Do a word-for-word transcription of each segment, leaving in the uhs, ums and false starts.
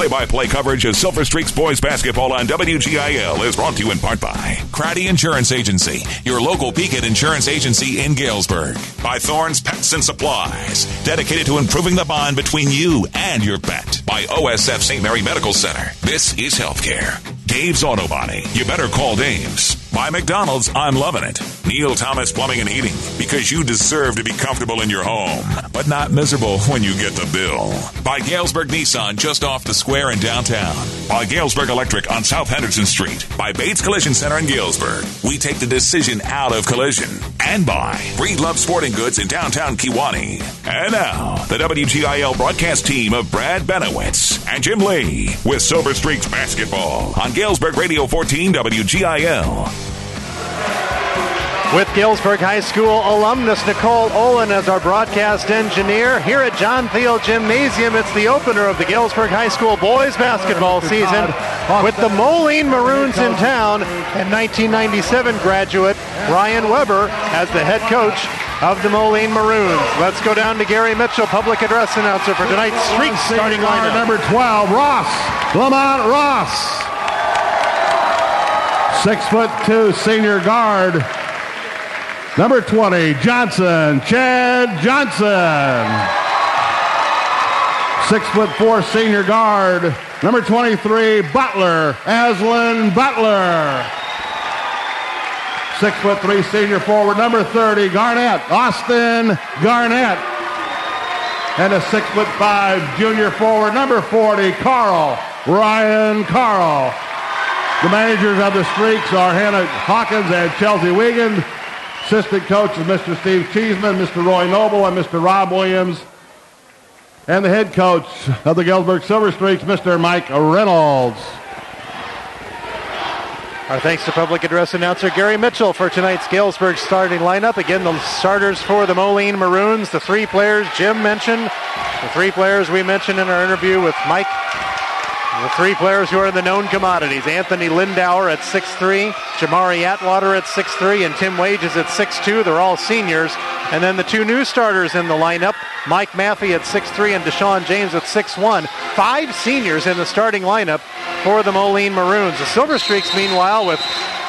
Play-by-play coverage of Silver Streaks boys basketball on W G I L is brought to you in part by Craddy Insurance Agency, your local Peakett insurance agency in Galesburg. By Thorne's Pets and Supplies, dedicated to improving the bond between you and your pet. By O S F Saint Mary Medical Center. This is healthcare. Dave's Auto Body. You better call Dave's. By McDonald's, I'm loving it. Neil Thomas Plumbing and Heating, because you deserve to be comfortable in your home, but not miserable when you get the bill. By Galesburg Nissan, just off the square in downtown. By Galesburg Electric on South Henderson Street. By Bates Collision Center in Galesburg. We take the decision out of collision. And by Breedlove Sporting Goods in downtown Kewanee. And now, the W G I L broadcast team of Brad Benowitz and Jim Lee with Silver Streaks basketball on Galesburg Radio fourteen W G I L. With Galesburg High School alumnus Nicole Olin as our broadcast engineer, here at John Thiel Gymnasium, it's the opener of the Galesburg High School boys basketball season with the Moline Maroons in town and nineteen ninety-seven graduate Ryan Weber as the head coach of the Moline Maroons. Let's go down to Gary Mitchell, public address announcer for tonight's Streaks starting lineup. Number twelve, Ross, Lamont Ross. Six foot two senior guard. Number twenty, Johnson, Chad Johnson. Six foot four senior guard. Number twenty-three, Butler, Aslan Butler. Six foot three senior forward. Number thirty, Garnett, Austin Garnett. And a six foot five junior forward. Number forty, Carl, Ryan Carl. The managers of the Streaks are Hannah Hawkins and Chelsea Wiegand. Assistant coach is Mister Steve Cheeseman, Mister Roy Noble, and Mister Rob Williams. And the head coach of the Galesburg Silver Streaks, Mister Mike Reynolds. Our thanks to public address announcer Gary Mitchell for tonight's Galesburg starting lineup. Again, the starters for the Moline Maroons, the three players Jim mentioned, the three players we mentioned in our interview with Mike. The three players who are the known commodities, Anthony Lindauer at six three, Jamari Atwater at six three, and Tim Wages at six two. They're all seniors. And then the two new starters in the lineup, Mike Maffey at six three and Deshaun James at six one. Five seniors in the starting lineup for the Moline Maroons. The Silver Streaks, meanwhile, with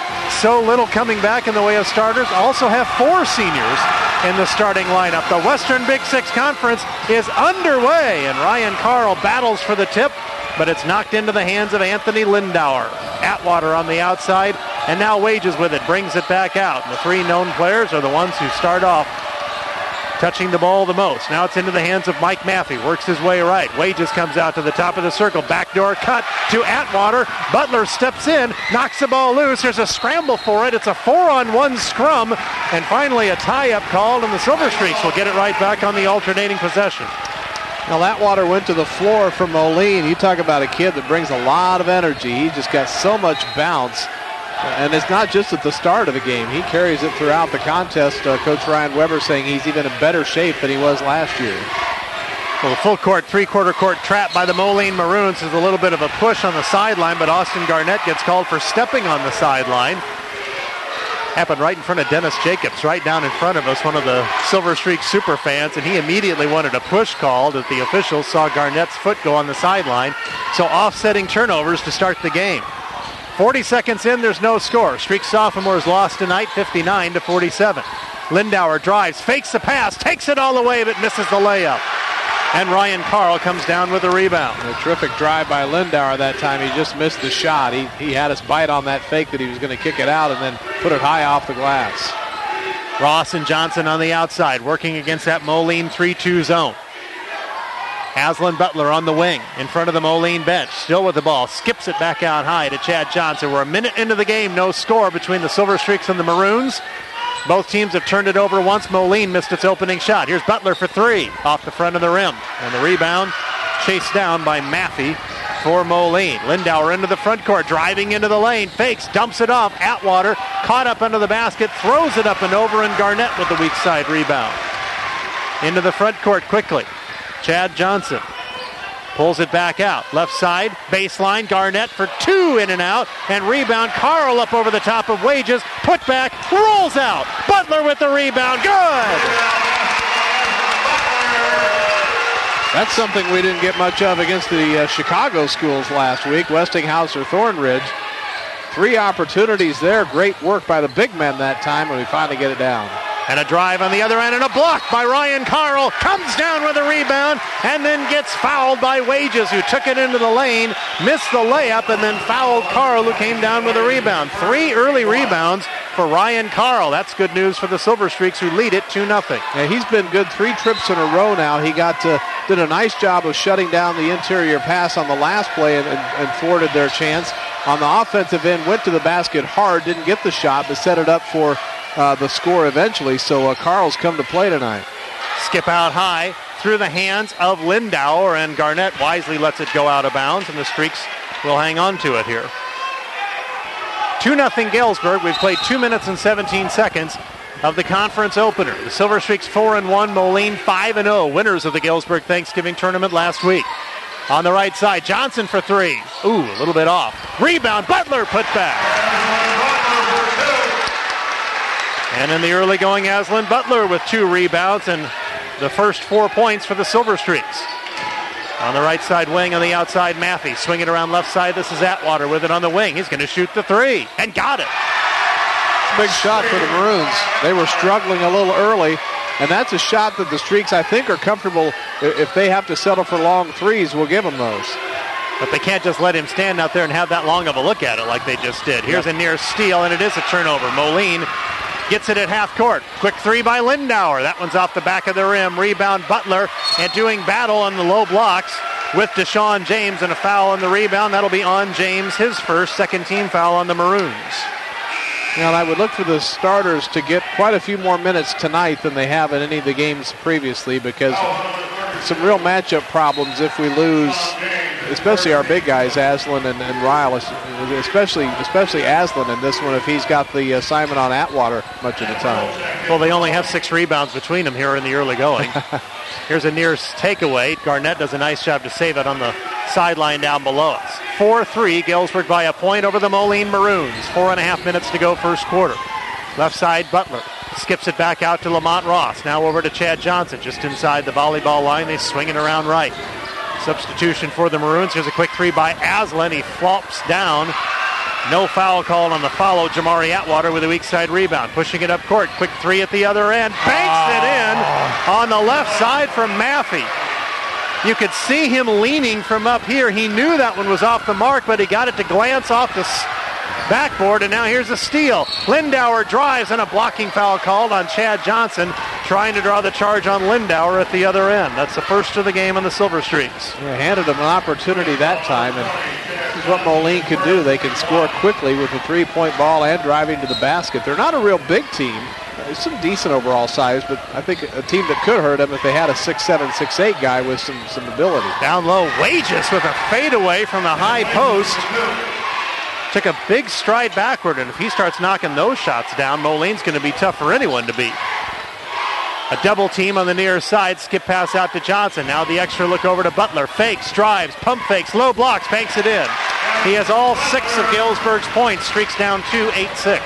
so little coming back in the way of starters, also have four seniors in the starting lineup. The Western Big Six Conference is underway, and Ryan Carl battles for the tip, but it's knocked into the hands of Anthony Lindauer. Atwater on the outside, and now Wages with it, brings it back out. And the three known players are the ones who start off touching the ball the most. Now it's into the hands of Mike Maffey, works his way right. Wages comes out to the top of the circle, backdoor cut to Atwater. Butler steps in, knocks the ball loose. There's a scramble for it. It's a four-on-one scrum, and finally a tie-up called, and the Silver Streaks will get it right back on the alternating possession. Now, Atwater went to the floor for Moline. You talk about a kid that brings a lot of energy. He just got so much bounce. And it's not just at the start of the game. He carries it throughout the contest. Uh, Coach Ryan Weber saying he's even in better shape than he was last year. Well, the full court, three-quarter court trap by the Moline Maroons is a little bit of a push on the sideline, but Austin Garnett gets called for stepping on the sideline. Happened right in front of Dennis Jacobs, right down in front of us, one of the Silver Streak super fans, and he immediately wanted a push called as the officials saw Garnett's foot go on the sideline. So offsetting turnovers to start the game. forty seconds in, there's no score. Streak sophomores lost tonight, fifty-nine to forty-seven. Lindauer drives, fakes the pass, takes it all the way, but misses the layup. And Ryan Carl comes down with a rebound. A terrific drive by Lindauer that time. He just missed the shot. He, he had us bite on that fake that he was going to kick it out and then put it high off the glass. Ross and Johnson on the outside, working against that Moline three two zone. Aslan Butler on the wing, in front of the Moline bench, still with the ball, skips it back out high to Chad Johnson. We're a minute into the game, no score between the Silver Streaks and the Maroons. Both teams have turned it over once. Moline missed its opening shot. Here's Butler for three, off the front of the rim. And the rebound chased down by Maffey for Moline. Lindauer into the front court, driving into the lane, fakes, dumps it off. Atwater caught up under the basket, throws it up and over, and Garnett with the weak side rebound. Into the front court quickly. Chad Johnson pulls it back out. Left side, baseline, Garnett for two, in and out, and rebound. Carl up over the top of Wages, put back, rolls out. Butler with the rebound, good! That's something we didn't get much of against the uh, Chicago schools last week, Westinghouse or Thornridge. Three opportunities there. Great work by the big men that time, and we finally get it down. And a drive on the other end, and a block by Ryan Carl. Comes down with a rebound, and then gets fouled by Wages, who took it into the lane, missed the layup, and then fouled Carl, who came down with a rebound. Three early rebounds for Ryan Carl. That's good news for the Silver Streaks, who lead it two nothing. Yeah, he's been good three trips in a row now. He got to, did a nice job of shutting down the interior pass on the last play and, and, and thwarted their chance. On the offensive end, went to the basket hard, didn't get the shot, but set it up for uh, the score eventually. So uh, Carl's come to play tonight. Skip out high through the hands of Lindauer, and Garnett wisely lets it go out of bounds, and the Streaks will hang on to it here. two nothing Galesburg. We've played two minutes and seventeen seconds of the conference opener. The Silver Streaks four and one, Moline five and oh, winners of the Galesburg Thanksgiving tournament last week. On the right side, Johnson for three. Ooh, a little bit off. Rebound, Butler put back. And in the early going, Aslan Butler with two rebounds and the first four points for the Silver Streaks. On the right side wing, on the outside, Maffey swinging around left side. This is Atwater with it on the wing. He's going to shoot the three and got it. Big shot for the Maroons. They were struggling a little early, and that's a shot that the Streaks, I think, are comfortable. If they have to settle for long threes, we'll give them those. But they can't just let him stand out there and have that long of a look at it like they just did. Here's yep. a near steal, and it is a turnover. Moline gets it at half court. Quick three by Lindauer. That one's off the back of the rim. Rebound Butler, and doing battle on the low blocks with Deshaun James, and a foul on the rebound. That'll be on James, his first second team foul on the Maroons. Now, and I would look for the starters to get quite a few more minutes tonight than they have in any of the games previously, because some real matchup problems if we lose, especially our big guys, Aslan and, and Ryle, especially especially Aslan in this one if he's got the assignment on Atwater much of the time. Well, they only have six rebounds between them here in the early going. Here's a near takeaway. Garnett does a nice job to save it on the sideline down below us. four three, Galesburg by a point over the Moline Maroons. Four and a half minutes to go first quarter. Left side, Butler skips it back out to Lamont Ross. Now over to Chad Johnson, just inside the volleyball line. They swing it around right. Substitution for the Maroons. Here's a quick three by Aslan. He flops down. No foul called on the follow. Jamari Atwater with a weak side rebound. Pushing it up court. Quick three at the other end. Banks oh. it in on the left side from Maffey. You could see him leaning from up here. He knew that one was off the mark, but he got it to glance off the backboard, and now here's a steal. Lindauer drives, and a blocking foul called on Chad Johnson, trying to draw the charge on Lindauer at the other end. That's the first of the game on the Silver Streaks. Yeah, handed them an opportunity that time, and this is what Moline could do. They can score quickly with a three-point ball and driving to the basket. They're not a real big team. There's some decent overall size, but I think a team that could hurt them if they had a six seven, six eight guy with some, some ability. Down low, Wages with a fadeaway from the high post. Took a big stride backward, and if he starts knocking those shots down, Moline's going to be tough for anyone to beat. A double team on the near side. Skip pass out to Johnson. Now the extra look over to Butler. Fakes, drives, pump fakes, low blocks, banks it in. He has all six of Galesburg's points. Streaks down two, eight six.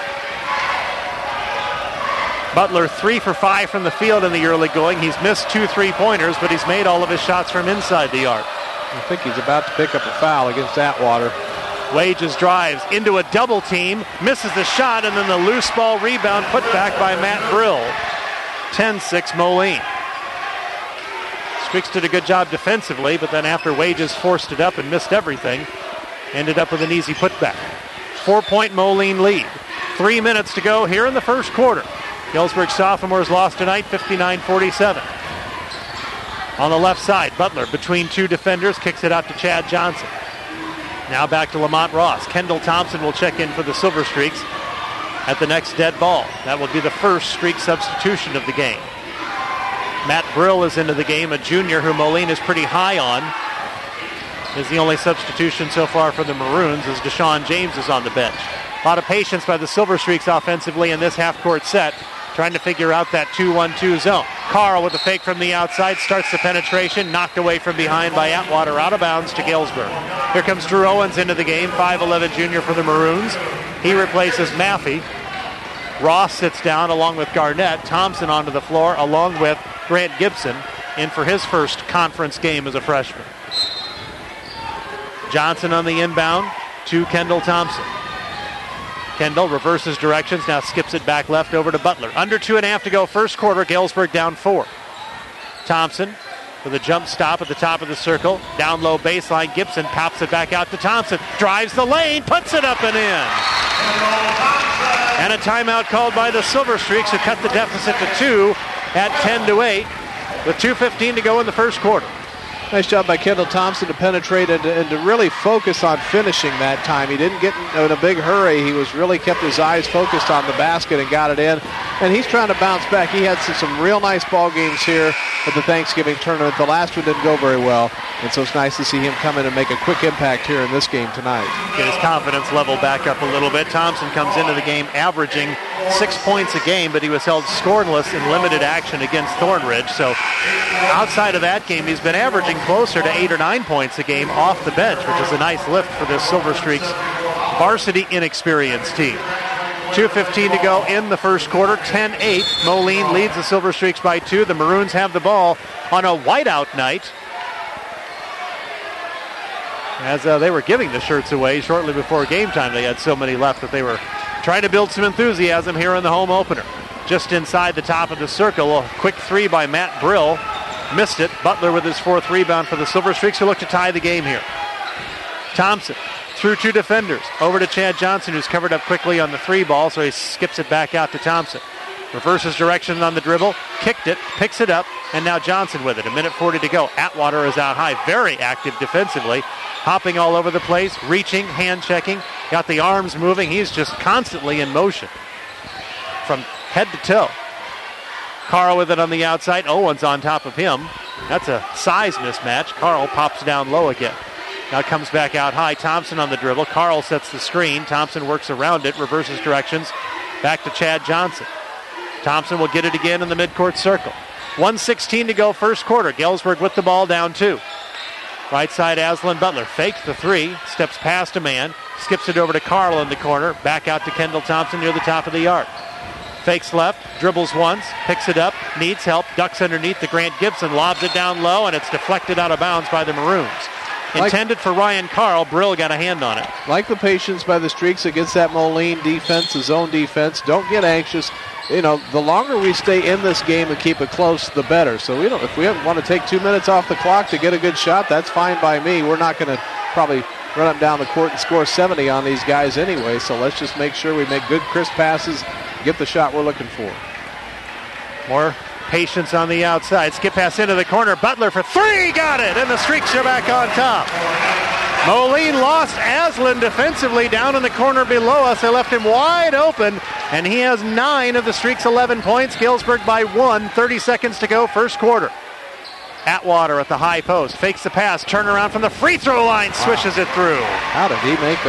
Butler three for five from the field in the early going. He's missed two three-pointers, but he's made all of his shots from inside the arc. I think he's about to pick up a foul against Atwater. Wages drives into a double team, misses the shot, and then the loose ball rebound put back by Matt Brill. ten six Moline. Streaks did a good job defensively, but then after Wages forced it up and missed everything, ended up with an easy putback. Four-point Moline lead. Three minutes to go here in the first quarter. Galesburg sophomores lost tonight, fifty-nine forty-seven. On the left side, Butler between two defenders, kicks it out to Chad Johnson. Now back to Lamont Ross. Kendall Thompson will check in for the Silver Streaks at the next dead ball. That will be the first Streak substitution of the game. Matt Brill is into the game, a junior who Moline is pretty high on. Is the only substitution so far for the Maroons as Deshaun James is on the bench. A lot of patience by the Silver Streaks offensively in this half-court set, trying to figure out that two one two zone. Carl with a fake from the outside, starts the penetration, knocked away from behind by Atwater, out of bounds to Galesburg. Here comes Drew Owens into the game, five eleven junior for the Maroons. He replaces Maffey. Ross sits down along with Garnett. Thompson onto the floor along with Grant Gibson. in for his first conference game as a freshman. Johnson on the inbound to Kendall Thompson. Kendall reverses directions, now skips it back left over to Butler. Under two and a half to go first quarter, Galesburg down four. Thompson with a jump stop at the top of the circle. Down low baseline, Gibson pops it back out to Thompson. Drives the lane, puts it up and in. And a timeout called by the Silver Streaks, who cut the deficit to two at ten to eight with two fifteen to go in the first quarter. Nice job by Kendall Thompson to penetrate and to, and to really focus on finishing that time. He didn't get in, in a big hurry. He was really kept his eyes focused on the basket and got it in. And he's trying to bounce back. He had some, some real nice ball games here at the Thanksgiving tournament. The last one didn't go very well. And so it's nice to see him come in and make a quick impact here in this game tonight. Get his confidence level back up a little bit. Thompson comes into the game averaging six points a game, but he was held scoreless in limited action against Thornridge. So outside of that game, he's been averaging closer to eight or nine points a game off the bench, which is a nice lift for this Silver Streaks varsity inexperienced team. two fifteen to go in the first quarter, ten eight. Moline leads the Silver Streaks by two. The Maroons have the ball on a whiteout night, as uh, they were giving the shirts away shortly before game time. They had so many left that they were trying to build some enthusiasm here in the home opener. Just inside the top of the circle, a quick three by Matt Brill. Missed it. Butler with his fourth rebound for the Silver Streaks, who look to tie the game here. Thompson through two defenders. Over to Chad Johnson, who's covered up quickly on the three ball, so he skips it back out to Thompson. Reverses direction on the dribble, kicked it, picks it up, and now Johnson with it. A minute forty to go. Atwater is out high, very active defensively, hopping all over the place, reaching, hand-checking, got the arms moving. He's just constantly in motion from head to toe. Carl with it on the outside. Owens on top of him. That's a size mismatch. Carl pops down low again. Now comes back out high. Thompson on the dribble. Carl sets the screen. Thompson works around it, reverses directions. Back to Chad Johnson. Thompson will get it again in the midcourt circle. one sixteen to go first quarter. Galesburg with the ball down two. Right side, Aslan Butler fakes the three, steps past a man, skips it over to Carl in the corner, back out to Kendall Thompson near the top of the arc. Fakes left, dribbles once, picks it up, needs help, ducks underneath the Grant Gibson, lobs it down low, and it's deflected out of bounds by the Maroons. Like, intended for Ryan Carl, Brill got a hand on it. Like the patience by the Streaks against that Moline defense, the zone defense. Don't get anxious. You know, the longer we stay in this game and keep it close, the better. So we don't, if we want to take two minutes off the clock to get a good shot, that's fine by me. We're not going to probably run up down the court and score seventy on these guys anyway. So let's just make sure we make good, crisp passes, get the shot we're looking for. More patience on the outside. Skip pass into the corner. Butler for three. Got it. And the Streaks are back on top. Moline lost Aslan defensively down in the corner below us. They left him wide open, and he has nine of the Streaks' eleven points. Galesburg by one. thirty seconds to go, first quarter. Atwater at the high post. Fakes the pass. Turn around from the free throw line. Swishes wow. it through. How did he make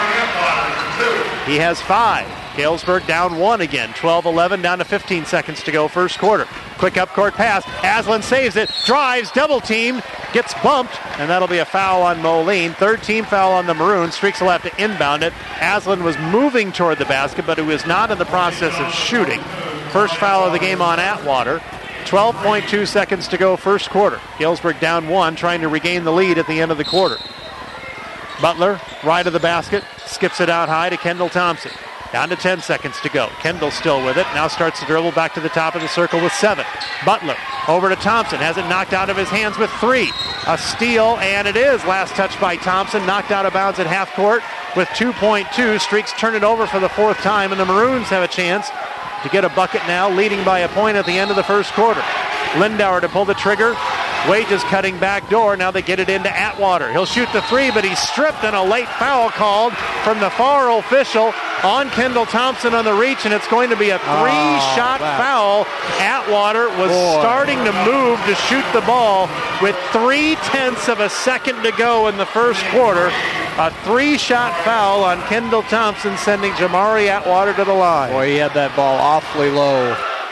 that? He has five. Galesburg down one again. twelve eleven, down to fifteen seconds to go, first quarter. Quick up-court pass. Aslan saves it. Drives, double-teamed, gets bumped, and that'll be a foul on Moline. Third team foul on the Maroons. Streaks will have to inbound it. Aslan was moving toward the basket, but he was not in the process of shooting. First foul of the game on Atwater. twelve point two seconds to go, first quarter. Galesburg down one, trying to regain the lead at the end of the quarter. Butler, right of the basket, skips it out high to Kendall Thompson. Down to ten seconds to go. Kendall still with it. Now starts the dribble back to the top of the circle with seven. Butler over to Thompson. Has it knocked out of his hands with three. A steal, and it is. Last touch by Thompson. Knocked out of bounds at half court with two point two. Streaks turn it over for the fourth time, and the Maroons have a chance to get a bucket now, leading by a point at the end of the first quarter. Lindauer to pull the trigger. Wages cutting back door. Now they get it into Atwater. He'll shoot the three, but he's stripped, and a late foul called from the far official on Kendall Thompson on the reach, and it's going to be a three-shot oh, foul. Atwater was Boy. starting to move to shoot the ball with three-tenths of a second to go in the first quarter. A three-shot foul on Kendall Thompson, sending Jamari Atwater to the line. Boy, he had that ball awfully low.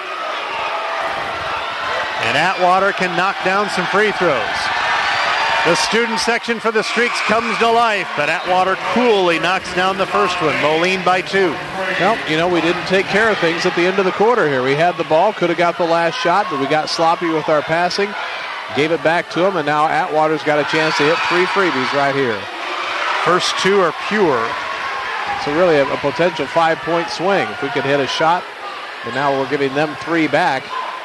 And Atwater can knock down some free throws. The student section for the Streaks comes to life, but Atwater coolly knocks down the first one. Moline by two. Well, you know, we didn't take care of things at the end of the quarter here. We had the ball, could have got the last shot, but we got sloppy with our passing. gave it back to him, and now Atwater's got a chance to hit three freebies right here. First two are pure. So really a, a potential five-point swing. If we could hit a shot, and now we're giving them three back.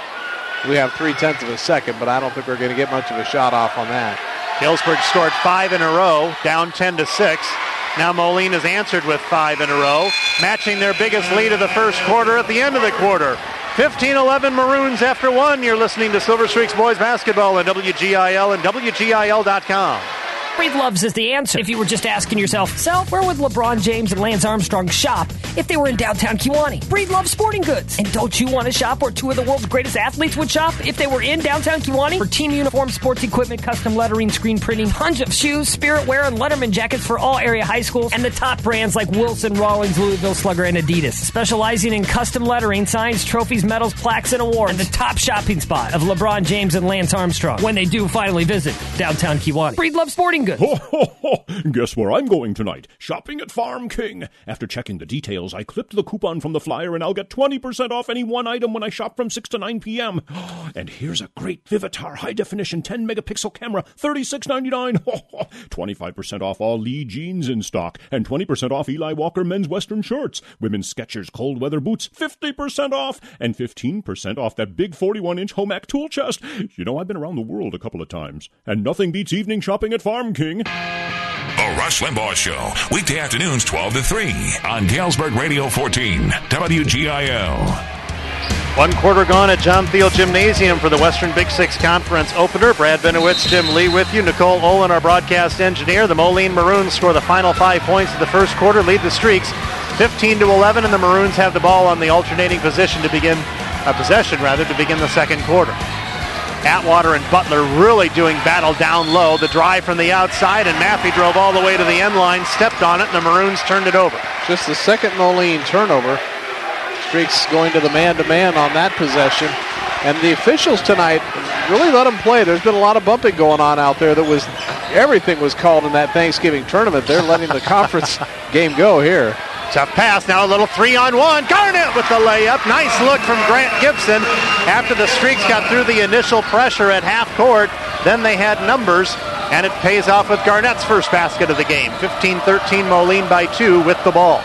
We have three-tenths of a second, but I don't think we're going to get much of a shot off on that. Galesburg scored five in a row, down ten to six. Now Moline has answered with five in a row, matching their biggest lead of the first quarter at the end of the quarter. fifteen eleven Maroons after one. You're listening to Silver Streaks Boys Basketball on W G I L and W G I L dot com. Breed Loves is the answer. If you were just asking yourself, so where would LeBron James and Lance Armstrong shop if they were in downtown Kewanee? Breed Loves Sporting Goods. And don't you want to shop where two of the world's greatest athletes would shop if they were in downtown Kewanee? For team uniforms, sports equipment, custom lettering, screen printing, tons of shoes, Spirit wear, and Letterman jackets for all area high schools, and the top brands like Wilson, Rawlings, Louisville Slugger, and Adidas. Specializing in custom lettering, signs, trophies, medals, plaques, and awards. And the top shopping spot of LeBron James and Lance Armstrong when they do finally visit downtown Kewanee. Breed Loves Sporting Goods. Ho, ho, ho. Guess where I'm going tonight? Shopping at Farm King. After checking the details, I clipped the coupon from the flyer and I'll get twenty percent off any one item when I shop from six to nine p.m. And here's a great Vivitar high-definition ten megapixel camera, thirty-six ninety-nine. twenty-five percent off all Lee jeans in stock and twenty percent off Eli Walker men's western shirts. Women's Skechers cold weather boots, fifty percent off. And fifteen percent off that big forty-one inch Homac tool chest. You know, I've been around the world a couple of times. And nothing beats evening shopping at Farm King. The Rush Limbaugh Show, weekday afternoons twelve to three on Galesburg Radio fourteen, W G I L. One quarter gone at John Thiel Gymnasium for the Western Big Six Conference opener. Brad Benowitz, Jim Lee with you. Nicole Olin, our broadcast engineer. The Moline Maroons score the final five points of the first quarter, lead the Streaks fifteen to eleven, and the Maroons have the ball on the alternating position to begin, uh, possession rather, to begin the second quarter. Atwater and Butler really doing battle down low. The drive from the outside, and Maffey drove all the way to the end line, stepped on it, and the Maroons turned it over. Just the second Moline turnover. Streaks going to the man-to-man on that possession. And the officials tonight really let them play. There's been a lot of bumping going on out there. That was everything was called in that Thanksgiving tournament. They're letting the conference game go here. Tough pass, now a little three-on-one. Garnett with the layup. Nice look from Grant Gibson. After the Streaks got through the initial pressure at half court, then they had numbers, and it pays off with Garnett's first basket of the game. fifteen thirteen Moline by two with the ball.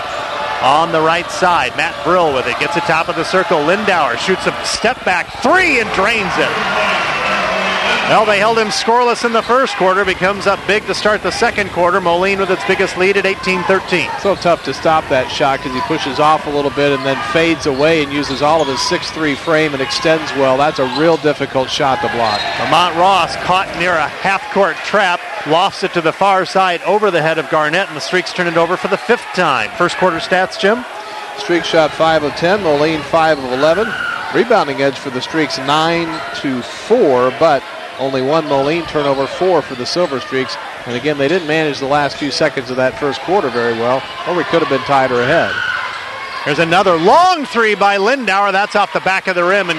On the right side, Matt Brill with it. Gets it top of the circle. Lindauer shoots a step-back three and drains it. Well, they held him scoreless in the first quarter. Becomes up big to start the second quarter. Moline with its biggest lead at eighteen thirteen. So tough to stop that shot because he pushes off a little bit and then fades away and uses all of his six three frame and extends well. That's a real difficult shot to block. Lamont Ross caught near a half-court trap. Lofts it to the far side over the head of Garnett, and the Streaks turn it over for the fifth time. First quarter stats, Jim? Streaks shot five of ten. Moline five of eleven. Rebounding edge for the Streaks nine to four, but only one Moline turnover, four for the Silver Streaks. And again, they didn't manage the last few seconds of that first quarter very well, or we could have been tied or ahead. There's another long three by Lindauer. That's off the back of the rim, and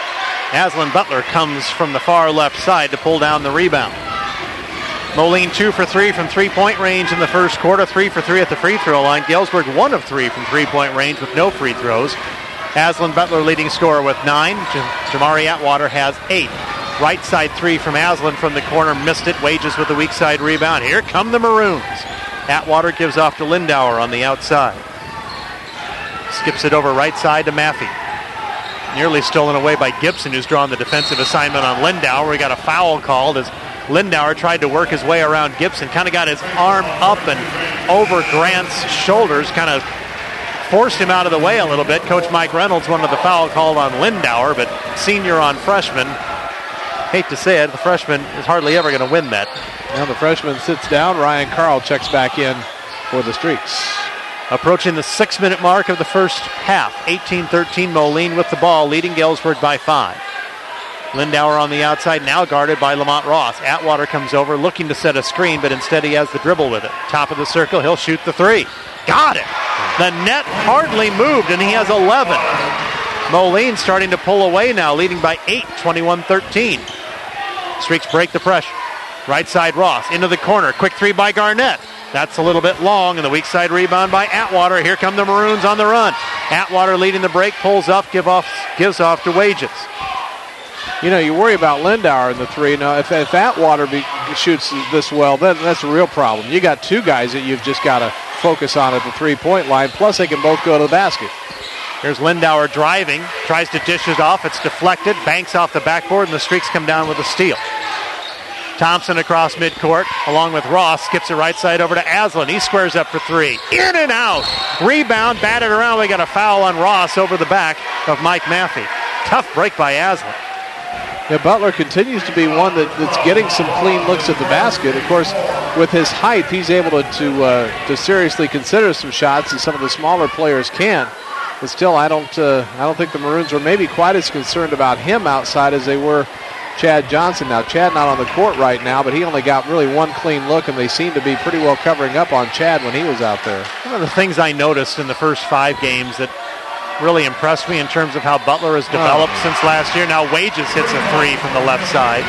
Aslan Butler comes from the far left side to pull down the rebound. Moline two for three from three-point range in the first quarter, three for three at the free throw line. Galesburg one of three from three-point range with no free throws. Aslan Butler leading scorer with nine. Jamari Atwater has eight. Right side three from Aslan from the corner, missed it. Wages with the weak side rebound. Here come the Maroons. Atwater gives off to Lindauer on the outside. Skips it over right side to Maffey. Nearly stolen away by Gibson, who's drawn the defensive assignment on Lindauer. We got a foul called as Lindauer tried to work his way around Gibson. Kind of got his arm up and over Grant's shoulders. Kind of forced him out of the way a little bit. Coach Mike Reynolds wanted the foul called on Lindauer, but senior on freshman. Hate to say it, the freshman is hardly ever going to win that. Now the freshman sits down. Ryan Carl checks back in for the Streaks. Approaching the six-minute mark of the first half. eighteen thirteen Moline with the ball, leading Galesburg by five. Lindauer on the outside, now guarded by Lamont Ross. Atwater comes over, looking to set a screen, but instead he has the dribble with it. Top of the circle, he'll shoot the three. Got it! The net hardly moved, and he has eleven. Moline starting to pull away now, leading by eight, twenty-one thirteen. Streaks break the pressure. Right side Ross, into the corner. Quick three by Garnett. That's a little bit long, and the weak side rebound by Atwater. Here come the Maroons on the run. Atwater leading the break, pulls up, give off, gives off to Wages. You know, you worry about Lindauer in the three. Now, if, if Atwater be, shoots this well, then that's a real problem. You got two guys that you've just got to focus on at the three-point line, plus they can both go to the basket. Here's Lindauer driving, tries to dish it off. It's deflected, banks off the backboard, and the Streaks come down with a steal. Thompson across midcourt, along with Ross, skips it right side over to Aslan. He squares up for three. In and out. Rebound, batted around. We got a foul on Ross over the back of Mike Maffey. Tough break by Aslan. Yeah, Butler continues to be one that, that's getting some clean looks at the basket. Of course, with his height, he's able to to, uh, to seriously consider some shots, and some of the smaller players can't. But still, I don't uh, I don't think the Maroons were maybe quite as concerned about him outside as they were Chad Johnson. Now, Chad not on the court right now, but he only got really one clean look, and they seem to be pretty well covering up on Chad when he was out there. One of the things I noticed in the first five games that really impressed me in terms of how Butler has developed oh. since last year. Now Wages hits a three from the left side.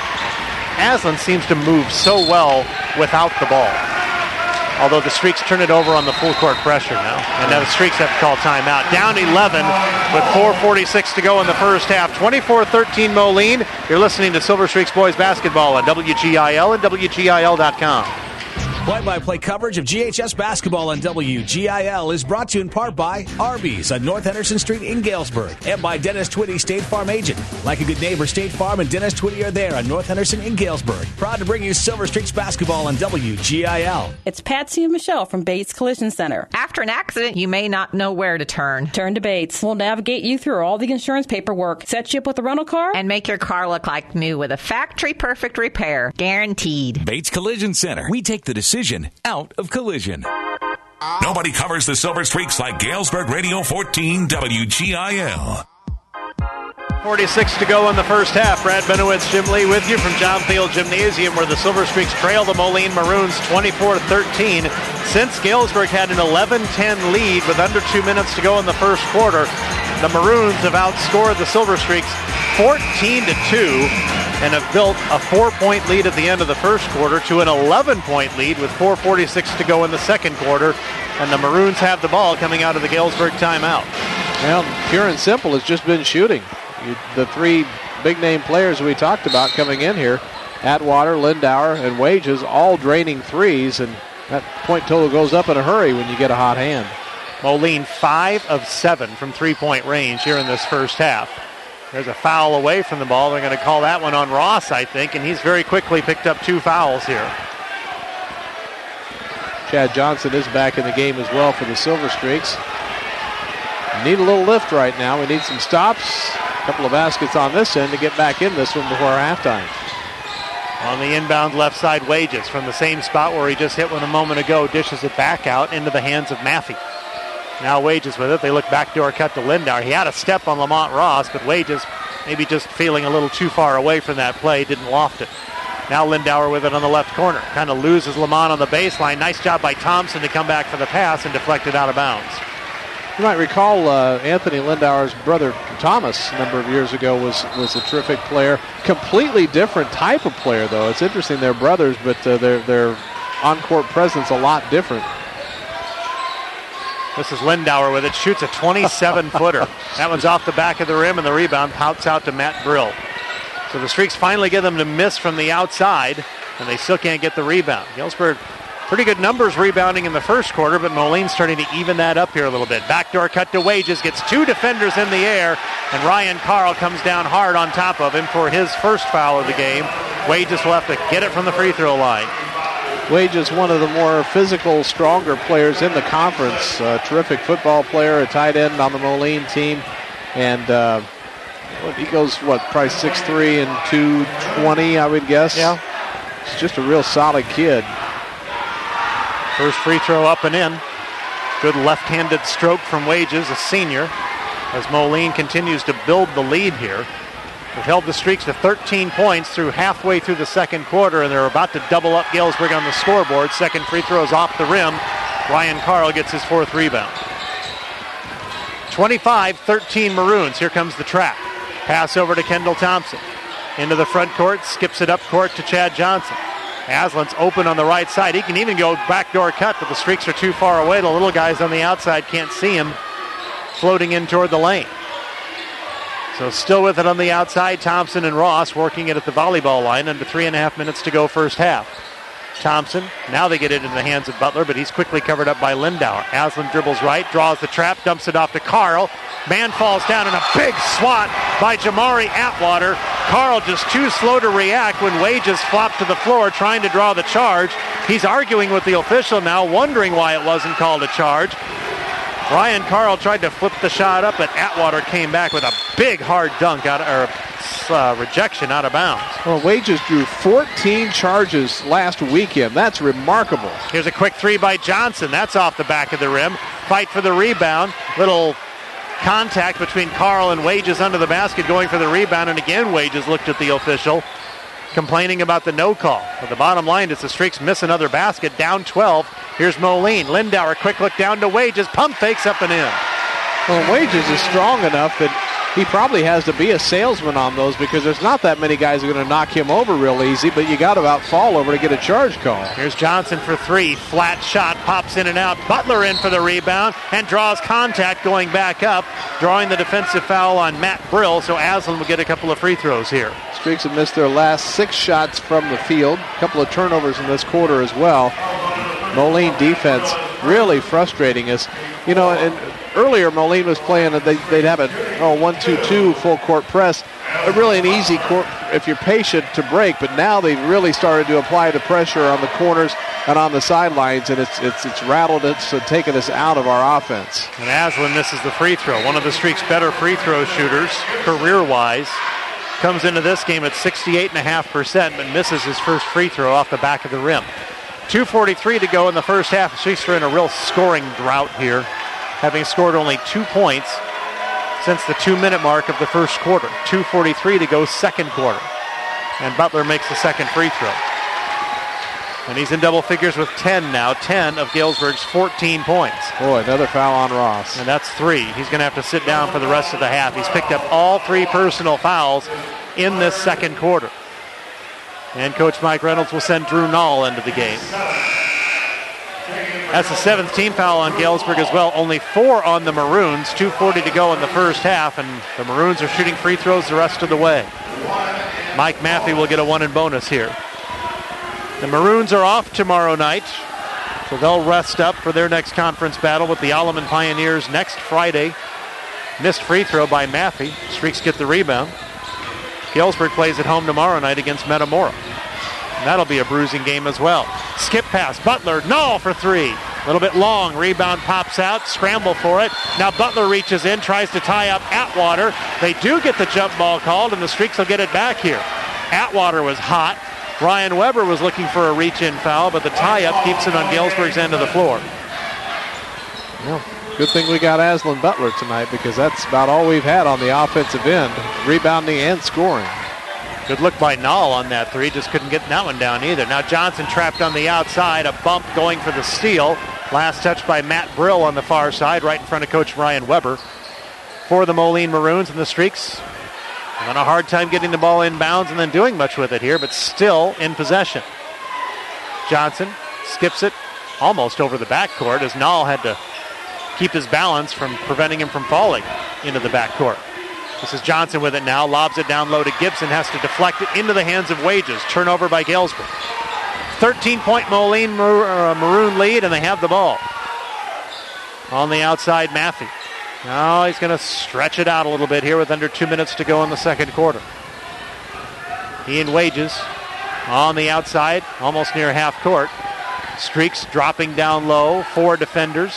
Aslan seems to move so well without the ball. Although the Streaks turn it over on the full court pressure now. And now the Streaks have to call timeout. Down eleven with four forty-six to go in the first half. twenty-four thirteen Moline. You're listening to Silver Streaks Boys Basketball on W G I L and W G I L dot com. Play-by-play coverage of G H S basketball on W G I L is brought to you in part by Arby's on North Henderson Street in Galesburg and by Dennis Twitty, State Farm agent. Like a good neighbor, State Farm and Dennis Twitty are there on North Henderson in Galesburg. Proud to bring you Silver Streaks basketball on W G I L. It's Patsy and Michelle from Bates Collision Center. After an accident, you may not know where to turn. Turn to Bates. We'll navigate you through all the insurance paperwork, set you up with a rental car, and make your car look like new with a factory-perfect repair. Guaranteed. Bates Collision Center. We take the decision out of collision. Nobody covers the Silver Streaks like Galesburg Radio fourteen W G I L. forty-six to go in the first half. Brad Benowitz, Jim Lee with you from John Field Gymnasium, where the Silver Streaks trail the Moline Maroons twenty-four thirteen. Since Galesburg had an eleven ten lead with under two minutes to go in the first quarter, the Maroons have outscored the Silver Streaks fourteen to two and have built a four-point lead at the end of the first quarter to an eleven-point lead with four forty-six to go in the second quarter. And the Maroons have the ball coming out of the Galesburg timeout. Well, pure and simple, it's just been shooting. You, the three big-name players we talked about coming in here, Atwater, Lindauer, and Wages, all draining threes, and that point total goes up in a hurry when you get a hot hand. Moline five of seven from three-point range here in this first half. There's a foul away from the ball. They're going to call that one on Ross, I think, and he's very quickly picked up two fouls here. Chad Johnson is back in the game as well for the Silver Streaks. Need a little lift right now. We need some stops. A couple of baskets on this end to get back in this one before halftime. On the inbound left side, Wages from the same spot where he just hit one a moment ago, dishes it back out into the hands of Maffey. Now Wages with it. They look backdoor cut to Lindauer. He had a step on Lamont Ross, but Wages maybe just feeling a little too far away from that play, didn't loft it. Now Lindauer with it on the left corner. Kind of loses Lamont on the baseline. Nice job by Thompson to come back for the pass and deflect it out of bounds. You might recall uh, Anthony Lindauer's brother Thomas a number of years ago was, was a terrific player. Completely different type of player, though. It's interesting, they're brothers, but uh, their, their on-court presence a lot different. This is Lindauer with it. Shoots a twenty-seven footer. That one's off the back of the rim, and the rebound pouts out to Matt Brill. So the Streaks finally get them to miss from the outside, and they still can't get the rebound. Galesburg, pretty good numbers rebounding in the first quarter, but Moline's starting to even that up here a little bit. Backdoor cut to Wages, gets two defenders in the air, and Ryan Carl comes down hard on top of him for his first foul of the game. Wages will have to get it from the free throw line. Wages, one of the more physical, stronger players in the conference. A terrific football player, a tight end on the Moline team. And uh, he goes, what, probably six three and two twenty, I would guess. Yeah. He's just a real solid kid. First free throw up and in. Good left-handed stroke from Wages, a senior, as Moline continues to build the lead here. They've held the Streaks to thirteen points through halfway through the second quarter, and they're about to double up Galesburg on the scoreboard. Second free throw is off the rim. Ryan Carl gets his fourth rebound. twenty-five thirteen Maroons. Here comes the trap. Pass over to Kendall Thompson. Into the front court, skips it up court to Chad Johnson. Aslan's open on the right side. He can even go backdoor cut, but the Streaks are too far away. The little guys on the outside can't see him floating in toward the lane. So still with it on the outside, Thompson and Ross working it at the volleyball line. Under three and a half minutes to go first half. Thompson, now they get it into the hands of Butler, but he's quickly covered up by Lindauer. Aslan dribbles right, draws the trap, dumps it off to Carl. Man falls down in a big swat by Jamari Atwater. Carl just too slow to react when Wages flopped to the floor trying to draw the charge. He's arguing with the official now, wondering why it wasn't called a charge. Ryan Carl tried to flip the shot up, but Atwater came back with a big hard dunk out of, or uh, rejection out of bounds. Well, Wages drew fourteen charges last weekend. That's remarkable. Here's a quick three by Johnson. That's off the back of the rim. Fight for the rebound. Little contact between Carl and Wages under the basket going for the rebound, and again Wages looked at the official, complaining about the no call. But the bottom line is the Streaks miss another basket, down twelve. Here's Moline. Lindauer, quick look down to Wages. Pump fakes up and in. Well, Wages is strong enough that he probably has to be a salesman on those because there's not that many guys who are going to knock him over real easy, but you got to about fall over to get a charge call. Here's Johnson for three. Flat shot, pops in and out. Butler in for the rebound and draws contact going back up, drawing the defensive foul on Matt Brill, so Aslan will get a couple of free throws here. Streaks have missed their last six shots from the field. A couple of turnovers in this quarter as well. Moline defense really frustrating us. You know, and earlier Moline was playing, they, they'd have a oh, one two two full court press. Really an easy court if you're patient to break, but now they've really started to apply the pressure on the corners and on the sidelines, and it's it's it's rattled us and taken us out of our offense. And Aslan misses the free throw. One of the Streak's better free throw shooters, career-wise, comes into this game at sixty-eight point five percent, but misses his first free throw off the back of the rim. two forty-three to go in the first half. The Streaks are in a real scoring drought here, having scored only two points since the two-minute mark of the first quarter. two forty-three to go second quarter. And Butler makes the second free throw. And he's in double figures with ten now. ten of Galesburg's fourteen points. Boy, another foul on Ross. And that's three. He's going to have to sit down for the rest of the half. He's picked up all three personal fouls in this second quarter. And Coach Mike Reynolds will send Drew Nall into the game. That's the seventh team foul on Galesburg as well. Only four on the Maroons. two forty to go in the first half, and the Maroons are shooting free throws the rest of the way. Mike Maffey will get a one and bonus here. The Maroons are off tomorrow night, so they'll rest up for their next conference battle with the Alleman Pioneers next Friday. Missed free throw by Maffey. Streaks get the rebound. Galesburg plays at home tomorrow night against Metamora. And that'll be a bruising game as well. Skip pass, Butler, Nall for three. A little bit long, rebound pops out, scramble for it. Now Butler reaches in, tries to tie up Atwater. They do get the jump ball called, and the Streaks will get it back here. Atwater was hot. Ryan Weber was looking for a reach-in foul, but the tie-up keeps it on Galesburg's end of the floor. Well, good thing we got Aslan Butler tonight, because that's about all we've had on the offensive end, rebounding and scoring. Good look by Nall on that three, just couldn't get that one down either. Now Johnson trapped on the outside, a bump going for the steal. Last touch by Matt Brill on the far side, right in front of Coach Ryan Weber. For the Moline Maroons, and the Streaks having a hard time getting the ball inbounds and then doing much with it here, but still in possession. Johnson skips it almost over the backcourt as Nall had to keep his balance from preventing him from falling into the backcourt. This is Johnson with it now, lobs it down low to Gibson, has to deflect it into the hands of Wages. Turnover by Galesburg. thirteen-point Moline Maroon lead, and they have the ball. On the outside, Maffey. Now he's going to stretch it out a little bit here with under two minutes to go in the second quarter. He and Wages on the outside, almost near half court. Streaks dropping down low, four defenders.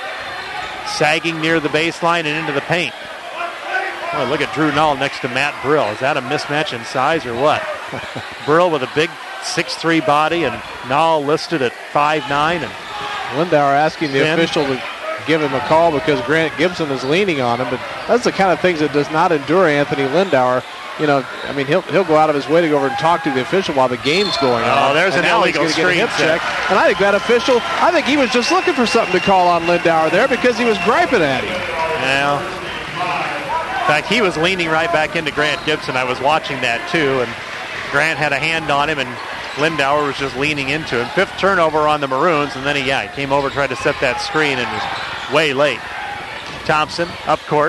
Sagging near the baseline and into the paint. Oh, look at Drew Nall next to Matt Brill. Is that a mismatch in size or what? Brill with a big six three body, and Nall listed at five nine. And Lindauer asking the Ben. official to give him a call because Grant Gibson is leaning on him, but that's the kind of things that does not endure Anthony Lindauer. You know, I mean, he'll he'll go out of his way to go over and talk to the official while the game's going Oh, on. there's and an now he's illegal gonna get a hip screen check. And I think that official, I think he was just looking for something to call on Lindauer there because he was griping at him. Well, in fact, he was leaning right back into Grant Gibson. I was watching that too, and Grant had a hand on him, and Lindauer was just leaning into him. Fifth turnover on the Maroons, and then he, yeah, he came over, tried to set that screen, and was way late. Thompson, up court,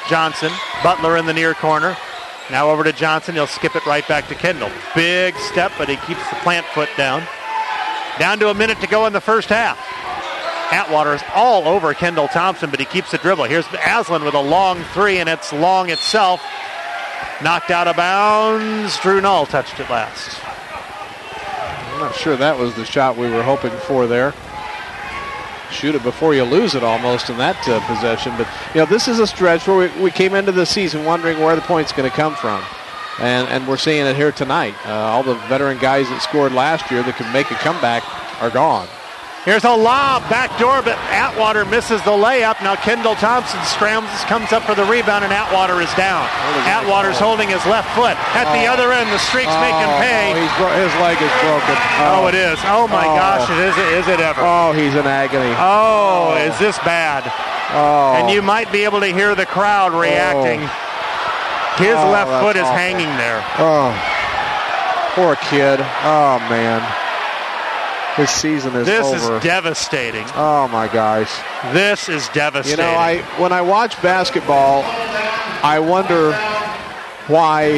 Johnson. Butler in the near corner. Now over to Johnson. He'll skip it right back to Kendall. Big step, but he keeps the plant foot down. Down to a minute to go in the first half. Atwater is all over Kendall Thompson, but he keeps the dribble. Here's Aslan with a long three, and it's long itself. Knocked out of bounds. Drew Null touched it last. I'm not sure that was the shot we were hoping for there. Shoot it before you lose it almost in that uh, possession. But, you know, this is a stretch where we, we came into the season wondering where the point's going to come from. And and we're seeing it here tonight. Uh, all the veteran guys that scored last year that could make a comeback are gone. Here's a lob, backdoor, but Atwater misses the layup. Now Kendall Thompson scrambles, comes up for the rebound, and Atwater is down. Atwater's holding his left foot. At oh. the other end, the streak's oh, making pay. Oh, he's bro- his leg is broken. Oh, oh it is. Oh, my oh. gosh, it is, is it ever. Oh, he's in agony. Oh, oh. Is this bad? Oh. And you might be able to hear the crowd reacting. Oh. His oh, left foot is awful. hanging there. Oh, poor kid. Oh, man. His season is this over. This is devastating. Oh, my gosh. This is devastating. You know, I when I watch basketball, I wonder why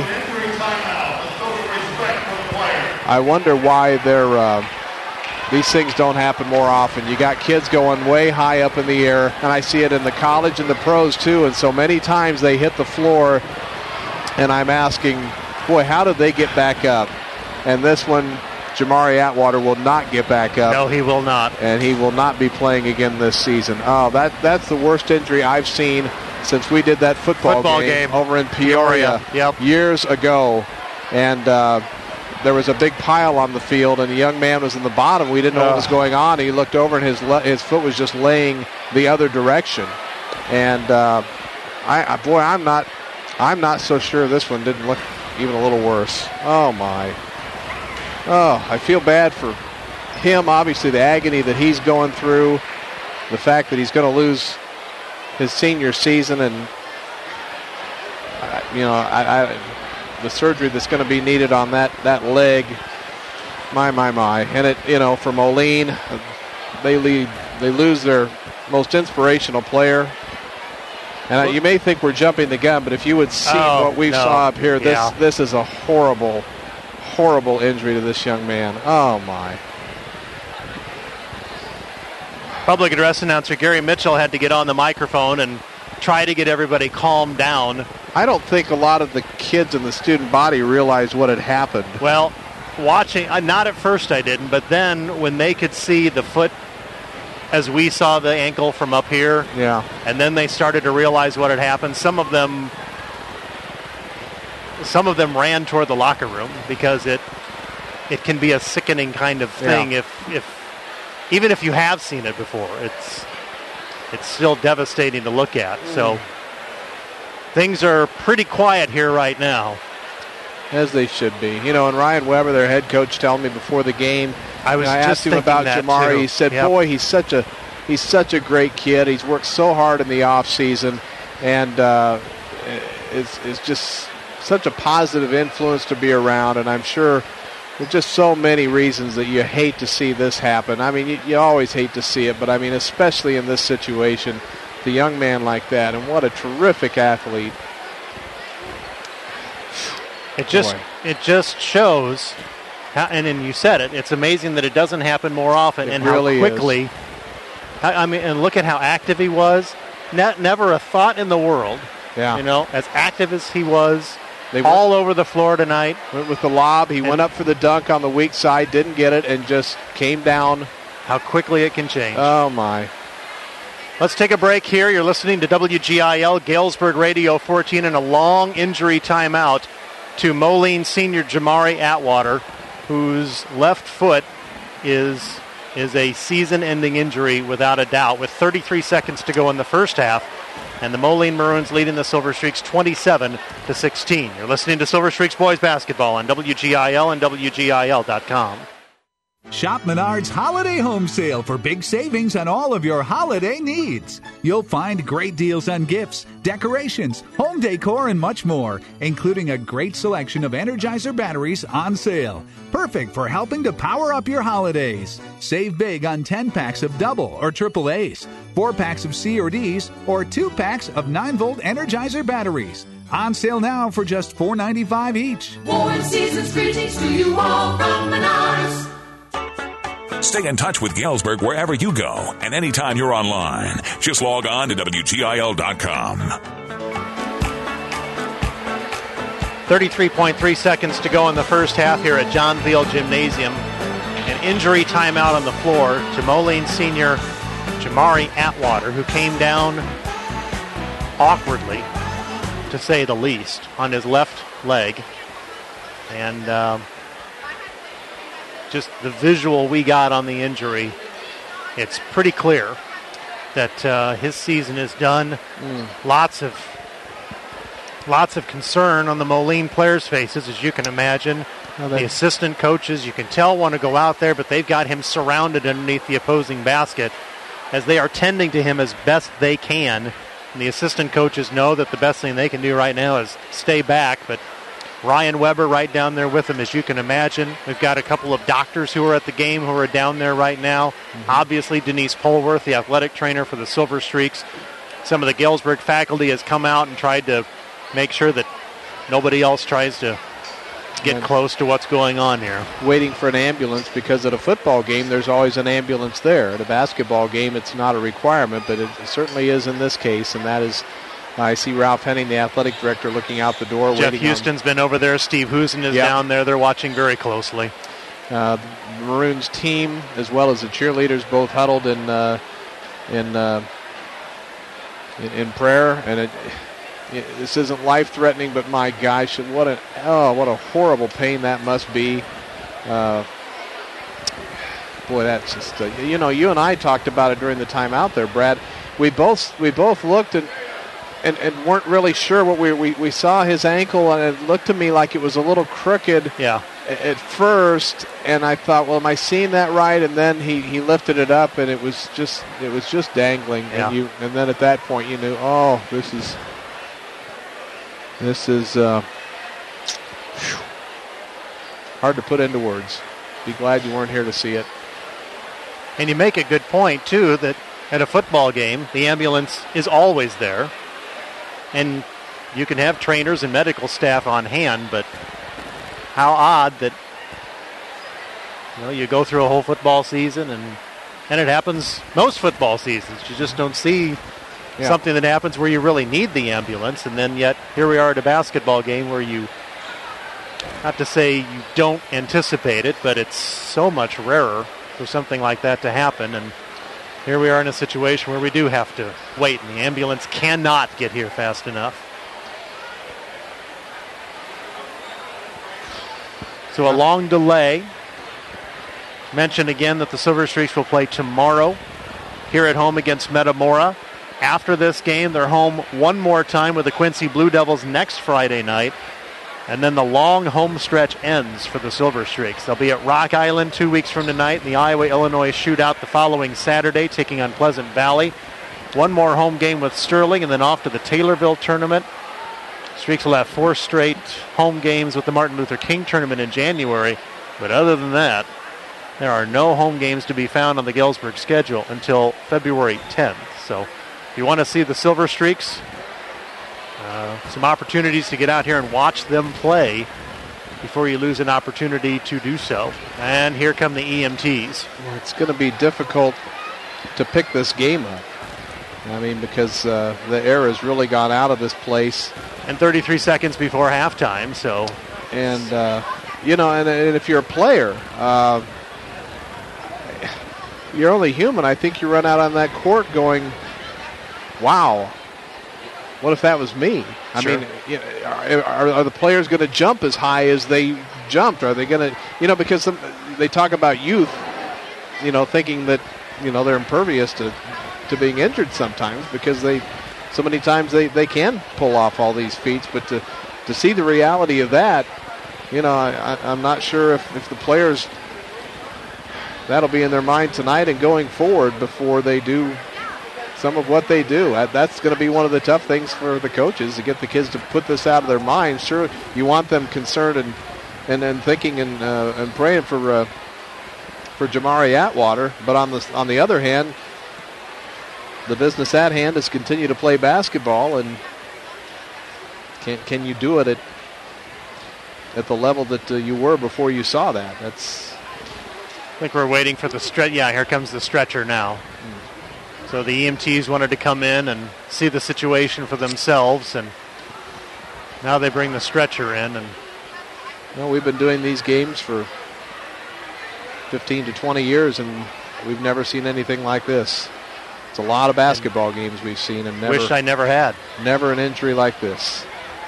I wonder why they're, uh, these things don't happen more often. You got kids going way high up in the air, and I see it in the college and the pros, too, and so many times they hit the floor, and I'm asking, boy, how did they get back up? And this one, Jamari Atwater will not get back up. No, he will not. And he will not be playing again this season. Oh, that that's the worst injury I've seen since we did that football, football game, game over in Peoria, Peoria. Yep. years ago. And uh, there was a big pile on the field, and a young man was in the bottom. We didn't know uh. what was going on. He looked over, and his le- his foot was just laying the other direction. And uh, I, I boy, I'm not I'm not so sure this one didn't look even a little worse. Oh my. Oh, I feel bad for him, obviously, the agony that he's going through, the fact that he's going to lose his senior season, and, uh, you know, I, I, the surgery that's going to be needed on that, that leg, my, my, my. And, it, you know, for Moline, they, lead, they lose their most inspirational player. And uh, you may think we're jumping the gun, but if you would see oh, what we no. saw up here, this yeah. this is a horrible horrible injury to this young man. Oh, my. Public address announcer Gary Mitchell had to get on the microphone and try to get everybody calmed down. I don't think a lot of the kids in the student body realized what had happened. Well, watching, uh, not at first I didn't, but then when they could see the foot as we saw the ankle from up here, yeah, and then they started to realize what had happened, some of them Some of them ran toward the locker room because it it can be a sickening kind of thing. Yeah. If if even if you have seen it before, it's it's still devastating to look at. Mm. So things are pretty quiet here right now, as they should be. You know, and Ryan Weber, their head coach, told me before the game. I was you know, I just asked him about Jamari. Too. He said, yep. "Boy, he's such a he's such a great kid. He's worked so hard in the off season, and uh, it's it's just." Such a positive influence to be around, and I'm sure there's just so many reasons that you hate to see this happen. I mean, you, you always hate to see it, but I mean, especially in this situation, the young man like that, and what a terrific athlete. It just Boy. it just shows, how, and then you said it, it's amazing that it doesn't happen more often, it and really how quickly. I, I mean, and look at how active he was. Ne- never a thought in the world. Yeah. You know, as active as he was. They all went, over the floor tonight. Went with the lob. He and went up for the dunk on the weak side, didn't get it, and just came down. How quickly it can change. Oh, my. Let's take a break here. You're listening to W G I L, Galesburg Radio fourteen, and a long injury timeout to Moline senior Jamari Atwater, whose left foot is, is a season-ending injury without a doubt, with thirty-three seconds to go in the first half. And the Moline Maroons leading the Silver Streaks twenty-seven to sixteen. You're listening to Silver Streaks boys basketball on W G I L and W G I L dot com. Shop Menards Holiday Home Sale for big savings on all of your holiday needs. You'll find great deals on gifts, decorations, home decor, and much more, including a great selection of Energizer batteries on sale. Perfect for helping to power up your holidays. Save big on ten packs of double or triple A's, four packs of C or D's, or two packs of nine volt Energizer batteries. On sale now for just four ninety-five each. Warm season's greetings to you all from Menards. Stay in touch with Galesburg wherever you go and anytime you're online. Just log on to W G I L dot com. thirty-three point three seconds to go in the first half here at John Thiel Gymnasium. An injury timeout on the floor to Moline senior Jamari Atwater, who came down awkwardly, to say the least, on his left leg. And um, just the visual we got on the injury, it's pretty clear that uh, his season is done. Mm. Lots of lots of concern on the Moline players' faces, as you can imagine. Well, the assistant coaches, you can tell, want to go out there, but they've got him surrounded underneath the opposing basket as they are tending to him as best they can. And the assistant coaches know that the best thing they can do right now is stay back, but Ryan Weber right down there with him, as you can imagine. We've got a couple of doctors who are at the game who are down there right now. Mm-hmm. Obviously, Denise Polworth, the athletic trainer for the Silver Streaks. Some of the Galesburg faculty has come out and tried to make sure that nobody else tries to get and close to what's going on here. Waiting for an ambulance, because at a football game, there's always an ambulance there. At a basketball game, it's not a requirement, but it certainly is in this case, and that is... I see Ralph Henning, the athletic director, looking out the door. Jeff Houston's on. been over there. Steve Husen is yep. down there. They're watching very closely. Uh, the Maroons team, as well as the cheerleaders, both huddled in uh, in, uh, in in prayer. And it, it, this isn't life-threatening, but my gosh, what a oh, what a horrible pain that must be. Uh, boy, that's just uh, you know. You and I talked about it during the timeout there, Brad. We both we both looked and. And, and weren't really sure what we, we we saw his ankle, and it looked to me like it was a little crooked yeah. at first. And I thought, well, am I seeing that right? And then he, he lifted it up, and it was just it was just dangling. Yeah. And you and then at that point, you knew, oh, this is this is uh, hard to put into words. Be glad you weren't here to see it. And you make a good point too, that at a football game, the ambulance is always there. And you can have trainers and medical staff on hand, but how odd that you know you go through a whole football season, and and it happens most football seasons. You just don't see yeah. something that happens where you really need the ambulance, and then yet here we are at a basketball game where you, not to say you don't anticipate it, but it's so much rarer for something like that to happen. And here we are in a situation where we do have to wait, and the ambulance cannot get here fast enough. So a long delay. Mention again that the Silver Streaks will play tomorrow here at home against Metamora. After this game, they're home one more time with the Quincy Blue Devils next Friday night. And then the long home stretch ends for the Silver Streaks. They'll be at Rock Island two weeks from tonight, and the Iowa-Illinois shootout the following Saturday, taking on Pleasant Valley. One more home game with Sterling, and then off to the Taylorville tournament. Streaks will have four straight home games with the Martin Luther King tournament in January. But other than that, there are no home games to be found on the Galesburg schedule until February tenth. So if you want to see the Silver Streaks, Uh, some opportunities to get out here and watch them play before you lose an opportunity to do so. And here come the E M Ts. Well, it's going to be difficult to pick this game up. I mean, because uh, the air has really gone out of this place. And thirty-three seconds before halftime, so. And, uh, you know, and, and if you're a player, uh, you're only human. I think you run out on that court going, wow. What if that was me? I sure. mean, you know, are, are the players going to jump as high as they jumped? Are they going to, you know, because some, they talk about youth, you know, thinking that, you know, they're impervious to, to being injured sometimes because they, so many times they, they can pull off all these feats. But to, to see the reality of that, you know, I, I'm not sure if, if the players that'll be in their mind tonight and going forward before they do some of what they do. That's going to be one of the tough things for the coaches, to get the kids to put this out of their minds. Sure, you want them concerned and and, and thinking and uh, and praying for uh, for Jamari Atwater, but on the on the other hand, the business at hand is continue to play basketball, and can can you do it at at the level that uh, you were before you saw that? That's. I think we're waiting for the stretch. Yeah, here comes the stretcher now. Mm. So the E M Ts wanted to come in and see the situation for themselves, and now they bring the stretcher in. And well, we've been doing these games for fifteen to twenty years, and we've never seen anything like this. It's a lot of basketball and games we've seen, and never. Wish I never had. Never an injury like this.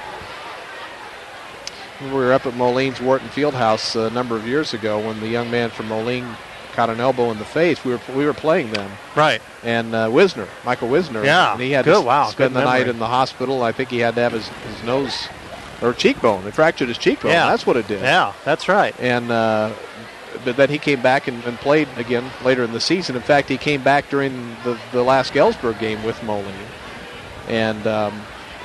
We were up at Moline's Wharton Fieldhouse a number of years ago when the young man from Moline caught an elbow in the face. We were we were playing them. Right. And uh, Wisner, Michael Wisner. Yeah. And he had good, to wow, spend good the memory. night in the hospital. I think he had to have his, his nose or cheekbone. They fractured his cheekbone. Yeah. That's what it did. Yeah, that's right. And uh, but then he came back and, and played again later in the season. In fact, he came back during the, the last Galesburg game with Moline. And um,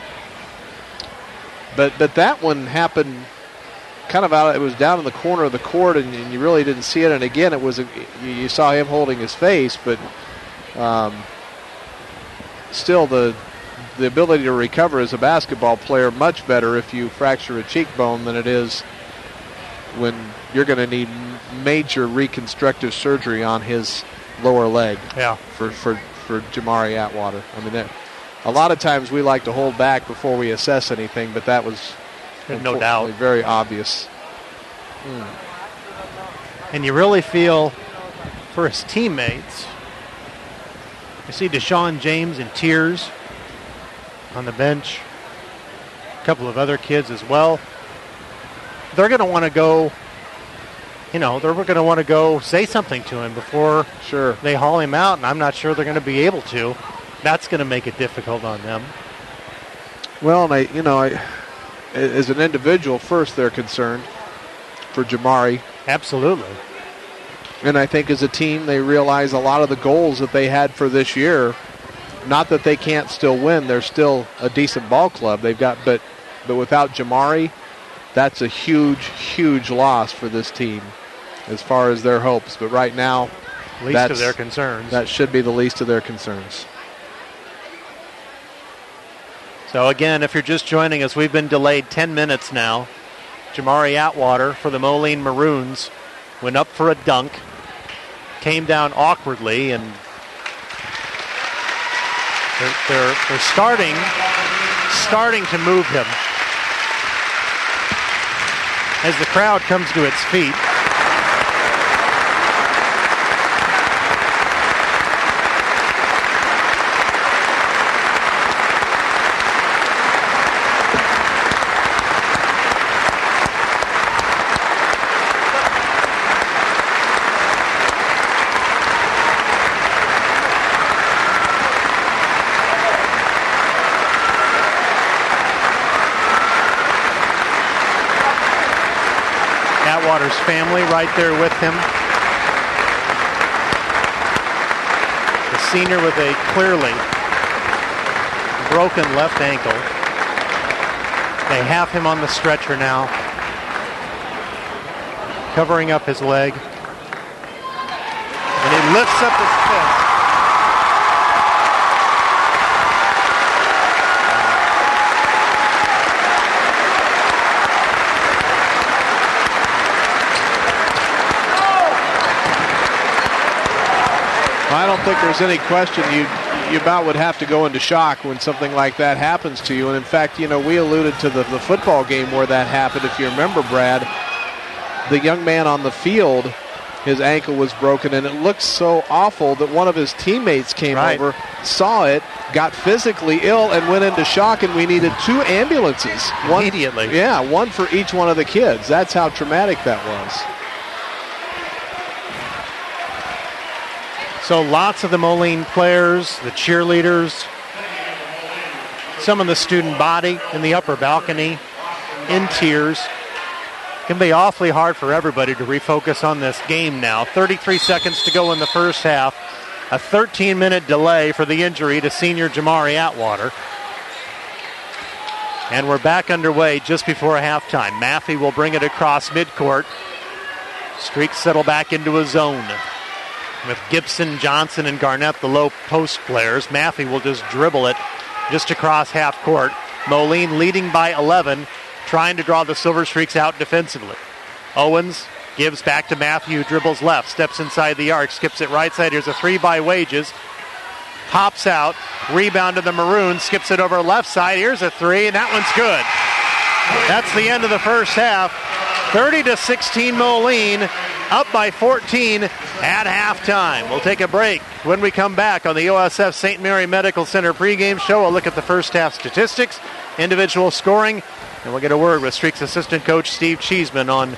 but but that one happened kind of out. It was down in the corner of the court, and, and you really didn't see it. And again, it was a, you, you saw him holding his face, but um, still the the ability to recover as a basketball player much better if you fracture a cheekbone than it is when you're going to need major reconstructive surgery on his lower leg. Yeah. For for for Jamari Atwater. I mean, that, a lot of times we like to hold back before we assess anything, but that was. No doubt. Very obvious. Mm. And you really feel for his teammates. You see Deshaun James in tears on the bench. A couple of other kids as well. They're going to want to go, you know, they're going to want to go say something to him before sure. they haul him out, and I'm not sure they're going to be able to. That's going to make it difficult on them. Well, and I, you know, I... as an individual, first they're concerned for Jamari. Absolutely. And I think as a team, they realize a lot of the goals that they had for this year, not that they can't still win, they're still a decent ball club. They've got, but but without Jamari, that's a huge, huge loss for this team as far as their hopes. But right now, least of their concerns. That should be the least of their concerns. So again, if you're just joining us, we've been delayed ten minutes now. Jamari Atwater for the Moline Maroons went up for a dunk, came down awkwardly, and they're, they're, they're starting, starting to move him as the crowd comes to its feet. Atwater's family right there with him. The senior with a clearly broken left ankle. They have him on the stretcher now, covering up his leg. And he lifts up his fist. I don't think there's any question you you about would have to go into shock when something like that happens to you. And in fact, you know, we alluded to the, the football game where that happened. If you remember, Brad, the young man on the field, his ankle was broken, and it looked so awful that one of his teammates came right. over, saw it, got physically ill, and went into shock, and we needed two ambulances. One, Immediately. Yeah, one for each one of the kids. That's how traumatic that was. So lots of the Moline players, the cheerleaders, some of the student body in the upper balcony in tears. Can be awfully hard for everybody to refocus on this game now. thirty-three seconds to go in the first half. A thirteen-minute delay for the injury to senior Jamari Atwater. And we're back underway just before halftime. Maffey will bring it across midcourt. Streaks settle back into a zone. With Gibson, Johnson, and Garnett, the low post players. Maffey will just dribble it just across half court. Moline leading by eleven, trying to draw the Silver Streaks out defensively. Owens gives back to Matthew, dribbles left, steps inside the arc, skips it right side. Here's a three by Wages. Pops out, rebound to the Maroons, skips it over left side. Here's a three, and that one's good. That's the end of the first half. thirty to sixteen Moline, up by fourteen at halftime. We'll take a break. When we come back on the O S F Saint Mary Medical Center pregame show, we'll look at the first half statistics, individual scoring, and we'll get a word with Streaks assistant coach Steve Cheeseman on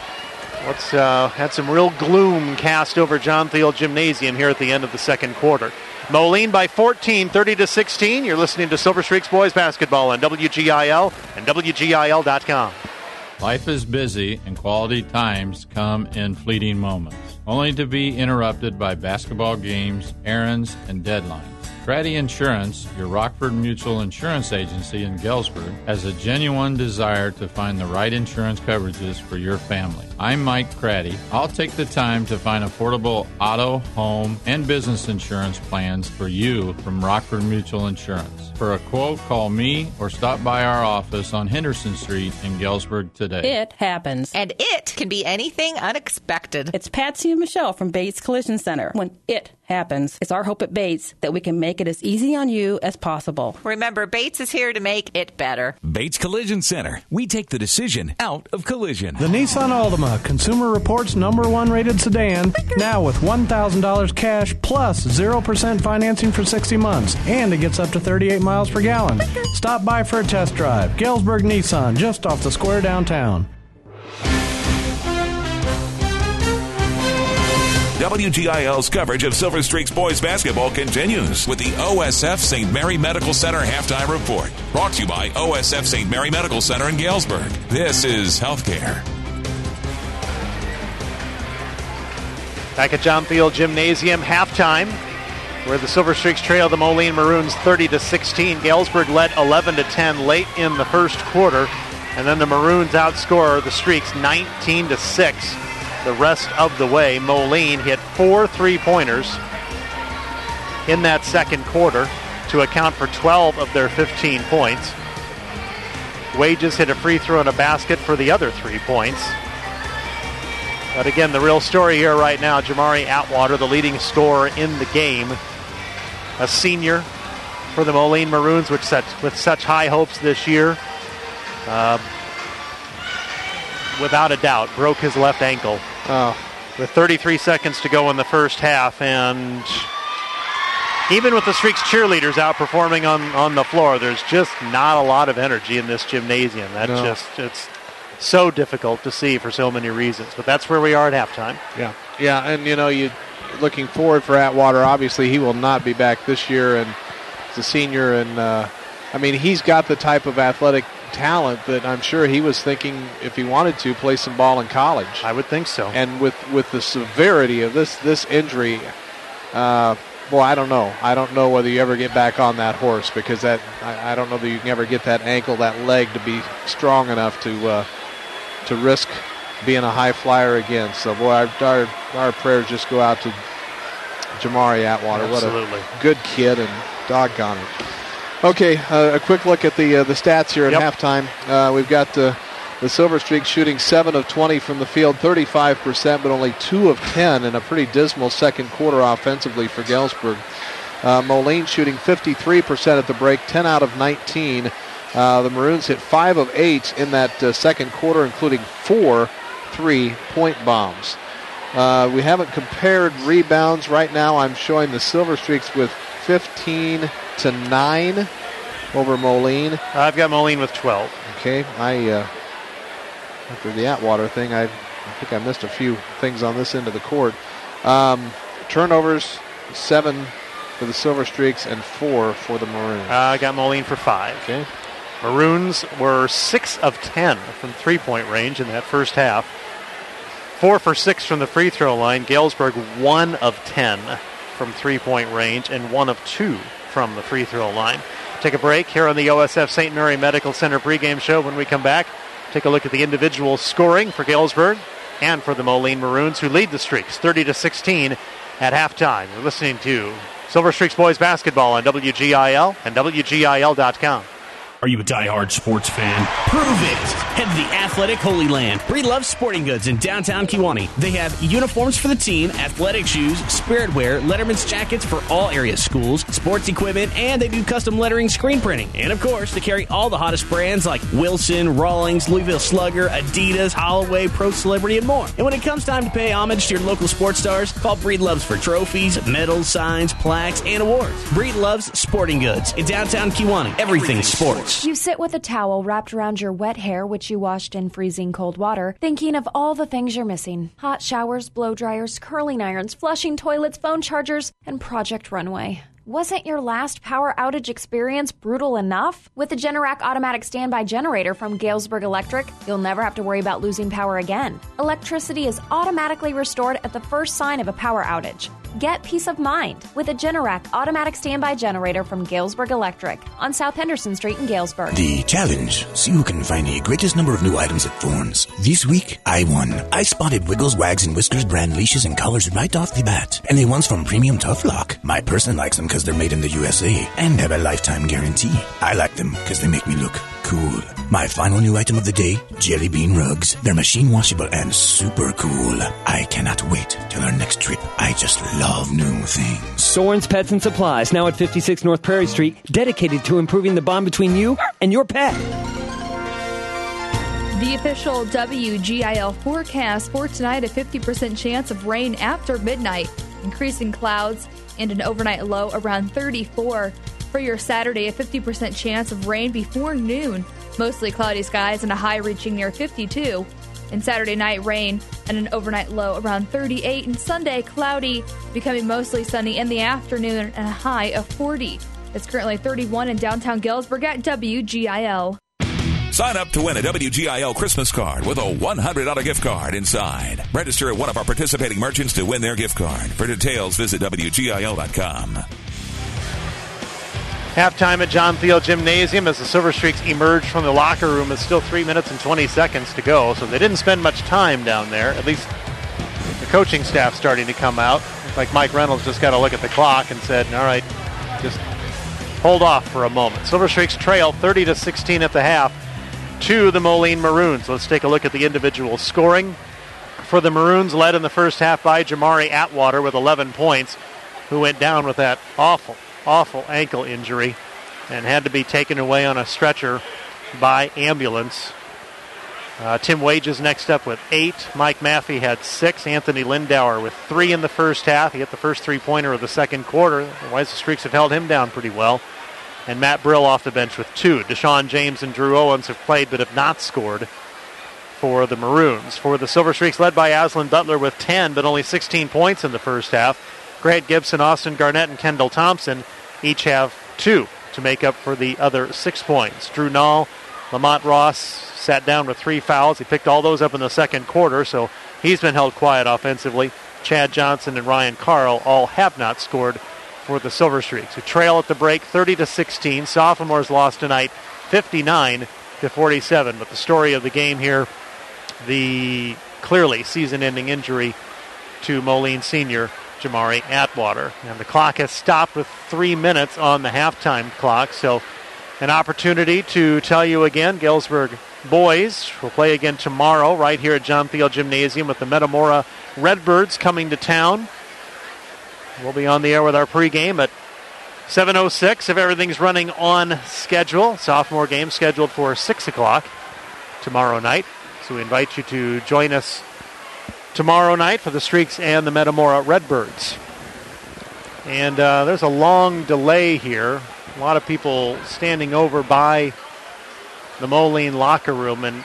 what's uh, had some real gloom cast over John Thiel Gymnasium here at the end of the second quarter. Moline by fourteen, thirty to sixteen. You're listening to Silver Streaks Boys Basketball on W G I L and W G I L dot com. Life is busy and quality times come in fleeting moments, only to be interrupted by basketball games, errands, and deadlines. Craddy Insurance, your Rockford Mutual Insurance Agency in Galesburg, has a genuine desire to find the right insurance coverages for your family. I'm Mike Craddy. I'll take the time to find affordable auto, home, and business insurance plans for you from Rockford Mutual Insurance. For a quote, call me or stop by our office on Henderson Street in Galesburg today. It happens. And it can be anything unexpected. It's Patsy and Michelle from Bates Collision Center. When it happens, it's our hope at Bates that we can make it as easy on you as possible. Remember, Bates is here to make it better. Bates Collision Center. We take the decision out of collision. The Nissan Altima, Consumer Reports number one rated sedan, now with one thousand dollars cash plus zero percent financing for sixty months, and it gets up to thirty-eight miles per gallon. Stop by for a test drive. Galesburg Nissan, just off the square downtown. W G I L's coverage of Silver Streaks boys basketball continues with the O S F Saint Mary Medical Center halftime report. Brought to you by O S F Saint Mary Medical Center in Galesburg. This is healthcare. Back at John Thiel Gymnasium, halftime, where the Silver Streaks trail the Moline Maroons thirty to sixteen. Galesburg led eleven to ten late in the first quarter, and then the Maroons outscore the Streaks nineteen to six. The rest of the way. Moline hit four three-pointers in that second quarter to account for twelve of their fifteen points. Wages hit a free throw and a basket for the other three points. But again, the real story here right now, Jamari Atwater, the leading scorer in the game. A senior for the Moline Maroons, which set with such high hopes this year. Uh, without a doubt, broke his left ankle. Oh. With thirty-three seconds to go in the first half, and even with the Streaks cheerleaders outperforming on, on the floor, there's just not a lot of energy in this gymnasium. That's no. just, it's so difficult to see for so many reasons. But that's where we are at halftime. Yeah, yeah, and you know, you looking forward for Atwater. Obviously, he will not be back this year, and he's a senior, and uh, I mean, he's got the type of athletic talent that I'm sure he was thinking, if he wanted to, play some ball in college. I would think so. And with, with the severity of this this injury, uh, boy, I don't know. I don't know whether you ever get back on that horse, because that I, I don't know that you can ever get that ankle, that leg to be strong enough to uh, to risk being a high flyer again. So, boy, our our, our prayers just go out to Jamari Atwater. Absolutely. What a good kid, and doggone it. Okay, uh, a quick look at the uh, the stats here at yep. halftime. Uh, we've got uh, the Silver Streaks shooting seven of twenty from the field, thirty-five percent, but only two of ten in a pretty dismal second quarter offensively for Galesburg. Uh, Moline shooting fifty-three percent at the break, ten out of nineteen. Uh, the Maroons hit five of eight in that uh, second quarter, including four three-point bombs. Uh, we haven't compared rebounds. Right now I'm showing the Silver Streaks with fifteen to nine over Moline. I've got Moline with twelve. Okay, I uh, after the Atwater thing, I, I think I missed a few things on this end of the court. Um, turnovers, seven for the Silver Streaks and four for the Maroons. Uh, I got Moline for five. Okay. Maroons were six of ten from three-point range in that first half. Four for six from the free throw line. Galesburg one of ten from three-point range and one of two from the free throw line. Take a break here on the O S F Saint Mary Medical Center pregame show. When we come back, take a look at the individual scoring for Galesburg and for the Moline Maroons, who lead the Streaks thirty to sixteen at halftime. We're listening to Silver Streaks boys basketball on W G I L and W G I L dot com. Are you a diehard sports fan? Prove it! Head to the Athletic Holy Land. Breed Love Sporting Goods in downtown Kewanee. They have uniforms for the team, athletic shoes, spirit wear, Letterman's jackets for all area schools, sports equipment, and they do custom lettering screen printing. And of course, they carry all the hottest brands like Wilson, Rawlings, Louisville Slugger, Adidas, Holloway, Pro Celebrity, and more. And when it comes time to pay homage to your local sports stars, call Breed Loves for trophies, medals, signs, plaques, and awards. Breed Loves Sporting Goods in downtown Kewanee. Everything sports. You sit with a towel wrapped around your wet hair, which you washed in freezing cold water, thinking of all the things you're missing. Hot showers, blow dryers, curling irons, flushing toilets, phone chargers, and Project Runway. Wasn't your last power outage experience brutal enough? With the Generac automatic standby generator from Galesburg Electric, you'll never have to worry about losing power again. Electricity is automatically restored at the first sign of a power outage. Get peace of mind with a Generac automatic standby generator from Galesburg Electric on South Henderson Street in Galesburg. The challenge. See who can find the greatest number of new items at Thorns. This week, I won. I spotted Wiggles, Wags, and Whiskers brand leashes and collars right off the bat. And the ones from Premium Tough Lock. My person likes them because they're made in the U S A and have a lifetime guarantee. I like them because they make me look cool. My final new item of the day, Jelly Bean Rugs. They're machine washable and super cool. I cannot wait till our next trip. I just love new things. Soren's Pets and Supplies, now at fifty-six North Prairie Street, dedicated to improving the bond between you and your pet. The official W G I L forecast for tonight, a fifty percent chance of rain after midnight, increasing clouds and an overnight low around thirty-four. For your Saturday, a fifty percent chance of rain before noon. Mostly cloudy skies and a high reaching near fifty-two. And Saturday night, rain and an overnight low around thirty-eight. And Sunday, cloudy, becoming mostly sunny in the afternoon and a high of forty. It's currently thirty-one in downtown Galesburg at W G I L. Sign up to win a W G I L Christmas card with a one hundred dollars gift card inside. Register at one of our participating merchants to win their gift card. For details, visit W G I L dot com. Halftime at John Thiel Gymnasium as the Silver Streaks emerge from the locker room. It's still three minutes and twenty seconds to go, so they didn't spend much time down there. At least the coaching staff starting to come out. Looks like Mike Reynolds just got to look at the clock and said, all right, just hold off for a moment. Silver Streaks trail thirty to sixteen at the half to the Moline Maroons. Let's take a look at the individual scoring. For the Maroons, led in the first half by Jamari Atwater with eleven points, who went down with that awful, awful ankle injury and had to be taken away on a stretcher by ambulance. Uh, Tim Wages next up with eight. Mike Maffey had six. Anthony Lindauer with three in the first half. He hit the first three-pointer of the second quarter. Otherwise, the Streaks have held him down pretty well. And Matt Brill off the bench with two. Deshaun James and Drew Owens have played but have not scored for the Maroons. For the Silver Streaks, led by Aslan Butler with ten, but only sixteen points in the first half. Grant Gibson, Austin Garnett, and Kendall Thompson each have two to make up for the other six points. Drew Nall, Lamont Ross sat down with three fouls. He picked all those up in the second quarter, so he's been held quiet offensively. Chad Johnson and Ryan Carl all have not scored for the Silver Streaks, who trail at the break thirty to sixteen. Sophomores lost tonight fifty-nine to forty-seven. But the story of the game here, the clearly season-ending injury to Moline senior Jamari Atwater. And the clock has stopped with three minutes on the halftime clock. So an opportunity to tell you again, Galesburg boys will play again tomorrow right here at John Thiel Gymnasium with the Metamora Redbirds coming to town. We'll be on the air with our pregame at seven oh six if everything's running on schedule. Sophomore game scheduled for six o'clock tomorrow night. So we invite you to join us tomorrow night for the Streaks and the Metamora Redbirds. And uh, there's a long delay here. A lot of people standing over by the Moline locker room, and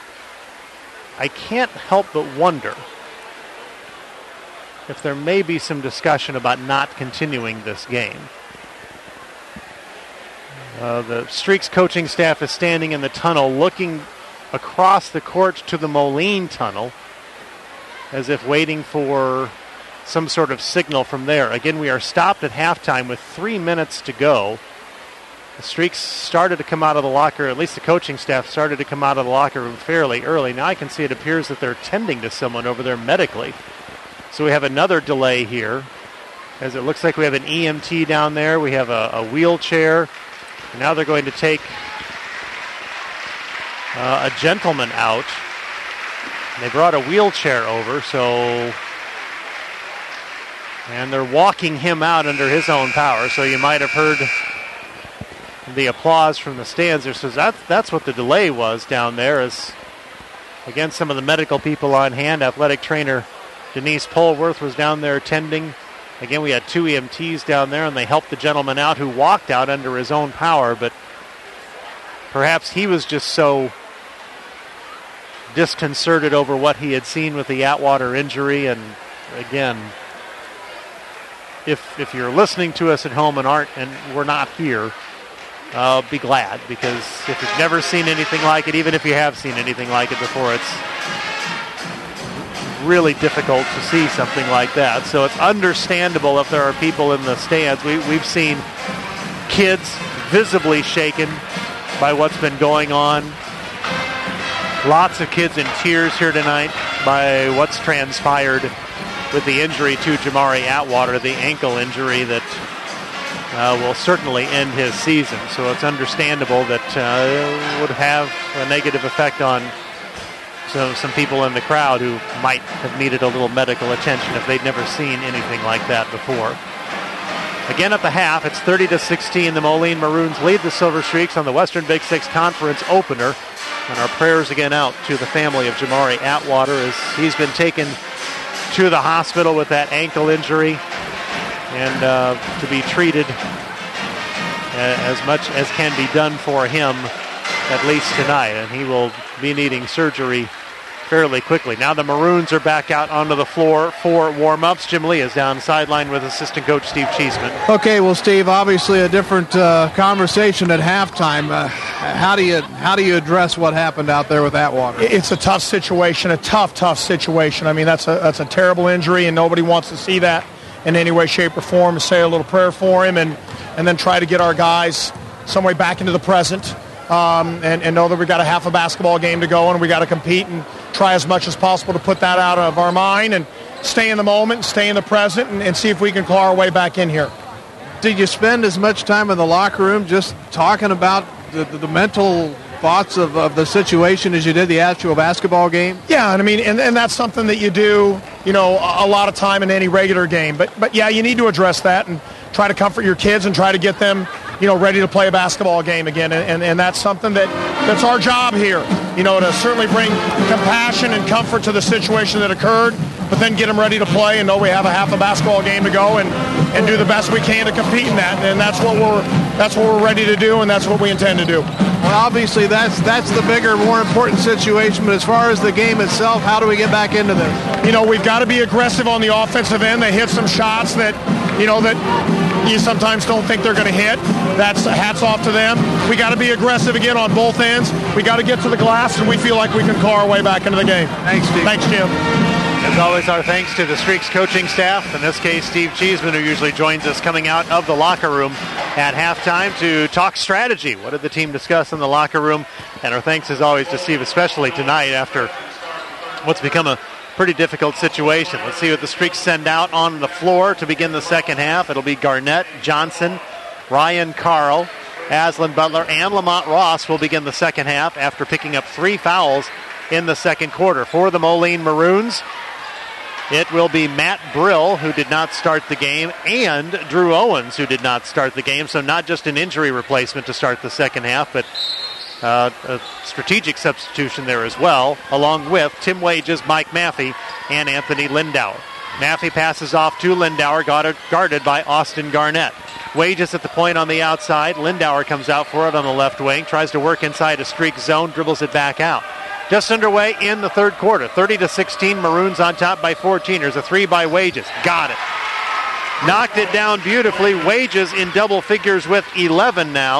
I can't help but wonder if there may be some discussion about not continuing this game. Uh, the Streaks coaching staff is standing in the tunnel looking across the court to the Moline tunnel as if waiting for some sort of signal from there. Again, we are stopped at halftime with three minutes to go. The Streaks started to come out of the locker, at least the coaching staff started to come out of the locker room fairly early. Now I can see it appears that they're tending to someone over there medically. So we have another delay here, as it looks like we have an E M T down there. We have a, a wheelchair. And now they're going to take uh, a gentleman out. And they brought a wheelchair over, so... And they're walking him out under his own power, so you might have heard the applause from the stands there. So that's, that's what the delay was down there, is, again, some of the medical people on hand. Athletic trainer Denise Polworth was down there attending. Again, we had two E M Ts down there, and they helped the gentleman out who walked out under his own power, but perhaps he was just so disconcerted over what he had seen with the Atwater injury. And again, if if you're listening to us at home and aren't and we're not here, uh, be glad, because if you've never seen anything like it, even if you have seen anything like it before, it's really difficult to see something like that. So it's understandable if there are people in the stands. We, we've seen kids visibly shaken by what's been going on. Lots of kids in tears here tonight by what's transpired with the injury to Jamari Atwater, the ankle injury that uh, will certainly end his season. So it's understandable that uh, would have a negative effect on so some people in the crowd who might have needed a little medical attention if they'd never seen anything like that before. Again at the half, it's thirty to sixteen. The Moline Maroons lead the Silver Streaks on the Western Big Six Conference opener. And our prayers again out to the family of Jamari Atwater as he's been taken to the hospital with that ankle injury and uh, to be treated as much as can be done for him, at least tonight. And he will be needing surgery fairly quickly. Now the Maroons are back out onto the floor for warm-ups. Jim Lee is down sideline with assistant coach Steve Cheeseman. Okay, well, Steve, obviously a different uh, conversation at halftime. Uh, how do you how do you address what happened out there with Atwater? It's a tough situation, a tough, tough situation. I mean, that's a that's a terrible injury, and nobody wants to see that in any way, shape, or form. Say a little prayer for him, and and then try to get our guys some way back into the present. Um, and, and know that we got a half a basketball game to go and we got to compete and try as much as possible to put that out of our mind and stay in the moment, stay in the present, and, and see if we can claw our way back in here. Did you spend as much time in the locker room just talking about the, the, the mental thoughts of, of the situation as you did the actual basketball game? Yeah, and I mean, and, and that's something that you do, you know, a, a lot of time in any regular game. But, but yeah, you need to address that and try to comfort your kids and try to get them, you know, ready to play a basketball game again. And, and, and that's something that that's our job here, you know, to certainly bring compassion and comfort to the situation that occurred, but then get them ready to play and know we have a half a basketball game to go and, and do the best we can to compete in that. And that's what we're that's what we're ready to do, and that's what we intend to do. Well, obviously that's that's the bigger, more important situation. But as far as the game itself, how do we get back into this? You know, we've got to be aggressive on the offensive end. They hit some shots that, you know, that you sometimes don't think they're going to hit. That's hats off to them. We got to be aggressive again on both ends. We got to get to the glass, and we feel like we can claw our way back into the game. Thanks, Steve. Thanks, Jim. As always, our thanks to the Streaks coaching staff. In this case, Steve Cheeseman, who usually joins us coming out of the locker room at halftime to talk strategy. What did the team discuss in the locker room? And our thanks, as always, to Steve, especially tonight after what's become a pretty difficult situation. Let's see what the Streaks send out on the floor to begin the second half. It'll be Garnett, Johnson, Ryan Carl, Aslan Butler, and Lamont Ross will begin the second half after picking up three fouls in the second quarter. For the Moline Maroons, it will be Matt Brill, who did not start the game, and Drew Owens, who did not start the game. So not just an injury replacement to start the second half, but uh, a strategic substitution there as well, along with Tim Wages, Mike Maffey, and Anthony Lindauer. Maffey passes off to Lindauer, guarded, guarded by Austin Garnett. Wages at the point on the outside. Lindauer comes out for it on the left wing, tries to work inside a streak zone, dribbles it back out. Just underway in the third quarter. thirty to sixteen, Maroons on top by fourteen. There's a three by Wages. Got it. Knocked it down beautifully. Wages in double figures with eleven now.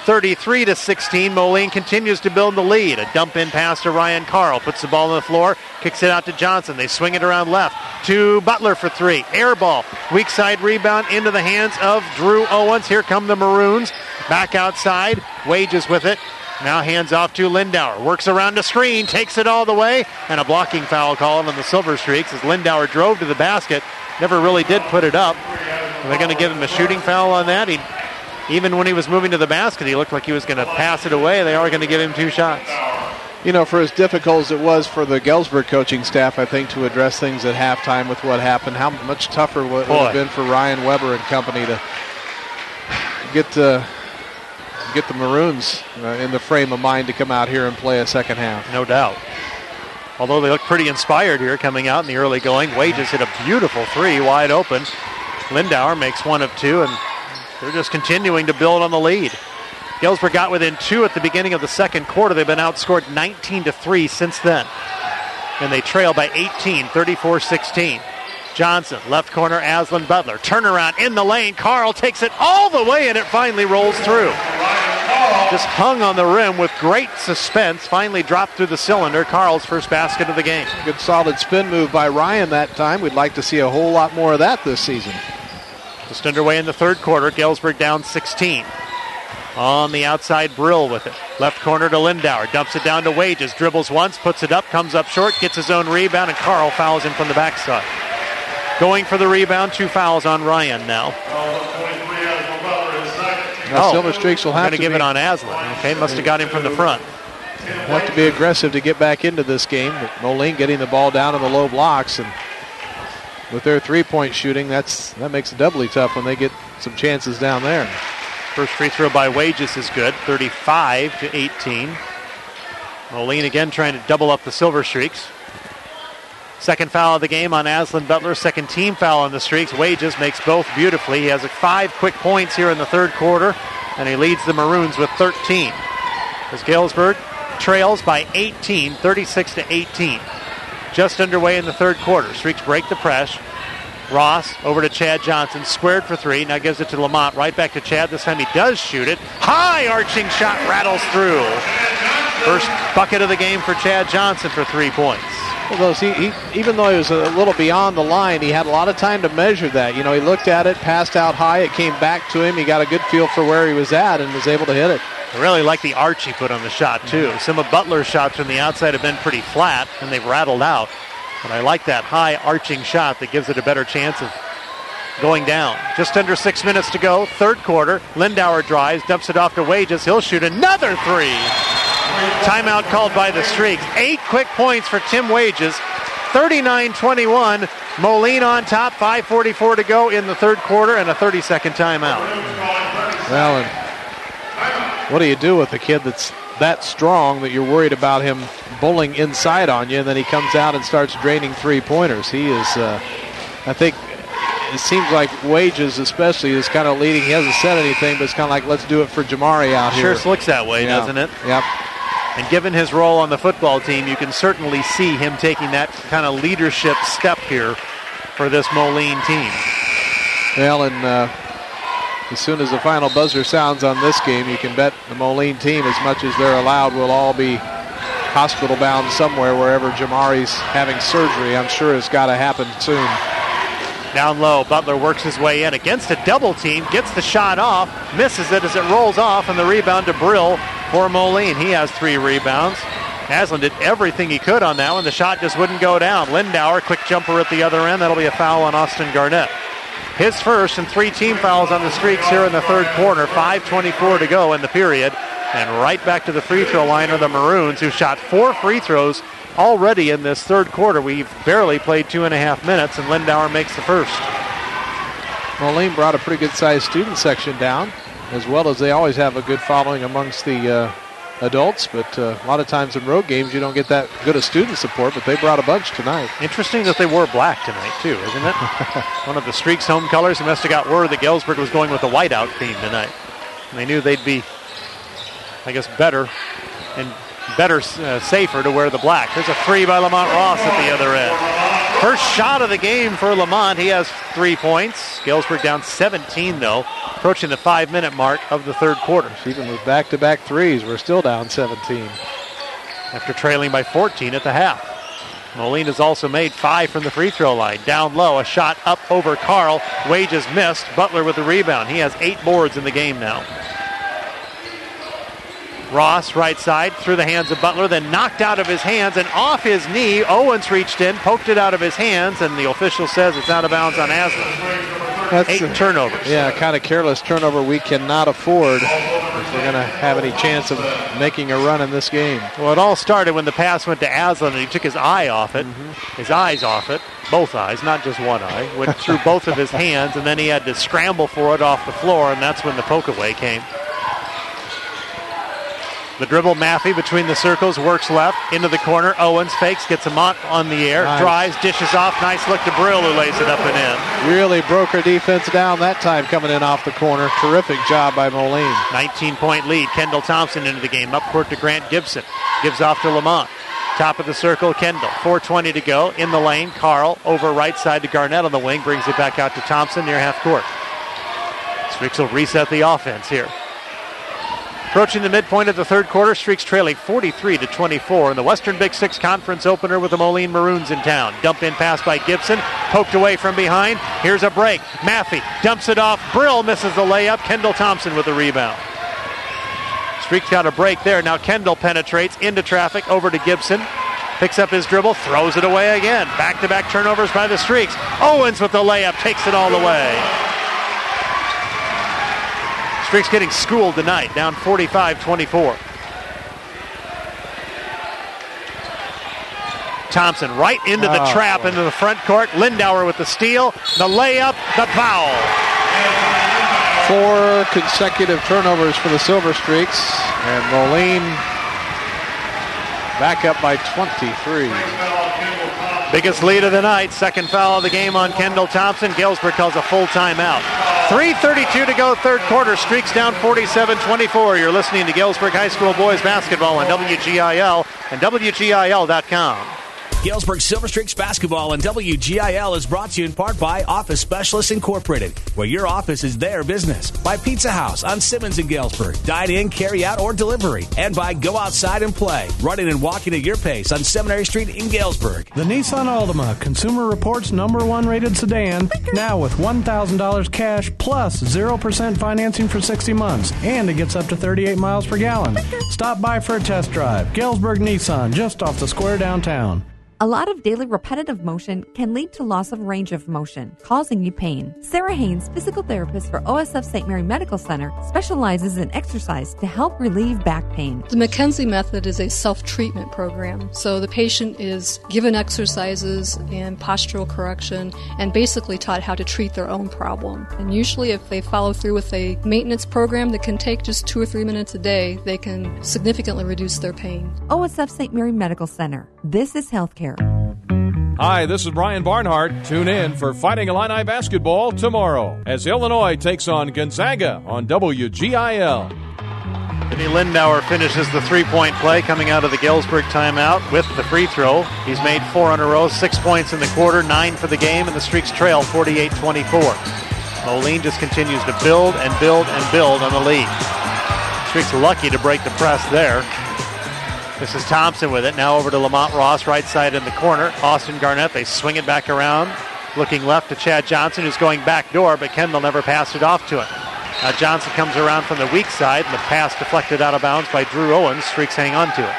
thirty-three to sixteen. Moline continues to build the lead. A dump in pass to Ryan Carl. Puts the ball on the floor. Kicks it out to Johnson. They swing it around left to Butler for three. Air ball. Weak side rebound into the hands of Drew Owens. Here come the Maroons. Back outside. Wages with it. Now hands off to Lindauer. Works around the screen. Takes it all the way. And a blocking foul called on the Silver Streaks as Lindauer drove to the basket. Never really did put it up. Are they going to give him a shooting foul on that? He, even when he was moving to the basket, he looked like he was going to pass it away. They are going to give him two shots. You know, for as difficult as it was for the Galesburg coaching staff, I think, to address things at halftime with what happened, how much tougher would it have been for Ryan Weber and company to get uh, get the Maroons uh, in the frame of mind to come out here and play a second half. No doubt. Although they look pretty inspired here coming out in the early going. Wages hit a beautiful three wide open. Lindauer makes one of two, and they're just continuing to build on the lead. Galesburg got within two at the beginning of the second quarter. They've been outscored nineteen to three since then. And they trail by eighteen, thirty-four sixteen. Johnson, left corner, Aslan Butler. Turnaround in the lane. Carl takes it all the way, and it finally rolls through. Just hung on the rim with great suspense. Finally dropped through the cylinder. Carl's first basket of the game. Good solid spin move by Ryan that time. We'd like to see a whole lot more of that this season. Just underway in the third quarter. Galesburg down sixteen. On the outside, Brill with it. Left corner to Lindauer. Dumps it down to Wages. Dribbles once, puts it up, comes up short, gets his own rebound, and Carl fouls him from the backside. Going for the rebound, two fouls on Ryan now. Now oh, Silver Streaks will have to give be, it on Aslan. Okay, must have got him from the front. Have to be aggressive to get back into this game. But Moline getting the ball down in the low blocks, and with their three-point shooting, that's that makes it doubly tough when they get some chances down there. First free throw by Wages is good, thirty-five to eighteen. Moline again trying to double up the Silver Streaks. Second foul of the game on Aslan Butler. Second team foul on the Streaks. Wages makes both beautifully. He has five quick points here in the third quarter, and he leads the Maroons with thirteen. As Galesburg trails by eighteen, thirty-six to eighteen. Just underway in the third quarter. Streaks break the press. Ross over to Chad Johnson. Squared for three. Now gives it to Lamont. Right back to Chad. This time he does shoot it. High arching shot rattles through. First bucket of the game for Chad Johnson for three points. Well, those, he, he, even though he was a little beyond the line, he had a lot of time to measure that. You know, he looked at it, passed out high, it came back to him. He got a good feel for where he was at and was able to hit it. I really like the arch he put on the shot, too. Some of Butler's shots from the outside have been pretty flat, and they've rattled out. But I like that high arching shot that gives it a better chance of going down. Just under six minutes to go, third quarter. Lindauer drives, dumps it off to Wages. He'll shoot another three. Timeout called by the Streaks. Eight quick points for Tim Wages. thirty-nine twenty-one. Moline on top. five forty-four to go in the third quarter and a thirty-second timeout. Well, and what do you do with a kid that's that strong that you're worried about him bowling inside on you, and then he comes out and starts draining three-pointers? He is, uh, I think, it seems like Wages especially is kind of leading. He hasn't said anything, but it's kind of like, let's do it for Jamari out here. Sure looks that way, yeah. Doesn't it? Yep. And given his role on the football team, you can certainly see him taking that kind of leadership step here for this Moline team. Well, and uh, as soon as the final buzzer sounds on this game, you can bet the Moline team, as much as they're allowed, will all be hospital bound somewhere wherever Jamari's having surgery. I'm sure it's got to happen soon. Down low, Butler works his way in against a double team, gets the shot off, misses it as it rolls off, and the rebound to Brill for Moline. He has three rebounds. Aslan did everything he could on that one. The shot just wouldn't go down. Lindauer, quick jumper at the other end. That'll be a foul on Austin Garnett. His first and three team fouls on the Streaks here in the third quarter. five twenty-four to go in the period. And right back to the free throw line are the Maroons, who shot four free throws already in this third quarter. We've barely played two and a half minutes, and Lindauer makes the first. Moline brought a pretty good-sized student section down, as well as they always have a good following amongst the uh, adults, but uh, a lot of times in road games you don't get that good a student support, but they brought a bunch tonight. Interesting that they wore black tonight, too, isn't it? One of the Streaks home colors. They must have got word that Galesburg was going with the whiteout theme tonight. And they knew they'd be, I guess, better and better, uh, safer to wear the black. There's a three by Lamont Ross at the other end. First shot of the game for Lamont. He has three points. Galesburg down seventeen, though, approaching the five-minute mark of the third quarter. Even with back-to-back threes, we're still down seventeen. After trailing by fourteen at the half. Moline has also made five from the free throw line. Down low, a shot up over Carl. Wages missed. Butler with the rebound. He has eight boards in the game now. Ross, right side, through the hands of Butler, then knocked out of his hands and off his knee. Owens reached in, poked it out of his hands, and the official says it's out of bounds on Aslan. That's Eight a, turnovers. Yeah, kind of careless turnover we cannot afford if we're going to have any chance of making a run in this game. Well, it all started when the pass went to Aslan and he took his eye off it, mm-hmm. his eyes off it, both eyes, not just one eye, went through both of his hands, and then he had to scramble for it off the floor, and that's when the poke away came. The dribble, Maffey between the circles, works left, into the corner. Owens fakes, gets him on, on the air, nice. Drives, dishes off. Nice look to Brill, who lays it up and in. Really broke her defense down that time coming in off the corner. Terrific job by Moline. nineteen-point lead. Kendall Thompson into the game. Up court to Grant Gibson. Gives off to Lamont. Top of the circle, Kendall. four twenty to go. In the lane, Carl over right side to Garnett on the wing. Brings it back out to Thompson near half court. Streaks will reset the offense here. Approaching the midpoint of the third quarter, Streaks trailing forty-three to twenty-four in the Western Big Six Conference opener with the Moline Maroons in town. Dump in pass by Gibson, poked away from behind. Here's a break. Maffey dumps it off. Brill misses the layup. Kendall Thompson with the rebound. Streaks got a break there. Now Kendall penetrates into traffic over to Gibson. Picks up his dribble, throws it away again. Back-to-back turnovers by the Streaks. Owens with the layup, takes it all the way. Streaks getting schooled tonight, down forty-five twenty-four. Thompson right into the oh, trap, boy. Into the front court. Lindauer with the steal, the layup, the foul. Four consecutive turnovers for the Silver Streaks, and Moline back up by twenty-three. Biggest lead of the night. Second foul of the game on Kendall Thompson. Galesburg calls a full timeout. three thirty-two to go, third quarter. Streaks down forty-seven twenty-four. You're listening to Galesburg High School boys basketball on W G I L and W G I L dot com. Galesburg Silver Streaks basketball on W G I L is brought to you in part by Office Specialists Incorporated, where your office is their business. By Pizza House on Simmons in Galesburg, dine in, carry out, or delivery. And by Go Outside and Play, running and walking at your pace on Seminary Street in Galesburg. The Nissan Altima, Consumer Reports number one rated sedan, now with one thousand dollars cash plus zero percent financing for sixty months, and it gets up to thirty-eight miles per gallon. Stop by for a test drive. Galesburg Nissan, just off the square downtown. A lot of daily repetitive motion can lead to loss of range of motion, causing you pain. Sarah Haynes, physical therapist for O S F Saint Mary Medical Center, specializes in exercise to help relieve back pain. The McKenzie method is a self-treatment program. So the patient is given exercises and postural correction and basically taught how to treat their own problem. And usually if they follow through with a maintenance program that can take just two or three minutes a day, they can significantly reduce their pain. O S F Saint Mary Medical Center. This is healthcare. Hi, this is Brian Barnhart. Tune in for Fighting Illini basketball tomorrow as Illinois takes on Gonzaga on W G I L. Vinny Lindauer finishes the three-point play coming out of the Galesburg timeout with the free throw. He's made four in a row, six points in the quarter, nine for the game, and the Streaks trail forty-eight twenty-four. Moline just continues to build and build and build on the lead. Streaks lucky to break the press there. This is Thompson with it. Now over to Lamont Ross, right side in the corner. Austin Garnett, they swing it back around. Looking left to Chad Johnson, who's going back door, but Kendall never passed it off to him. Now Johnson comes around from the weak side, and the pass deflected out of bounds by Drew Owens. Streaks hang on to it.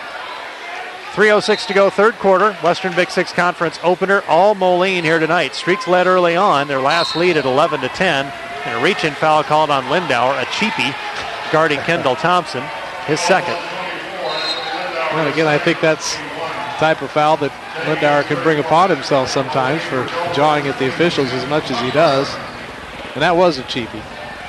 three oh six to go, third quarter. Western Big Six Conference opener, all Moline here tonight. Streaks led early on, their last lead at eleven to ten. And a reach-in foul called on Lindauer, a cheapie guarding Kendall Thompson, his second. And again, I think that's the type of foul that Lindauer can bring upon himself sometimes for jawing at the officials as much as he does. And that was a cheapie.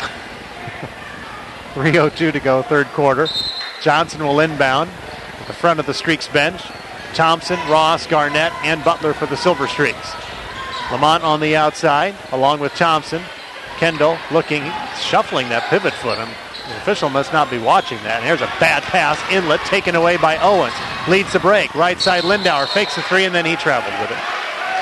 three oh two to go, third quarter. Johnson will inbound at the front of the Streaks bench. Thompson, Ross, Garnett, and Butler for the Silver Streaks. Lamont on the outside, along with Thompson. Kendall looking, shuffling that pivot foot. And the official must not be watching that. And here's a bad pass, inlet, taken away by Owens. Leads the break. Right side, Lindauer fakes the three, and then he traveled with it.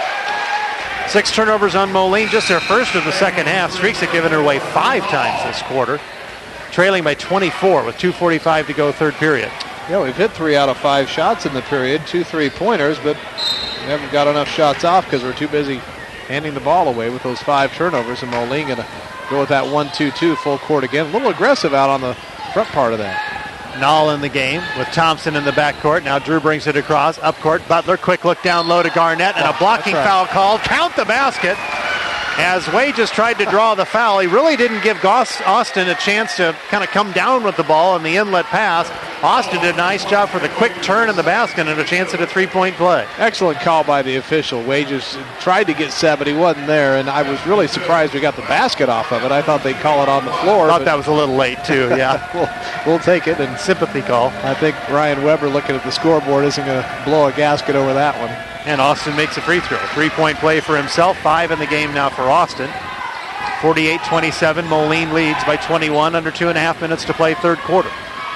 Six turnovers on Moline, just their first of the second half. Streaks have given her away five times this quarter, trailing by twenty-four with two forty-five to go third period. Yeah, we've hit three out of five shots in the period, two three-pointers, but we haven't got enough shots off because we're too busy handing the ball away with those five turnovers, and Moline going to go with that one two two full court again. A little aggressive out on the front part of that. Nall in the game with Thompson in the backcourt. Now Drew brings it across. Up court, Butler, quick look down low to Garnett, and a blocking right. foul called. Count the basket. As Wages tried to draw the foul, he really didn't give Goss, Austin a chance to kind of come down with the ball in the inlet pass. Austin did a nice job for the quick turn in the basket and a chance at a three-point play. Excellent call by the official. Wages tried to get set, but he wasn't there, and I was really surprised we got the basket off of it. I thought they'd call it on the floor. Thought that was a little late, too, yeah. we'll, we'll take it. And sympathy call. I think Ryan Weber, looking at the scoreboard, isn't going to blow a gasket over that one. And Austin makes a free throw. Three-point play for himself. Five in the game now for Austin. forty-eight twenty-seven. Moline leads by twenty-one. Under two and a half minutes to play third quarter.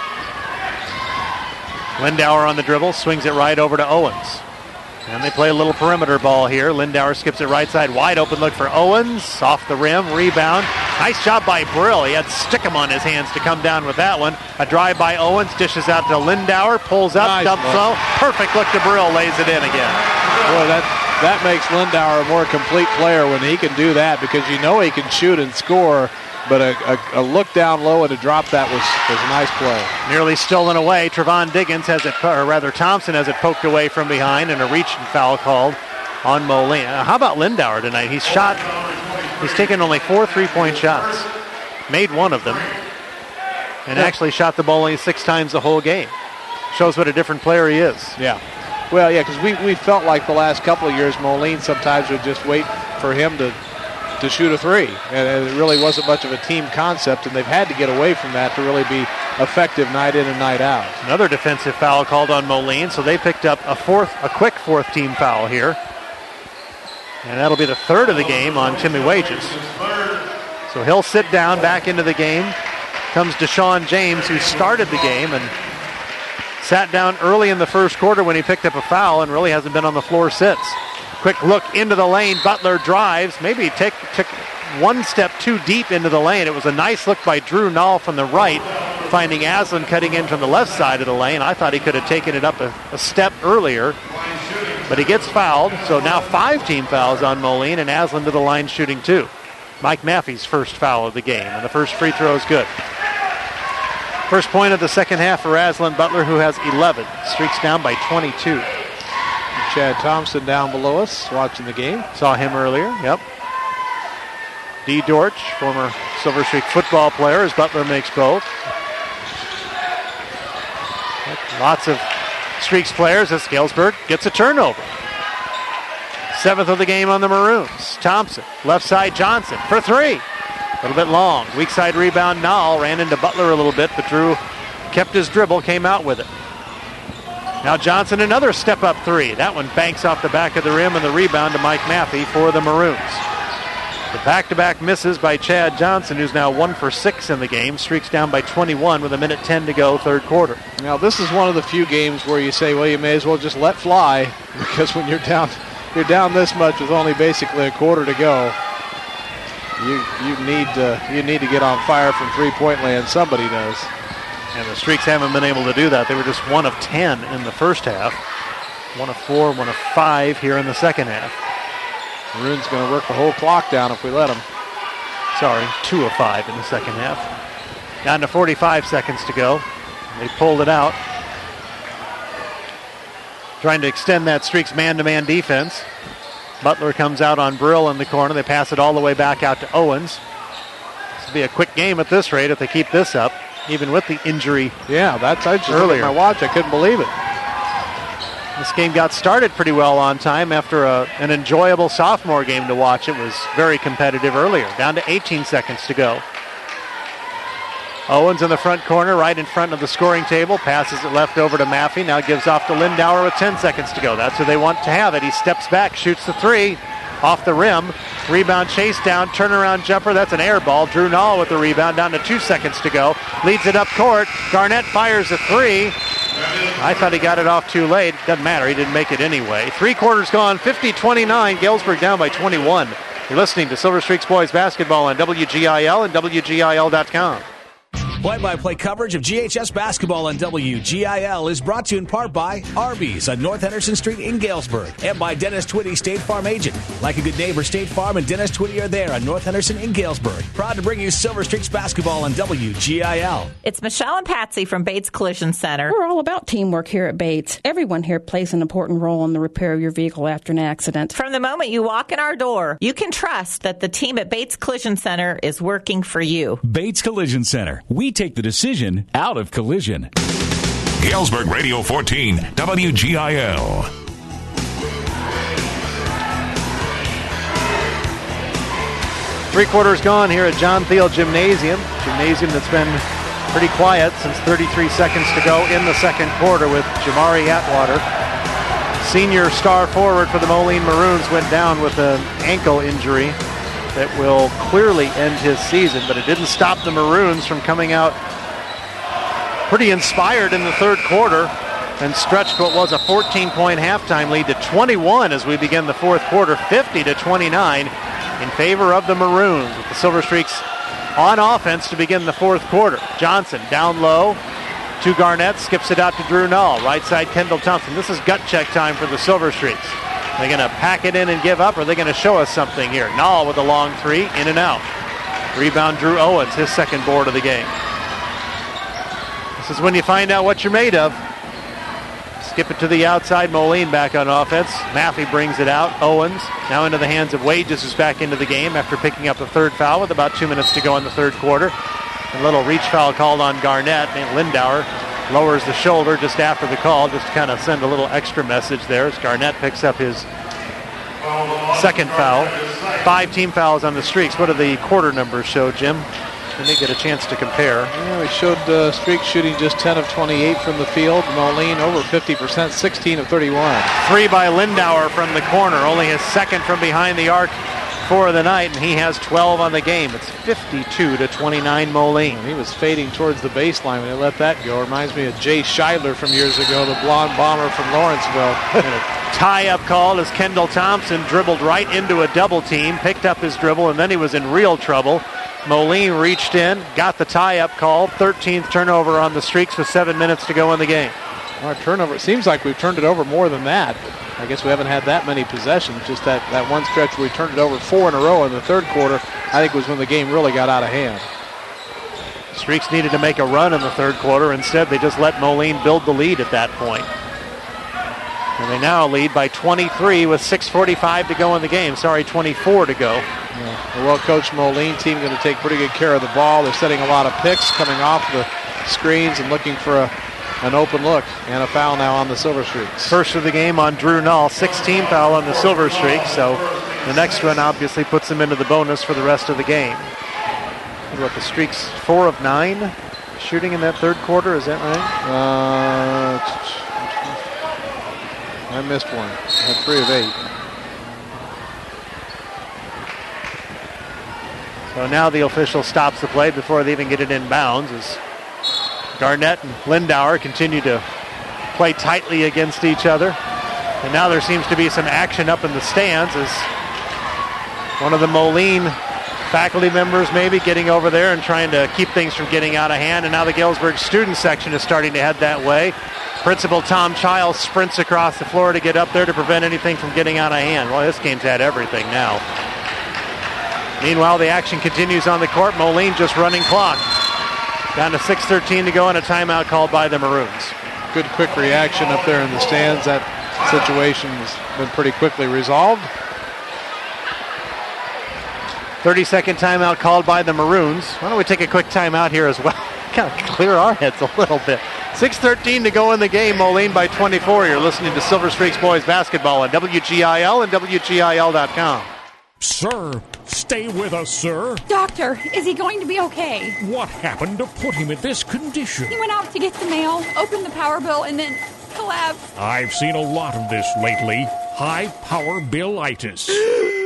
Lindauer on the dribble. Swings it right over to Owens. And they play a little perimeter ball here. Lindauer skips it right side. Wide open look for Owens. Off the rim. Rebound. Nice job by Brill. He had Stickham on his hands to come down with that one. A drive by Owens. Dishes out to Lindauer. Pulls up. Nice dump low. Perfect look to Brill. Lays it in again. Boy, that, that makes Lindauer a more complete player when he can do that, because you know he can shoot and score, but a, a, a look down low and a drop, that was, was a nice play. Nearly stolen away. Trevon Diggins has it, or rather Thompson has it poked away from behind, and a reach and foul called on Moline. Uh, how about Lindauer tonight? He's shot, he's taken only four three-point shots, made one of them, and yeah. actually shot the ball only six times the whole game. Shows what a different player he is. Yeah. Well, yeah, because we, we felt like the last couple of years Moline sometimes would just wait for him to to shoot a three, and it really wasn't much of a team concept, and they've had to get away from that to really be effective night in and night out. Another defensive foul called on Moline, so they picked up a fourth, a quick fourth team foul here, and that'll be the third of the game on Timmy Wages. So he'll sit down back into the game. Comes Deshaun James, who started the game and sat down early in the first quarter when he picked up a foul and really hasn't been on the floor since. Quick look into the lane. Butler drives. Maybe take, took one step too deep into the lane. It was a nice look by Drew Nall from the right, finding Aslan cutting in from the left side of the lane. I thought he could have taken it up a, a step earlier, but he gets fouled. So now five team fouls on Moline, and Aslan to the line shooting two. Mike Maffey's first foul of the game, and the first free throw is good. First point of the second half for Aslan Butler, who has eleven. Streaks down by twenty-two. Chad Thompson down below us, watching the game. Saw him earlier, yep. Dee Dortch, former Silver Streak football player, as Butler makes both. Lots of Streaks players as Galesburg gets a turnover. Seventh of the game on the Maroons. Thompson, left side Johnson for three. A little bit long. Weak side rebound, Nall ran into Butler a little bit, but Drew kept his dribble, came out with it. Now Johnson, another step-up three. That one banks off the back of the rim, and the rebound to Mike Maffey for the Maroons. The back-to-back misses by Chad Johnson, who's now one for six in the game. Streaks down by twenty-one with a minute ten to go, third quarter. Now this is one of the few games where you say, well, you may as well just let fly, because when you're down, you're down this much with only basically a quarter to go, you you need to you need to get on fire from three-point land. Somebody does. And the Streaks haven't been able to do that. They were just one of ten in the first half. One of four, one of five here in the second half. Maroon's going to work the whole clock down if we let them. Sorry, two of five in the second half. Down to forty-five seconds to go. They pulled it out. Trying to extend that Streaks man-to-man defense. Butler comes out on Brill in the corner. They pass it all the way back out to Owens. This will be a quick game at this rate if they keep this up. Even with the injury. Yeah, that's I just earlier. Looked at my watch. I couldn't believe it. This game got started pretty well on time after a, an enjoyable sophomore game to watch. It was very competitive earlier. Down to eighteen seconds to go. Owens in the front corner, right in front of the scoring table. Passes it left over to Maffey. Now gives off to Lindauer with ten seconds to go. That's who they want to have it. He steps back, shoots the three. Off the rim. Rebound chase down. Turnaround jumper. That's an air ball. Drew Nall with the rebound. Down to two seconds to go. Leads it up court. Garnett fires a three. I thought he got it off too late. Doesn't matter. He didn't make it anyway. Three quarters gone. fifty twenty-nine. Galesburg down by twenty-one. You're listening to Silver Streaks Boys Basketball on W G I L and W G I L dot com. Play-by-play coverage of G H S basketball on W G I L is brought to you in part by Arby's on North Henderson Street in Galesburg and by Dennis Twitty, State Farm agent. Like a good neighbor, State Farm and Dennis Twitty are there on North Henderson in Galesburg. Proud to bring you Silver Streaks basketball on W G I L. It's Michelle and Patsy from Bates Collision Center. We're all about teamwork here at Bates. Everyone here plays an important role in the repair of your vehicle after an accident. From the moment you walk in our door, you can trust that the team at Bates Collision Center is working for you. Bates Collision Center. We take the decision out of collision. Galesburg Radio fourteen, W G I L. Three quarters gone here at John Thiel Gymnasium. Gymnasium that's been pretty quiet since thirty-three seconds to go in the second quarter with Jamari Atwater. Senior star forward for the Moline Maroons went down with an ankle injury that will clearly end his season, but it didn't stop the Maroons from coming out pretty inspired in the third quarter and stretched what was a fourteen-point halftime lead to twenty-one as we begin the fourth quarter, fifty to twenty-nine in favor of the Maroons, with the Silver Streaks on offense to begin the fourth quarter. Johnson down low to Garnett, skips it out to Drew Null. Right side, Kendall Thompson. This is gut check time for the Silver Streaks. They're going to pack it in and give up, or are they going to show us something here? Null with a long three, in and out. Rebound, Drew Owens, his second board of the game. This is when you find out what you're made of. Skip it to the outside. Moline back on offense. Maffey brings it out. Owens now into the hands of Wages, who's back into the game after picking up the third foul with about two minutes to go in the third quarter. A little reach foul called on Garnett. And Lindauer lowers the shoulder just after the call, just to kind of send a little extra message there as Garnett picks up his second foul. Five team fouls on the Streaks. What do the quarter numbers show, Jim? We may get a chance to compare. Yeah, we showed uh, Streaks shooting just ten of twenty-eight from the field. Moline over fifty percent, sixteen of thirty-one. Three by Lindauer from the corner, only his second from behind the arc for the night, and he has twelve on the game. It's fifty-two to twenty-nine Moline. He was fading towards the baseline when they let that go. Reminds me of Jay Scheidler from years ago, the blonde bomber from Lawrenceville. And a tie-up call as Kendall Thompson dribbled right into a double team, picked up his dribble, and then he was in real trouble. Moline reached in, got the tie-up call, thirteenth turnover on the Streaks with seven minutes to go in the game. Our turnover, it seems like we've turned it over more than that. I guess we haven't had that many possessions. Just that, that one stretch where we turned it over four in a row in the third quarter, I think was when the game really got out of hand. Streaks needed to make a run in the third quarter. Instead, they just let Moline build the lead at that point. And they now lead by twenty-three with six forty-five to go in the game. Sorry, twenty-four to go. Yeah. The well-coached Moline team going to take pretty good care of the ball. They're setting a lot of picks, coming off the screens and looking for a, an open look. And a foul now on the Silver Streaks. First of the game on Drew Null. sixteen foul on the Silver Streaks. So the next one obviously puts them into the bonus for the rest of the game. What about the Streaks? Four of nine shooting in that third quarter. Is that right? Uh... I missed one. I had three of eight. So now the official stops the play before they even get it in bounds as Garnett and Lindauer continue to play tightly against each other. And now there seems to be some action up in the stands as one of the Moline faculty members maybe getting over there and trying to keep things from getting out of hand. And now the Galesburg student section is starting to head that way. Principal Tom Childs sprints across the floor to get up there to prevent anything from getting out of hand. Well, this game's had everything now. Meanwhile, the action continues on the court. Moline just running clock. Down to six thirteen to go and a timeout called by the Maroons. Good quick reaction up there in the stands. That situation has been pretty quickly resolved. thirty-second timeout called by the Maroons. Why don't we take a quick timeout here as well? Kind of clear our heads a little bit. six thirteen to go in the game. Moline by twenty-four. You're listening to Silver Streaks Boys Basketball on W G I L and W G I L dot com. Sir, stay with us, sir. Doctor, is he going to be okay? What happened to put him in this condition? He went out to get the mail, opened the power bill, and then collapsed. I've seen a lot of this lately. High power billitis.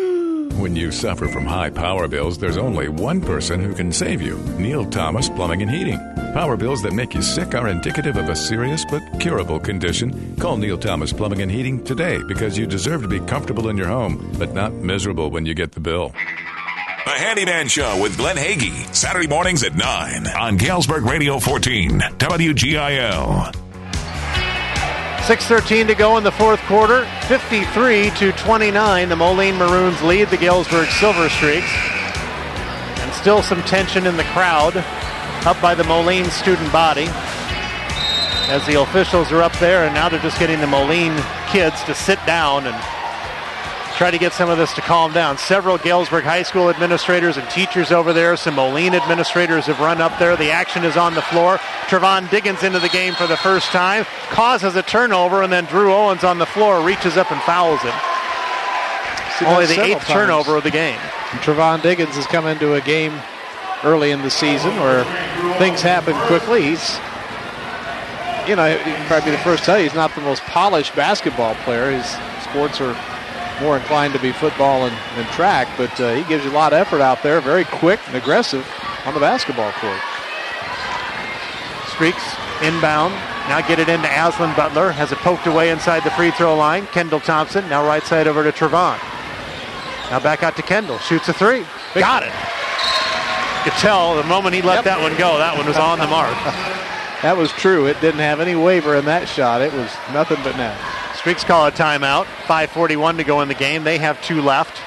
When you suffer from high power bills, there's only one person who can save you. Neil Thomas Plumbing and Heating. Power bills that make you sick are indicative of a serious but curable condition. Call Neil Thomas Plumbing and Heating today because you deserve to be comfortable in your home, but not miserable when you get the bill. The Handyman Show with Glenn Hagee, Saturday mornings at nine on Galesburg Radio fourteen, W G I L. six thirteen to go in the fourth quarter. fifty-three to twenty-nine. The Moline Maroons lead the Galesburg Silver Streaks. And still some tension in the crowd up by the Moline student body as the officials are up there, and now they're just getting the Moline kids to sit down and try to get some of this to calm down. Several Galesburg High School administrators and teachers over there. Some Moline administrators have run up there. The action is on the floor. Trevon Diggins into the game for the first time. Causes a turnover, and then Drew Owens on the floor reaches up and fouls him. Only the eighth times. Turnover of the game. And Trevon Diggins has come into a game early in the season where things happen quickly. He's, you know, he'd probably be the first to tell you, he's not the most polished basketball player. His sports are more inclined to be football and, and track, but uh, he gives you a lot of effort out there, very quick and aggressive on the basketball court. Streaks inbound, now get it into Aslan Butler, has it poked away inside the free throw line. Kendall Thompson, now right side over to Trevon. Now back out to Kendall, shoots a three. Big Got it. You could tell the moment he let yep. that one go, that one was on the mark. That was true. It didn't have any waver in that shot. It was nothing but net. Streaks call a timeout. five forty-one to go in the game. They have two left.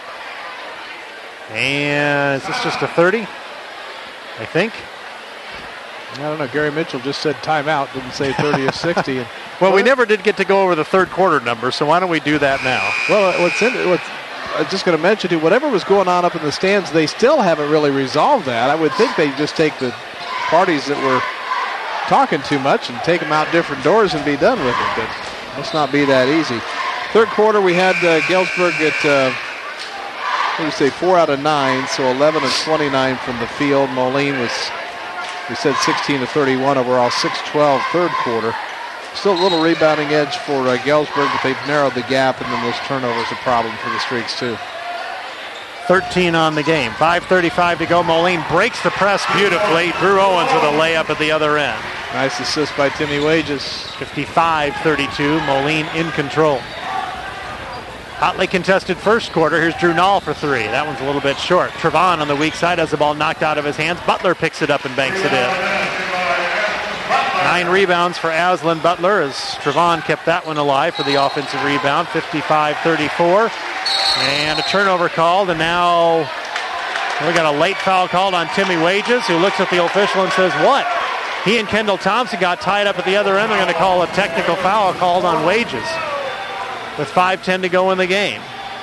And is this just a thirty? I think. I don't know. Gary Mitchell just said timeout. Didn't say thirty or sixty. And well, we never did get to go over the third quarter number, so why don't we do that now? Well, what's in what's I was just going to mention to you, whatever was going on up in the stands, they still haven't really resolved that. I would think they just take the parties that were talking too much and take them out different doors and be done with it. But must not be that easy. Third quarter, we had uh, Galesburg at, uh, what do you say, four out of nine, so eleven of twenty-nine from the field. Moline was, we said sixteen to thirty-one overall, six twelve third quarter. Still a little rebounding edge for uh, Galesburg, but they've narrowed the gap, and then those turnovers a problem for the Streaks, too. thirteen on the game. five thirty-five to go. Moline breaks the press beautifully. Drew Owens with a layup at the other end. Nice assist by Timmy Wages. fifty-five thirty-two. Moline in control. Hotly contested first quarter. Here's Drew Nall for three. That one's a little bit short. Trevon on the weak side has the ball knocked out of his hands. Butler picks it up and banks it in. Nine rebounds for Aslan Butler as Trevon kept that one alive for the offensive rebound. fifty-five thirty-four. And a turnover called, and now we got a late foul called on Timmy Wages, who looks at the official and says, what? He and Kendall Thompson got tied up at the other end. They're going to call a technical foul called on Wages with five ten to go in the game.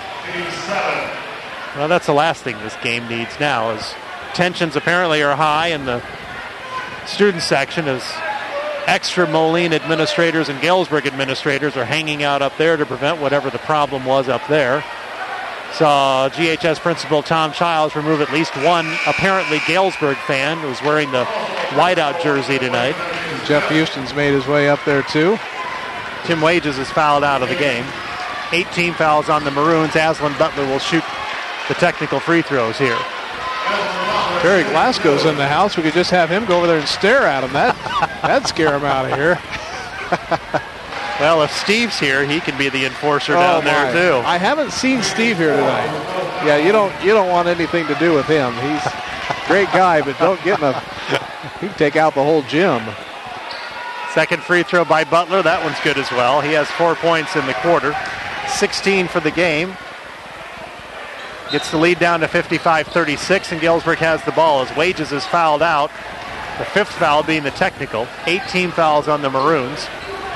Well, that's the last thing this game needs now, as tensions apparently are high in the student section as extra Moline administrators and Galesburg administrators are hanging out up there to prevent whatever the problem was up there. Saw G H S principal Tom Childs remove at least one apparently Galesburg fan who was wearing the whiteout jersey tonight. Jeff Houston's made his way up there too. Tim Wages is fouled out of the game. eighteen fouls on the Maroons. Aslan Butler will shoot the technical free throws here. Terry Glasgow's in the house. We could just have him go over there and stare at him. That, that'd scare him out of here. Well, if Steve's here, he can be the enforcer oh down my. there too. I haven't seen Steve here tonight. Yeah, you don't you don't want anything to do with him. He's a great guy, but don't get him. He can take out the whole gym. Second free throw by Butler. That one's good as well. He has four points in the quarter. sixteen for the game. Gets the lead down to fifty-five thirty-six, and Galesburg has the ball as Wages is fouled out. The fifth foul being the technical. eighteen fouls on the Maroons.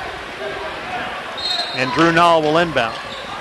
And Drew Nall will inbound.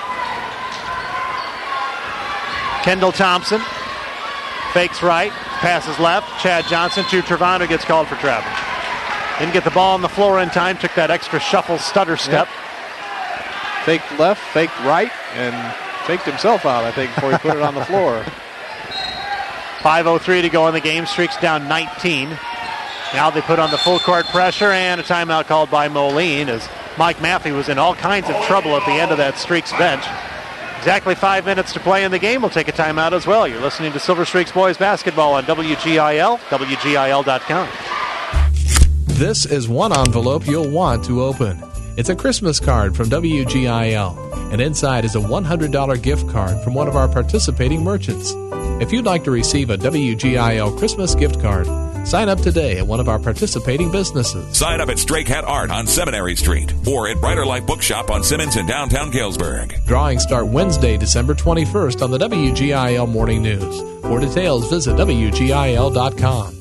Kendall Thompson fakes right, passes left. Chad Johnson to Trevon, who gets called for travel. Didn't get the ball on the floor in time, took that extra shuffle stutter step. Yep. Faked left, faked right, and faked himself out, I think, before he put it on the floor. five oh three to go in the game. Streaks down nineteen. Now they put on the full court pressure, and a timeout called by Moline as Mike Maffey was in all kinds of trouble at the end of that Streaks bench. Exactly five minutes to play in the game. We'll take a timeout as well. You're listening to Silver Streaks Boys Basketball on W G I L, W G I L dot com. This is one envelope you'll want to open. It's a Christmas card from W G I L, and inside is a one hundred dollars gift card from one of our participating merchants. If you'd like to receive a W G I L Christmas gift card, sign up today at one of our participating businesses. Sign up at Stray Cat Art on Seminary Street or at Brighter Life Bookshop on Simmons in downtown Galesburg. Drawings start Wednesday, December twenty-first on the W G I L Morning News. For details, visit W G I L dot com.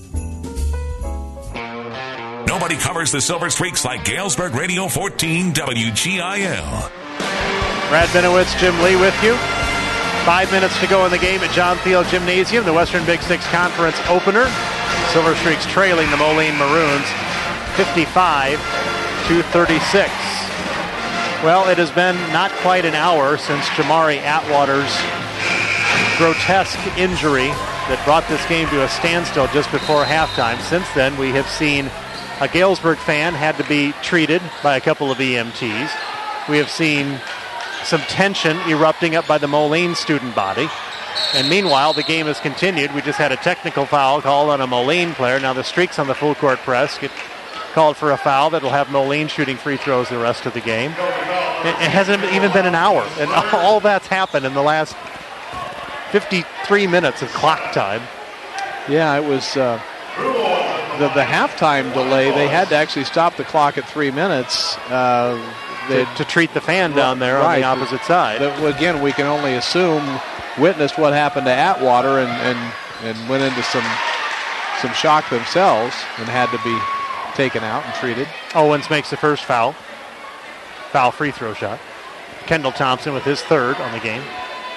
Nobody covers the Silver Streaks like Galesburg Radio fourteen W G I L. Brad Benowitz, Jim Lee with you. Five minutes to go in the game at John Thiel Gymnasium, the Western Big Six Conference opener. Silver Streaks trailing the Moline Maroons fifty-five to thirty-six. Well, it has been not quite an hour since Jamari Atwater's grotesque injury that brought this game to a standstill just before halftime. Since then, we have seen a Galesburg fan had to be treated by a couple of E M Ts. We have seen some tension erupting up by the Moline student body. And meanwhile, the game has continued. We just had a technical foul called on a Moline player. Now the Streaks on the full court press get called for a foul that will have Moline shooting free throws the rest of the game. It, it hasn't even been an hour, and all that's happened in the last fifty-three minutes of clock time. Yeah, it was uh, the, the halftime delay. They had to actually stop the clock at three minutes. Uh, to, to treat the fan down there right, on the opposite side. But again, we can only assume witnessed what happened to Atwater and, and, and went into some some shock themselves and had to be taken out and treated. Owens makes the first foul. Foul free throw shot. Kendall Thompson with his third on the game.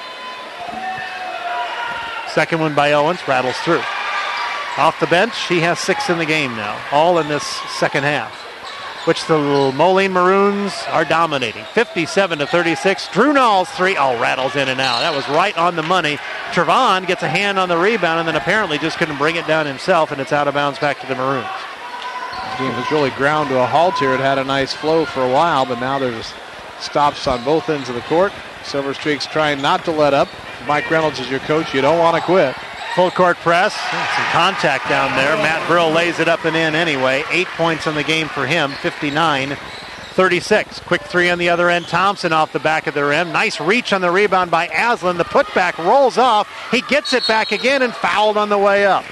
Second one by Owens, rattles through. Off the bench, he has six in the game now, all in this second half, which the Moline Maroons are dominating. fifty-seven to thirty-six. Drew Nall's three, oh, rattles in and out. That was right on the money. Trevon gets a hand on the rebound and then apparently just couldn't bring it down himself, and it's out of bounds back to the Maroons. The game was really ground to a halt here. It had a nice flow for a while, but now there's stops on both ends of the court. Silver Streaks trying not to let up. Mike Reynolds is your coach. You don't want to quit. Full court press. Some contact down there. Matt Brill lays it up and in anyway. Eight points in the game for him. fifty-nine thirty-six. Quick three on the other end. Thompson off the back of the rim. Nice reach on the rebound by Aslan. The putback rolls off. He gets it back again and fouled on the way up.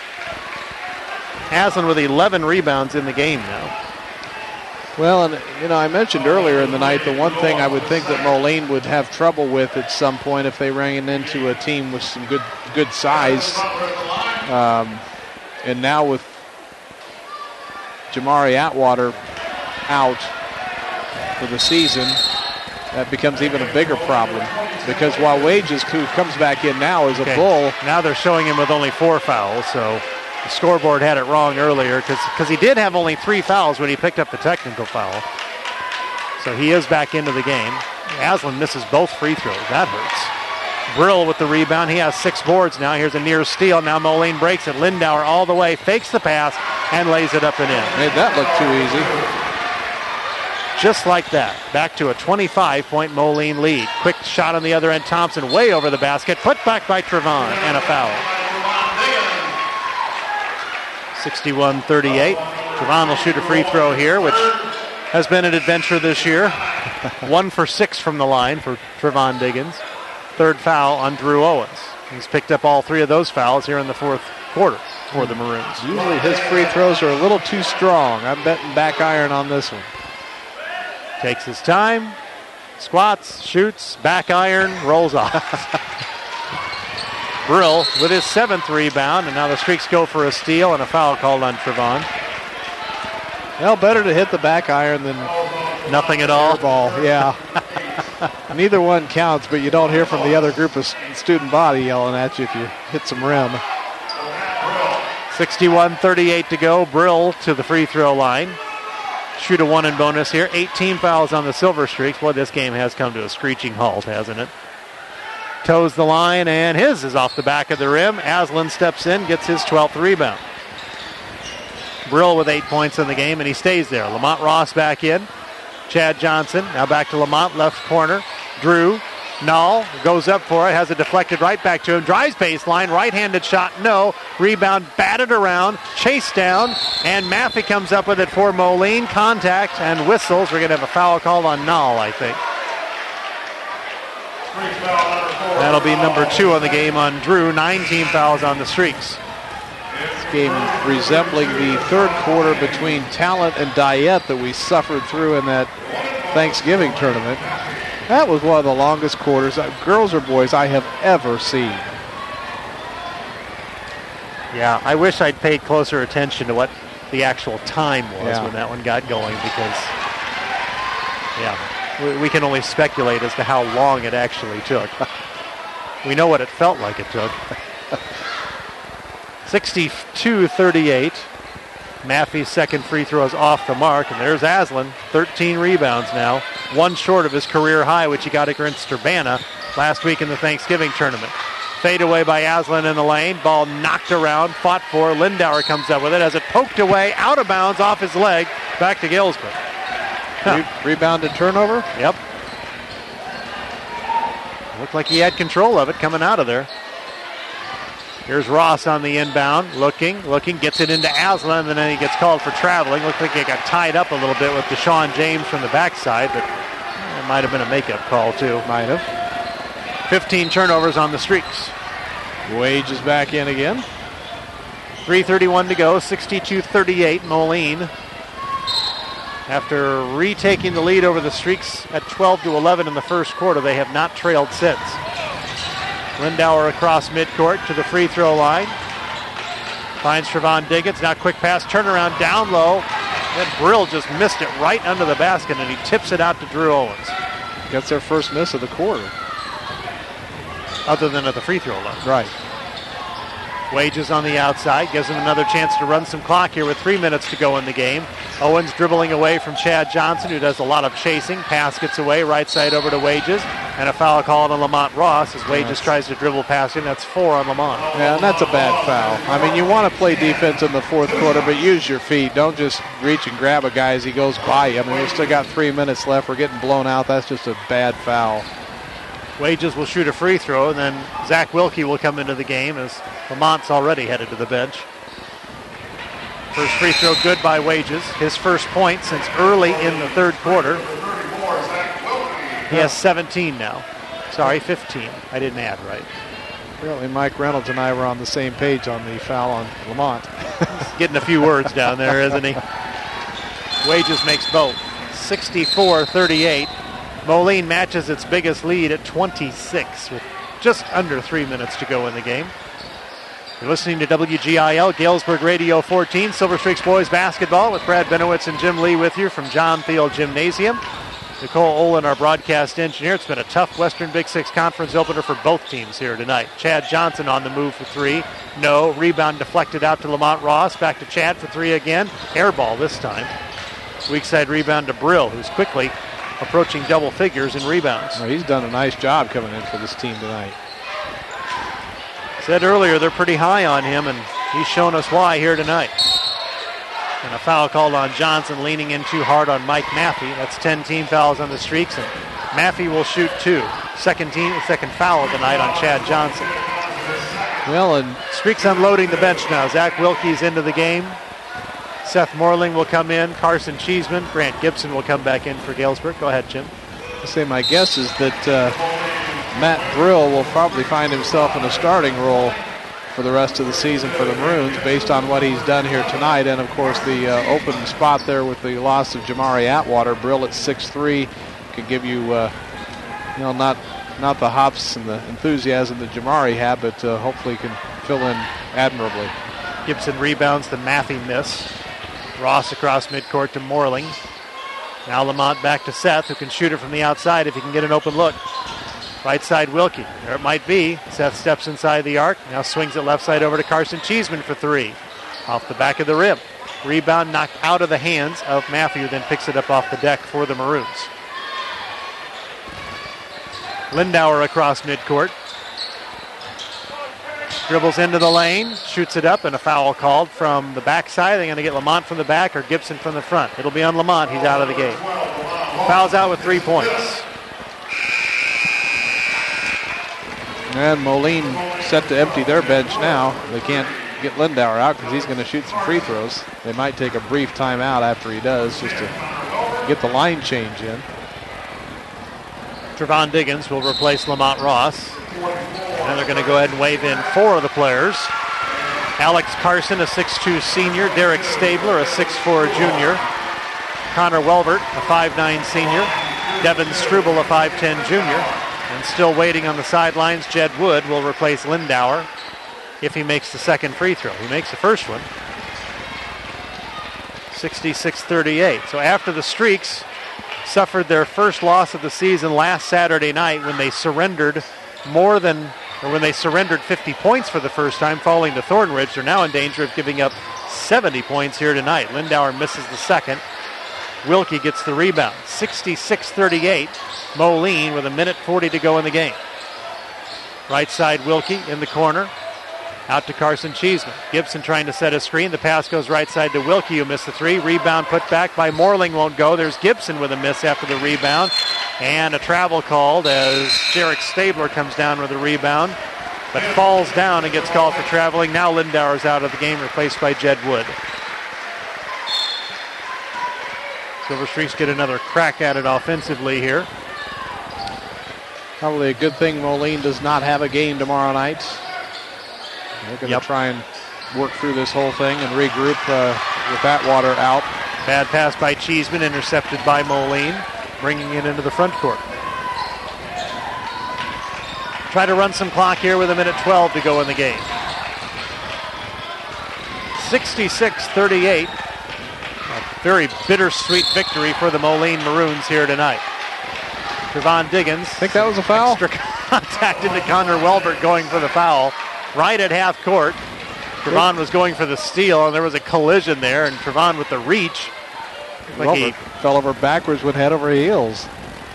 Aslan with eleven rebounds in the game now. Well, and you know, I mentioned earlier in the night the one thing I would think that Moline would have trouble with at some point if they ran into a team with some good good size. Um, and now with Jamari Atwater out for the season, that becomes even a bigger problem. Because while Wages, who comes back in now, is a okay. bull. Now they're showing him with only four fouls, so the scoreboard had it wrong earlier because he did have only three fouls when he picked up the technical foul. So he is back into the game. Aslan misses both free throws. That hurts. Brill with the rebound. He has six boards now. Here's a near steal. Now Moline breaks it. Lindauer all the way, fakes the pass, and lays it up and in. Made that look too easy. Just like that. Back to a twenty-five point Moline lead. Quick shot on the other end. Thompson way over the basket. Put back by Trevon, and a foul. sixty-one thirty-eight. Trevon will shoot a free throw here, which has been an adventure this year. One for six from the line for Trevon Diggins. Third foul on Drew Owens. He's picked up all three of those fouls here in the fourth quarter for the Maroons. Usually his free throws are a little too strong. I'm betting back iron on this one. Takes his time, squats, shoots, back iron, rolls off. Brill with his seventh rebound, and now the Streaks go for a steal and a foul called on Trevon. Well, better to hit the back iron than nothing at all. Ball, yeah. Neither one counts, but you don't hear from the other group of student body yelling at you if you hit some rim. sixty-one thirty-eight to go. Brill to the free throw line. Shoot a one in bonus here. eighteen fouls on the Silver Streaks. Boy, this game has come to a screeching halt, hasn't it? Toes the line, and his is off the back of the rim. Aslan steps in, gets his twelfth rebound. Brill with eight points in the game, and he stays there. Lamont Ross back in. Chad Johnson now back to Lamont, left corner. Drew Null goes up for it, has it deflected right back to him, drives baseline, right-handed shot, no. Rebound batted around, chased down, and Maffey comes up with it for Moline. Contact and whistles. We're going to have a foul called on Null, I think. That'll be number two on the game on Drew. Nine team fouls on the Streaks. This game resembling the third quarter between Talent and Diet that we suffered through in that Thanksgiving tournament. That was one of the longest quarters, uh, girls or boys, I have ever seen. Yeah, I wish I'd paid closer attention to what the actual time was Yeah. when that one got going, because, yeah, we, we can only speculate as to how long it actually took. We know what it felt like it took. sixty-two thirty-eight. Maffey's second free throw is off the mark, and there's Aslan, thirteen rebounds now, one short of his career high, which he got against Urbana last week in the Thanksgiving tournament. Fade away by Aslan in the lane, ball knocked around, fought for, Lindauer comes up with it, has it poked away, out of bounds, off his leg, back to Galesburg. Huh. Re- rebounded turnover? Yep. Looked like he had control of it coming out of there. Here's Ross on the inbound, looking, looking, gets it into Aslan, and then he gets called for traveling. Looked like he got tied up a little bit with Deshaun James from the backside, but it might have been a makeup call too. Might have. fifteen turnovers on the Streaks. Wage is back in again. three thirty-one to go, sixty-two thirty-eight, Moline. After retaking the lead over the Streaks at twelve to eleven in the first quarter, they have not trailed since. Lindauer across midcourt to the free throw line. Finds Trevon Diggins. Now quick pass, turnaround down low. And Brill just missed it right under the basket, and he tips it out to Drew Owens. Gets their first miss of the quarter. Other than at the free throw line. Right. Wages on the outside, gives him another chance to run some clock here with three minutes to go in the game. Owens dribbling away from Chad Johnson, who does a lot of chasing. Pass gets away, right side over to Wages. And a foul called on Lamont Ross as Wages yes. tries to dribble past him. That's four on Lamont. Yeah, and that's a bad foul. I mean, you want to play defense in the fourth quarter, but use your feet. Don't just reach and grab a guy as he goes by you. I mean, we've still got three minutes left. We're getting blown out. That's just a bad foul. Wages will shoot a free throw, and then Zach Wilkie will come into the game as Lamont's already headed to the bench. First free throw good by Wages. His first point since early in the third quarter. He has seventeen now. Sorry, fifteen. I didn't add right. Apparently Mike Reynolds and I were on the same page on the foul on Lamont. He's getting a few words down there, isn't he? Wages makes both. sixty-four thirty-eight. Moline matches its biggest lead at twenty-six with just under three minutes to go in the game. You're listening to W G I L, Galesburg Radio fourteen, Silver Streaks Boys Basketball with Brad Benowitz and Jim Lee with you from John Field Gymnasium. Nicole Olin, our broadcast engineer. It's been a tough Western Big Six Conference opener for both teams here tonight. Chad Johnson on the move for three. No. Rebound deflected out to Lamont Ross. Back to Chad for three again. Air ball this time. Weak side rebound to Brill, who's quickly approaching double figures in rebounds. Well, he's done a nice job coming in for this team tonight. Said earlier they're pretty high on him, and he's shown us why here tonight. And a foul called on Johnson, leaning in too hard on Mike Maffey. That's ten team fouls on the Streaks, and Maffey will shoot two. Second team, second foul of the night on Chad Johnson. Well, and Streaks unloading the bench now. Zach Wilkie's into the game. Seth Morling will come in. Carson Cheeseman. Grant Gibson will come back in for Galesburg. Go ahead, Jim. I say my guess is that uh, Matt Brill will probably find himself in a starting role for the rest of the season for the Maroons based on what he's done here tonight. And, of course, the uh, open spot there with the loss of Jamari Atwater. Brill at six three could give you, uh, you know, not not the hops and the enthusiasm that Jamari had, but uh, hopefully can fill in admirably. Gibson rebounds the Maffey miss. Ross across midcourt to Morling. Now Lamont back to Seth, who can shoot it from the outside if he can get an open look. Right side Wilkie. There it might be. Seth steps inside the arc. Now swings it left side over to Carson Cheeseman for three. Off the back of the rim. Rebound knocked out of the hands of Maffey, who then picks it up off the deck for the Maroons. Lindauer across midcourt. Dribbles into the lane, shoots it up, and a foul called from the backside. They're going to get Lamont from the back or Gibson from the front. It'll be on Lamont. He's out of the game. Fouls out with three points. And Moline set to empty their bench now. They can't get Lindauer out because he's going to shoot some free throws. They might take a brief timeout after he does just to get the line change in. Trevon Diggins will replace Lamont Ross. And they're going to go ahead and wave in four of the players. Alex Carson, a six two senior. Derek Stabler, a six four junior. Connor Welbert, a five nine senior. Devin Struble, a five ten junior. And still waiting on the sidelines, Jed Wood will replace Lindauer if he makes the second free throw. He makes the first one. sixty-six thirty-eight. So after the Streaks suffered their first loss of the season last Saturday night when they surrendered more than, or when they surrendered fifty points for the first time, falling to Thornridge, they're now in danger of giving up seventy points here tonight. Lindauer misses the second. Wilkie gets the rebound. sixty-six thirty-eight. Moline with a minute forty to go in the game. Right side Wilkie in the corner. Out to Carson Cheeseman. Gibson trying to set a screen. The pass goes right side to Wilkie, who missed the three. Rebound put back by Morling, won't go. There's Gibson with a miss after the rebound. And a travel called as Derek Stabler comes down with a rebound, but falls down and gets called for traveling. Now Lindauer's out of the game, replaced by Jed Wood. Silver Streaks get another crack at it offensively here. Probably a good thing Moline does not have a game tomorrow night. They're going to yep. try and work through this whole thing and regroup uh, with Atwater out. Bad pass by Cheeseman, intercepted by Moline, bringing it into the front court. Try to run some clock here with a minute twelve to go in the game. sixty-six thirty-eight. A very bittersweet victory for the Moline Maroons here tonight. Trevon Diggins. I think that was a foul. Extra contact into Connor Welbert going for the foul. Right at half court. Trevon was going for the steal, and there was a collision there, and Trevon with the reach. Like he fell over backwards with head over heels.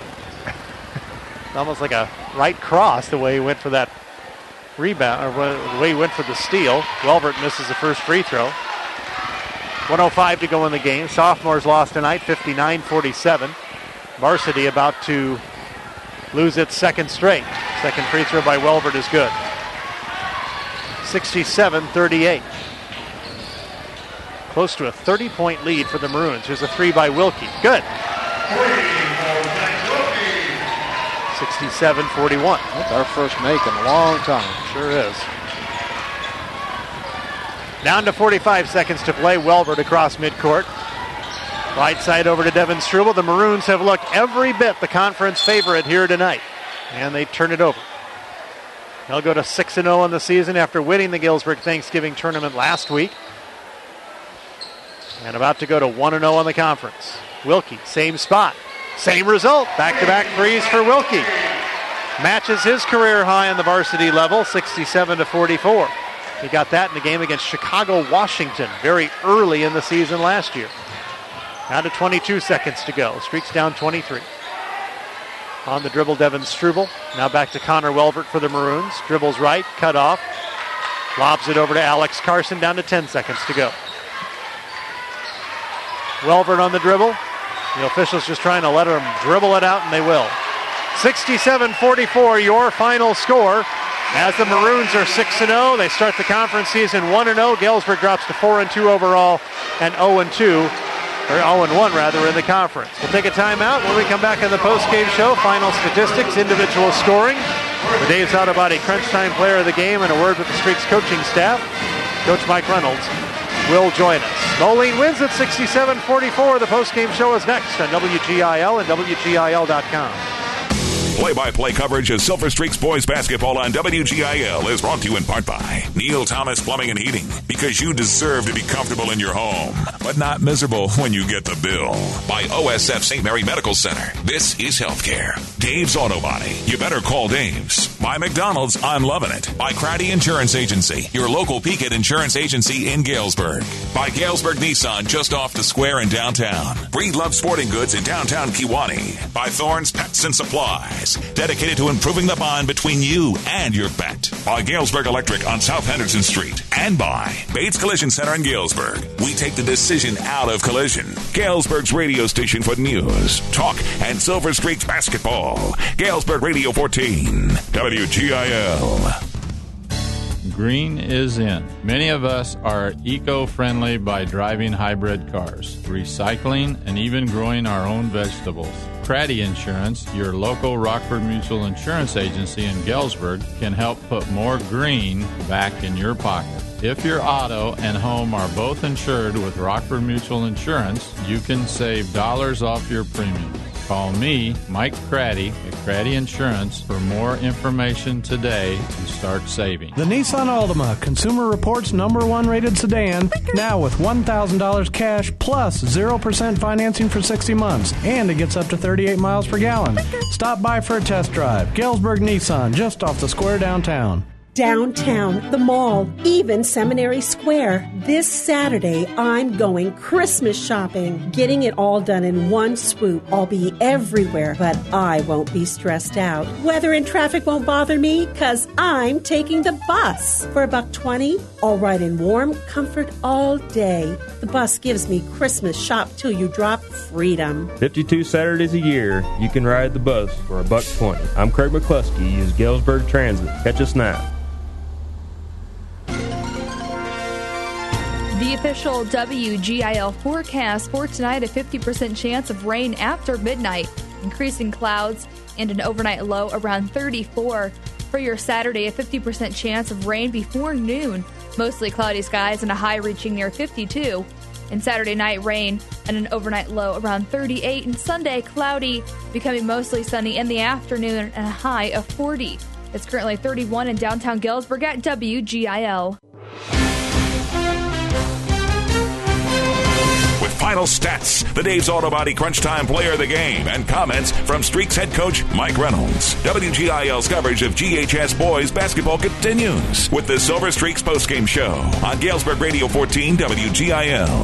Almost like a right cross the way he went for that rebound, or the way he went for the steal. Welbert misses the first free throw. one oh five to go in the game. Sophomores lost tonight, fifty-nine forty-seven. Varsity about to lose its second straight. Second free throw by Welbert is good. sixty-seven thirty-eight. Close to a thirty-point lead for the Maroons. Here's a three by Wilkie. Good. sixty-seven forty-one. That's our first make in a long time. Sure is. Down to forty-five seconds to play. Welbert across midcourt. Right side over to Devin Struble. The Maroons have looked every bit the conference favorite here tonight, and they turn it over. They'll go to six and oh on the season after winning the Galesburg Thanksgiving tournament last week. And about to go to one and oh on the conference. Wilkie, same spot, same result. Back-to-back threes for Wilkie. Matches his career high on the varsity level, sixty-seven to forty-four. He got that in the game against Chicago, Washington, very early in the season last year. Down to twenty-two seconds to go. Streaks down twenty-three. On the dribble, Devin Struble. Now back to Connor Welbert for the Maroons. Dribbles right, cut off. Lobs it over to Alex Carson. Down to ten seconds to go. Welbert on the dribble. The officials just trying to let him dribble it out, and they will. sixty-seven forty-four, your final score. As the Maroons are six and oh, they start the conference season one and oh. Galesburg drops to four and two overall and oh and two. Or oh and one, rather, in the conference. We'll take a timeout. When we come back on the post-game show, final statistics, individual scoring, the Dave's Auto Body Crunch Time Player of the Game, and a word with the Streaks coaching staff. Coach Mike Reynolds will join us. Moline wins at sixty-seven forty-four. The post-game show is next on W G I L and W G I L dot com. Play-by-play coverage of Silver Streaks boys basketball on W G I L is brought to you in part by Neil Thomas Plumbing and Heating, because you deserve to be comfortable in your home, but not miserable when you get the bill. By O S F Saint Mary Medical Center. This is healthcare. Dave's Auto Body. You better call Dave's. By McDonald's, I'm loving it. By Craddy Insurance Agency, your local Pekin insurance agency in Galesburg. By Galesburg Nissan, just off the square in downtown. Breedlove Sporting Goods in downtown Kewanee. By Thorns Pets and Supplies, dedicated to improving the bond between you and your pet. By Galesburg Electric on South Henderson Street. And by Bates Collision Center in Galesburg. We take the decision out of collision. Galesburg's radio station for news, talk, and Silver Streaks basketball. basketball. Galesburg Radio fourteen, W G I L. Green is in. Many of us are eco-friendly by driving hybrid cars, recycling, and even growing our own vegetables. Craddy Insurance, your local Rockford Mutual Insurance agency in Galesburg, can help put more green back in your pocket. If your auto and home are both insured with Rockford Mutual Insurance, you can save dollars off your premium. Call me, Mike Craddy, at Craddy Insurance for more information today and start saving. The Nissan Altima, Consumer Reports number one rated sedan, now with one thousand dollars cash plus zero percent financing for sixty months, and it gets up to thirty-eight miles per gallon. Stop by for a test drive. Galesburg Nissan, just off the square downtown. Downtown, the mall, even Seminary Square. This Saturday, I'm going Christmas shopping, getting it all done in one swoop. I'll be everywhere, but I won't be stressed out. Weather and traffic won't bother me, because I'm taking the bus. For a buck twenty, I'll ride in warm comfort all day. The bus gives me Christmas shop till you drop freedom. fifty-two Saturdays a year, you can ride the bus for a buck twenty. I'm Craig McCluskey. Use Galesburg Transit. Catch us now. The official W G I L forecast for tonight, a fifty percent chance of rain after midnight, increasing clouds and an overnight low around thirty-four. For your Saturday, a fifty percent chance of rain before noon, mostly cloudy skies and a high reaching near fifty-two. And Saturday night, rain and an overnight low around thirty-eight. And Sunday, cloudy, becoming mostly sunny in the afternoon and a high of forty. It's currently thirty-one in downtown Galesburg at W G I L. Final stats, the Dave's Auto Body Crunch Time Player of the Game, and comments from Streaks head coach Mike Reynolds. W G I L's coverage of G H S boys basketball continues with the Silver Streaks postgame show on Galesburg Radio fourteen W G I L.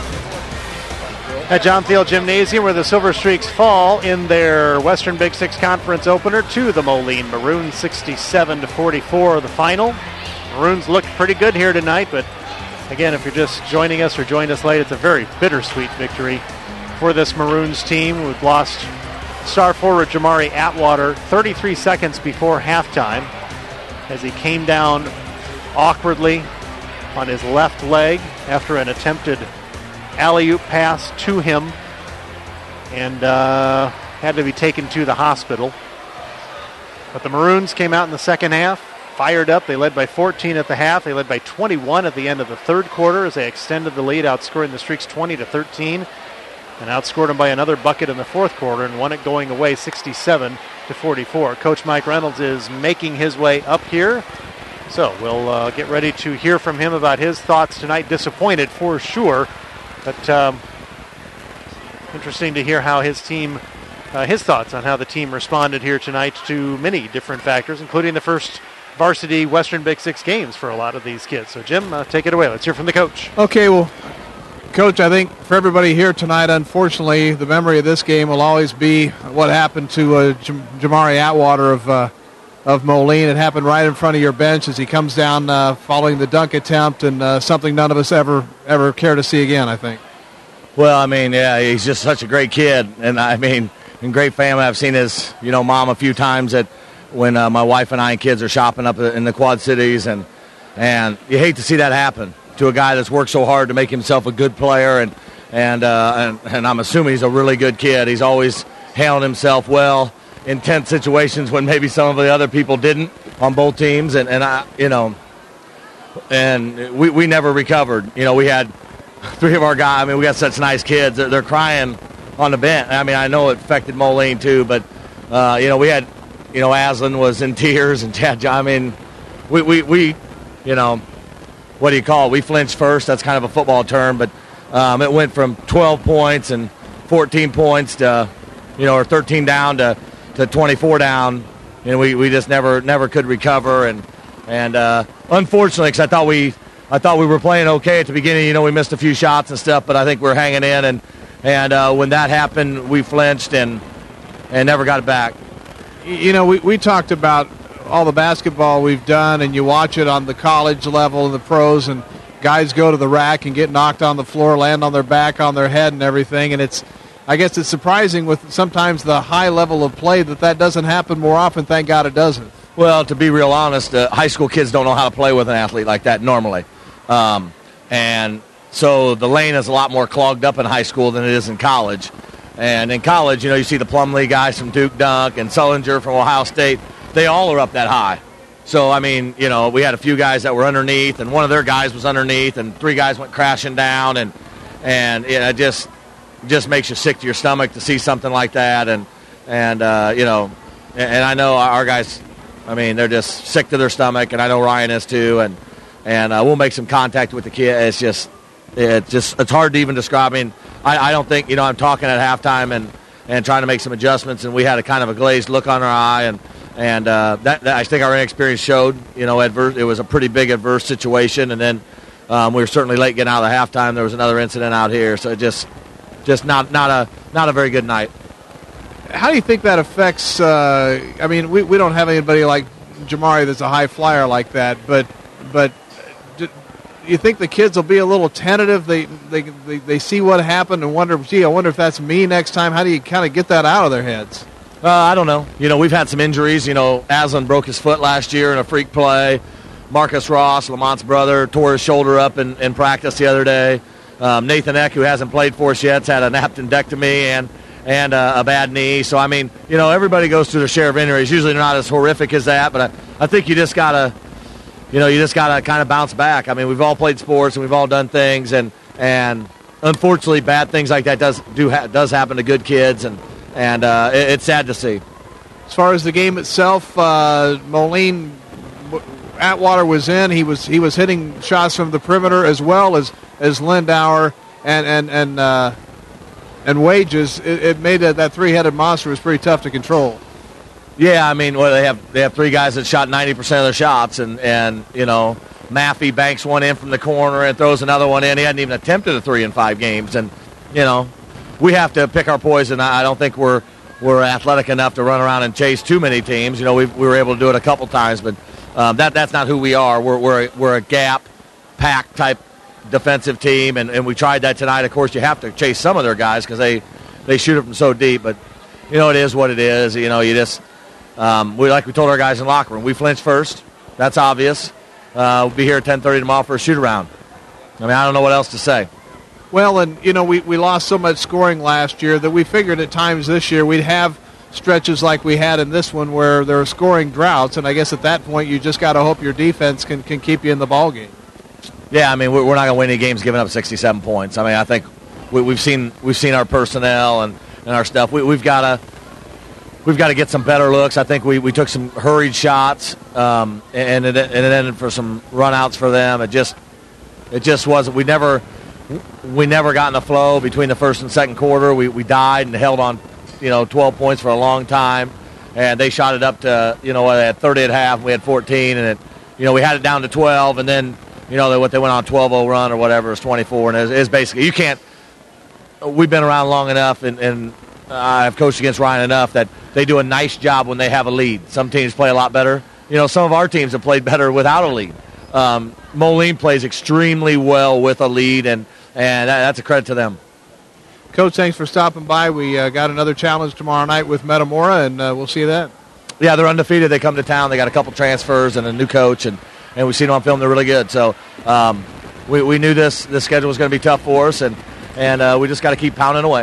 At John Thiel Gymnasium, where the Silver Streaks fall in their Western Big Six Conference opener to the Moline Maroons, sixty-seven to forty-four, the final. Maroons looked pretty good here tonight, but again, if you're just joining us or joined us late, it's a very bittersweet victory for this Maroons team. We've lost star forward Jamari Atwater thirty-three seconds before halftime as he came down awkwardly on his left leg after an attempted alley-oop pass to him and uh, had to be taken to the hospital. But the Maroons came out in the second half, fired up. They led by fourteen at the half. They led by twenty-one at the end of the third quarter as they extended the lead, outscoring the Streaks twenty to thirteen, and outscored them by another bucket in the fourth quarter and won it going away sixty-seven to forty-four. Coach Mike Reynolds is making his way up here, so we'll uh, get ready to hear from him about his thoughts tonight. Disappointed for sure, but um, interesting to hear how his team, uh, his thoughts on how the team responded here tonight to many different factors, including the first varsity Western Big Six games for a lot of these kids. So, Jim, uh, take it away. Let's hear from the coach. Okay, well, Coach, I think for everybody here tonight, unfortunately, the memory of this game will always be what happened to uh, Jam- Jamari Atwater of uh, of Moline. It happened right in front of your bench as he comes down uh, following the dunk attempt, and uh, something none of us ever ever care to see again, I think. Well, I mean, yeah, he's just such a great kid, and I mean, and great family. I've seen his, you know, mom a few times at when uh, my wife and I and kids are shopping up in the Quad Cities, and and you hate to see that happen to a guy that's worked so hard to make himself a good player, and and uh, and, and I'm assuming he's a really good kid. He's always handled himself well in tense situations when maybe some of the other people didn't on both teams, and, and I, you know, and we, we never recovered. You know, we had three of our guys. I mean, we got such nice kids. They're, they're crying on the bench. I mean, I know it affected Moline too, but uh, you know, we had. You know, Aslan was in tears, and Chad, I mean, we, we, we, you know, what do you call it? We flinched first. That's kind of a football term, but um, it went from twelve points and fourteen points to, you know, or thirteen down to, to twenty-four down, and we, we just never never could recover, and and uh, unfortunately, because I thought we I thought we were playing okay at the beginning. You know, we missed a few shots and stuff, but I think we're hanging in, and and uh, when that happened, we flinched and and never got it back. You know, we, we talked about all the basketball we've done, and you watch it on the college level and the pros, and guys go to the rack and get knocked on the floor, land on their back, on their head and everything, and it's I guess it's surprising with sometimes the high level of play that that doesn't happen more often. Thank God it doesn't. Well, to be real honest, uh, high school kids don't know how to play with an athlete like that normally. Um, and so the lane is a lot more clogged up in high school than it is in college. And in college, you know, you see the Plumlee guys from Duke Dunk and Sullinger from Ohio State. They all are up that high. So, I mean, you know, we had a few guys that were underneath, and one of their guys was underneath, and three guys went crashing down. And, and it just just makes you sick to your stomach to see something like that. And, and uh, you know, and, and I know our guys, I mean, they're just sick to their stomach, and I know Ryan is too. And, and uh, we'll make some contact with the kid. It's just, it just it's hard to even describe. I mean, I, I don't think, you know, I'm talking at halftime and, and trying to make some adjustments, and we had a kind of a glazed look on our eye, and and uh, that, that I think our inexperience showed. You know, adverse. It was a pretty big adverse situation, and then um, we were certainly late getting out of the halftime. There was another incident out here, so just just not not a not a very good night. How do you think that affects? Uh, I mean, we, we don't have anybody like Jamari that's a high flyer like that, but but. You think the kids will be a little tentative? They, they they they see what happened and wonder, gee, I wonder if that's me next time. How do you kind of get that out of their heads? Uh, I don't know. You know, we've had some injuries. You know, Aslan broke his foot last year in a freak play. Marcus Ross, Lamont's brother, tore his shoulder up in, in practice the other day. Um, Nathan Eck, who hasn't played for us yet, has had an appendectomy and and uh, a bad knee. So, I mean, you know, everybody goes through their share of injuries. Usually they're not as horrific as that, but I, I think you just got to – You know, you just got to kind of bounce back. I mean, we've all played sports and we've all done things, and and unfortunately, bad things like that does do ha- does happen to good kids, and and uh, it, it's sad to see. As far as the game itself, uh, Moline Atwater was in. He was he was hitting shots from the perimeter as well as as Lindauer and and and uh, and Wages. It, it made that, that three-headed monster was pretty tough to control. Yeah, I mean, well, they have they have three guys that shot ninety percent of their shots, and, and you know, Maffey banks one in from the corner and throws another one in. He hadn't even attempted a three in five games, and you know, we have to pick our poison. I don't think we're we're athletic enough to run around and chase too many teams. You know, we we were able to do it a couple times, but um, that that's not who we are. We're we're a, we're a gap pack type defensive team, and, and we tried that tonight. Of course, you have to chase some of their guys because they they shoot it from so deep, but you know, it is what it is. You know, you just. Um, we like we told our guys in the locker room, we flinch first. That's obvious. Uh, we'll be here at ten thirty tomorrow for a shoot-around. I mean, I don't know what else to say. Well, and, you know, we, we lost so much scoring last year that we figured at times this year we'd have stretches like we had in this one where there are scoring droughts, and I guess at that point you just got to hope your defense can, can keep you in the ballgame. Yeah, I mean, we're not going to win any games giving up sixty-seven points. I mean, I think we, we've seen we've seen our personnel and, and our stuff. We, we've got to... We've got to get some better looks. I think we, we took some hurried shots, um, and, it, and it ended for some runouts for them. It just it just wasn't. We never we never got in the flow between the first and second quarter. We we died and held on, you know, twelve points for a long time, and they shot it up to, you know, they had thirty at half. And we had fourteen, and it, you know, we had it down to twelve, and then, you know, they, what they went on twelve oh run or whatever is twenty-four, and it's basically you can't. We've been around long enough, and. and I've coached against Ryan enough that they do a nice job when they have a lead. Some teams play a lot better. You know, some of our teams have played better without a lead. Um, Moline plays extremely well with a lead, and, and that, that's a credit to them. Coach, thanks for stopping by. We uh, got another challenge tomorrow night with Metamora, and uh, we'll see you then. Yeah, they're undefeated. They come to town. They got a couple transfers and a new coach, and, and we've seen them on film. They're really good. So um, we, we knew this, this schedule was going to be tough for us, and, and uh, we just got to keep pounding away.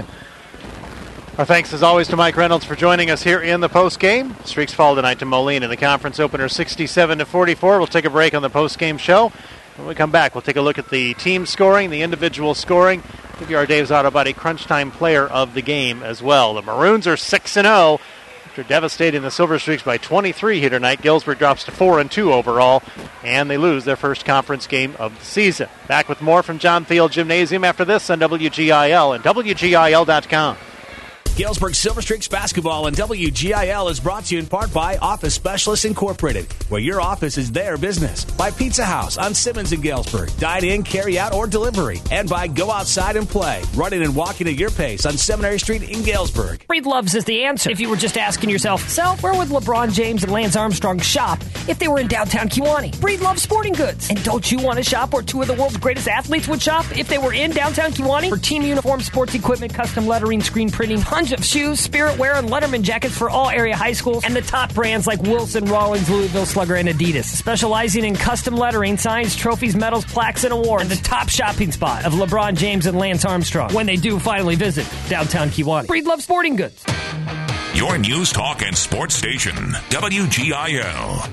Our thanks, as always, to Mike Reynolds for joining us here in the postgame. Streaks fall tonight to Moline in the conference opener, sixty-seven to forty-four. We'll take a break on the postgame show. When we come back, we'll take a look at the team scoring, the individual scoring. Give you our Dave's Auto Body Crunch Time player of the game as well. The Maroons are six and oh after devastating the Silver Streaks by twenty-three here tonight. Galesburg drops to four and two overall, and they lose their first conference game of the season. Back with more from John Field Gymnasium after this on W G I L and W G I L dot com. Galesburg Silver Streaks basketball and W G I L is brought to you in part by Office Specialists Incorporated, where your office is their business. By Pizza House on Simmons in Galesburg, dine in, carry out, or delivery. And by Go Outside and Play, running and walking at your pace on Seminary Street in Galesburg. Breed Loves is the answer. If you were just asking yourself, so where would LeBron James and Lance Armstrong shop if they were in downtown Kewanee? Breed Loves Sporting Goods. And don't you want to shop where two of the world's greatest athletes would shop if they were in downtown Kewanee? For team uniforms, sports equipment, custom lettering, screen printing, tons of shoes, Spirit Wear, and Letterman jackets for all area high schools, and the top brands like Wilson, Rawlings, Louisville Slugger, and Adidas. Specializing in custom lettering, signs, trophies, medals, plaques, and awards. And the top shopping spot of LeBron James and Lance Armstrong when they do finally visit downtown Kewanee. Breed Love Sporting Goods. Your news, talk, and sports station, W G I L.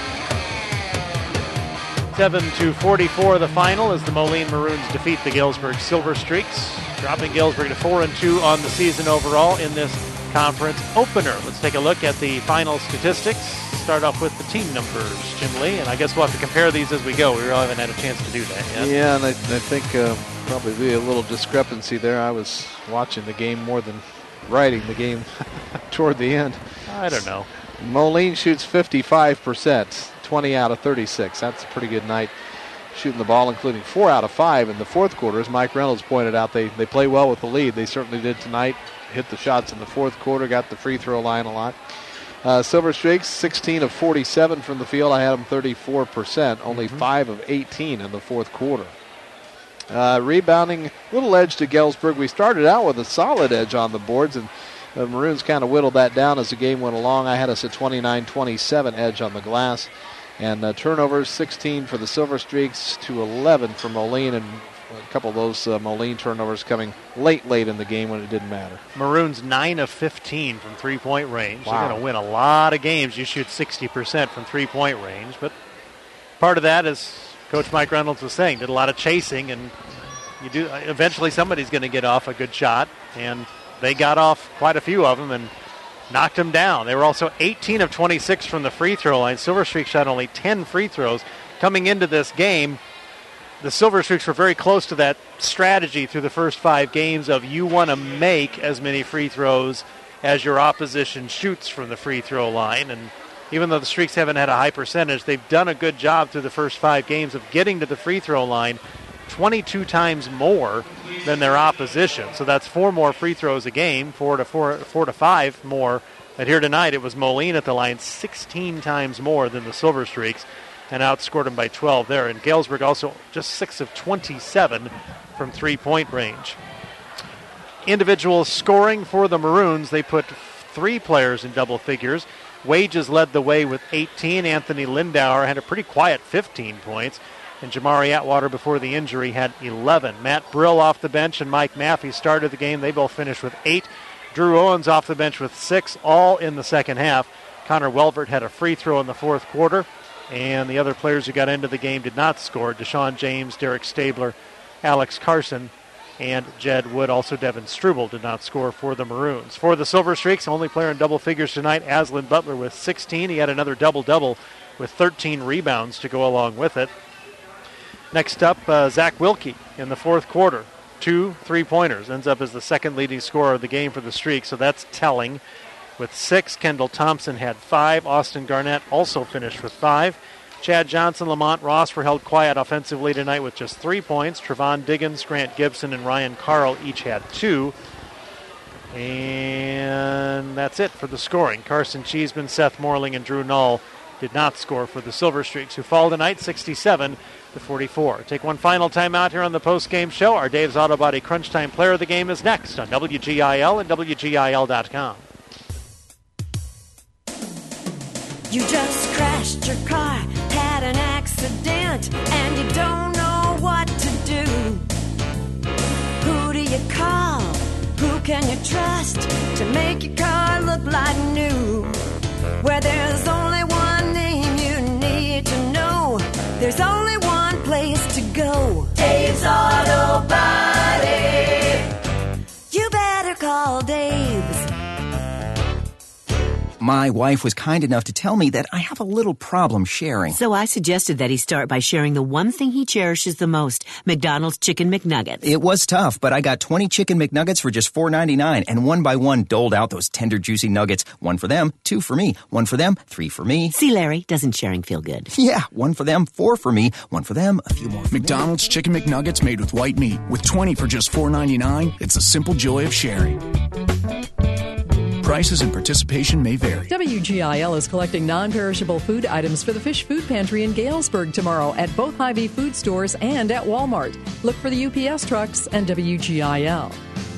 seven to forty-four the final as the Moline Maroons defeat the Galesburg Silver Streaks, dropping Galesburg to four and two on the season overall in this conference opener. Let's take a look at the final statistics. Start off with the team numbers, Jim Lee, and I guess we'll have to compare these as we go. We really haven't had a chance to do that yet. Yeah, and I, I think uh, probably be a little discrepancy there. I was watching the game more than writing the game toward the end. I don't know. Moline shoots fifty-five percent, twenty out of thirty-six. That's a pretty good night shooting the ball, including four out of five in the fourth quarter. As Mike Reynolds pointed out, they, they play well with the lead. They certainly did tonight. Hit the shots in the fourth quarter, got the free throw line a lot. Uh, Silver Streaks, sixteen of forty-seven from the field. I had them thirty-four percent, only mm-hmm. five of eighteen in the fourth quarter. Uh, rebounding, little edge to Galesburg. We started out with a solid edge on the boards, and the Maroons kind of whittled that down as the game went along. I had us a twenty-nine twenty-seven edge on the glass. And uh, turnovers, sixteen for the Silver Streaks to eleven for Moline, and a couple of those uh, Moline turnovers coming late, late in the game when it didn't matter. Maroons nine of fifteen from three-point range. Wow. They're going to win a lot of games. You shoot sixty percent from three-point range. But part of that, as Coach Mike Reynolds was saying, did a lot of chasing, and you do. Eventually somebody's going to get off a good shot, and they got off quite a few of them and knocked them down. They were also eighteen of twenty-six from the free throw line. Silver Streaks shot only ten free throws. Coming into this game, the Silver Streaks were very close to that strategy through the first five games of you want to make as many free throws as your opposition shoots from the free throw line. And even though the Streaks haven't had a high percentage, they've done a good job through the first five games of getting to the free throw line twenty-two times more than their opposition. So that's four more free throws a game, four to four, four to five more. But here tonight it was Moline at the line sixteen times more than the Silver Streaks, and outscored them by twelve there. And Galesburg also just six of twenty-seven from three-point range. Individual scoring for the Maroons, they put three players in double figures. Wages led the way with eighteen. Anthony Lindauer had a pretty quiet fifteen points. And Jamari Atwater, before the injury, had eleven. Matt Brill off the bench and Mike Maffey started the game. They both finished with eight. Drew Owens off the bench with six, all in the second half. Connor Welvert had a free throw in the fourth quarter. And the other players who got into the game did not score. Deshaun James, Derek Stabler, Alex Carson, and Jed Wood. Also Devin Struble did not score for the Maroons. For the Silver Streaks, only player in double figures tonight, Aslan Butler with sixteen. He had another double-double with thirteen rebounds to go along with it. Next up, uh, Zach Wilkie in the fourth quarter. Two three-pointers. Ends up as the second leading scorer of the game for the Streaks, so that's telling. With six, Kendall Thompson had five. Austin Garnett also finished with five. Chad Johnson, Lamont Ross were held quiet offensively tonight with just three points. Trevon Diggins, Grant Gibson, and Ryan Carl each had two. And that's it for the scoring. Carson Cheeseman, Seth Morling, and Drew Null did not score for the Silver Streaks, who fall tonight sixty-seven to forty-four. Take one final timeout here on the post-game show. Our Dave's Auto Body Crunch Time Player of the Game is next on W G I L and W G I L dot com. You just crashed your car, had an accident, and you don't know what to do. Who do you call? Who can you trust to make your car look like new? Where there's only one name you need to know, there's only one place to go. Dave's Auto Body. You better call Dave's. My wife was kind enough to tell me that I have a little problem sharing. So I suggested that he start by sharing the one thing he cherishes the most, McDonald's Chicken McNuggets. It was tough, but I got twenty Chicken McNuggets for just four ninety-nine, and one by one doled out those tender, juicy nuggets. One for them, two for me. One for them, three for me. See, Larry, doesn't sharing feel good? Yeah, one for them, four for me. One for them, a few more for McDonald's me. Chicken McNuggets made with white meat. With twenty for just four ninety-nine, it's a simple joy of sharing. Prices and participation may vary. W G I L is collecting non-perishable food items for the Fish Food Pantry in Galesburg tomorrow at both Hy-Vee food stores and at Walmart. Look for the U P S trucks and W G I L.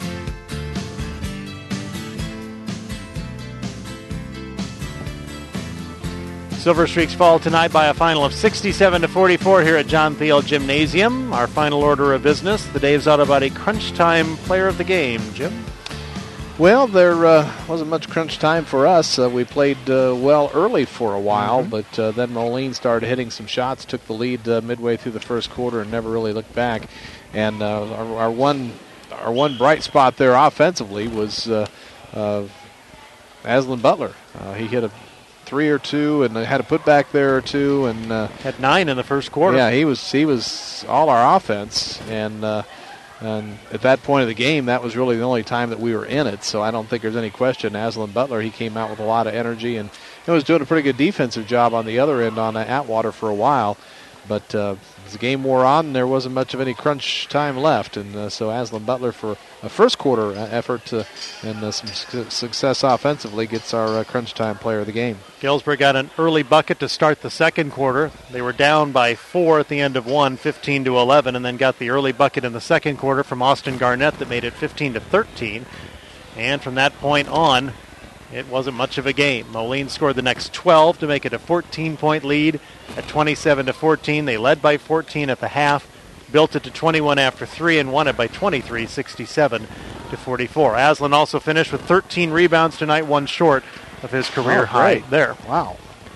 Silver Streaks fall tonight by a final of sixty-seven to forty-four here at John Thiel Gymnasium. Our final order of business, the Dave's Auto Body Crunch Time Player of the Game. Jim? Well, there uh, wasn't much crunch time for us. Uh, we played uh, well early for a while, mm-hmm. but uh, then Moline started hitting some shots, took the lead uh, midway through the first quarter, and never really looked back. And uh, our, our one our one bright spot there offensively was uh, uh, Aslan Butler. Uh, he hit a three or two, and had a putback there or two, and uh, had nine in the first quarter. Yeah, he was he was all our offense, and. Uh, And at that point of the game, that was really the only time that we were in it. So I don't think there's any question. Aslan Butler, he came out with a lot of energy and he was doing a pretty good defensive job on the other end on Atwater for a while. But uh, as the game wore on, there wasn't much of any crunch time left. And uh, so Aslan Butler, for a first quarter effort to, and uh, some su- success offensively, gets our uh, crunch time player of the game. Galesburg got an early bucket to start the second quarter. They were down by four at the end of one, fifteen to eleven, and then got the early bucket in the second quarter from Austin Garnett that made it fifteen to thirteen. And from that point on, it wasn't much of a game. Moline scored the next twelve to make it a fourteen-point lead at twenty-seven to fourteen. They led by fourteen at the half, built it to twenty-one after three, and won it by twenty-three, sixty-seven to forty-four. Aslan also finished with thirteen rebounds tonight, one short of his career oh, high there. Wow.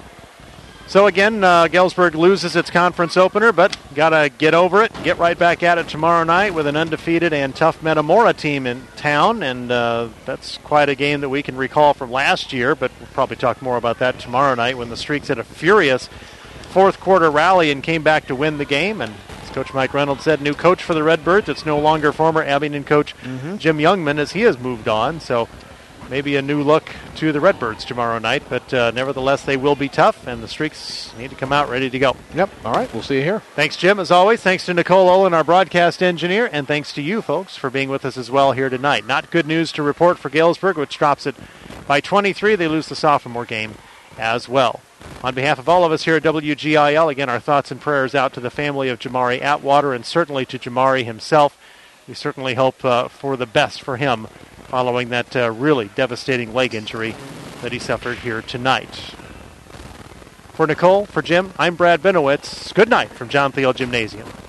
So again, uh, Galesburg loses its conference opener, but got to get over it, get right back at it tomorrow night with an undefeated and tough Metamora team in town, and uh, that's quite a game that we can recall from last year, but we'll probably talk more about that tomorrow night when the Streaks had a furious fourth quarter rally and came back to win the game. And as Coach Mike Reynolds said, new coach for the Redbirds. It's no longer former Abington coach mm-hmm. Jim Youngman, as he has moved on, so maybe a new look to the Redbirds tomorrow night, but uh, nevertheless, they will be tough, and the Streaks need to come out ready to go. Yep. All right. We'll see you here. Thanks, Jim, as always. Thanks to Nicole Olin, our broadcast engineer, and thanks to you, folks, for being with us as well here tonight. Not good news to report for Galesburg, which drops it by twenty-three. They lose the sophomore game as well. On behalf of all of us here at W G I L, again, our thoughts and prayers out to the family of Jamari Atwater, and certainly to Jamari himself. We certainly hope uh, for the best for him following that uh, really devastating leg injury that he suffered here tonight. For Nicole, for Jim, I'm Brad Benowitz. Good night from John Thiel Gymnasium.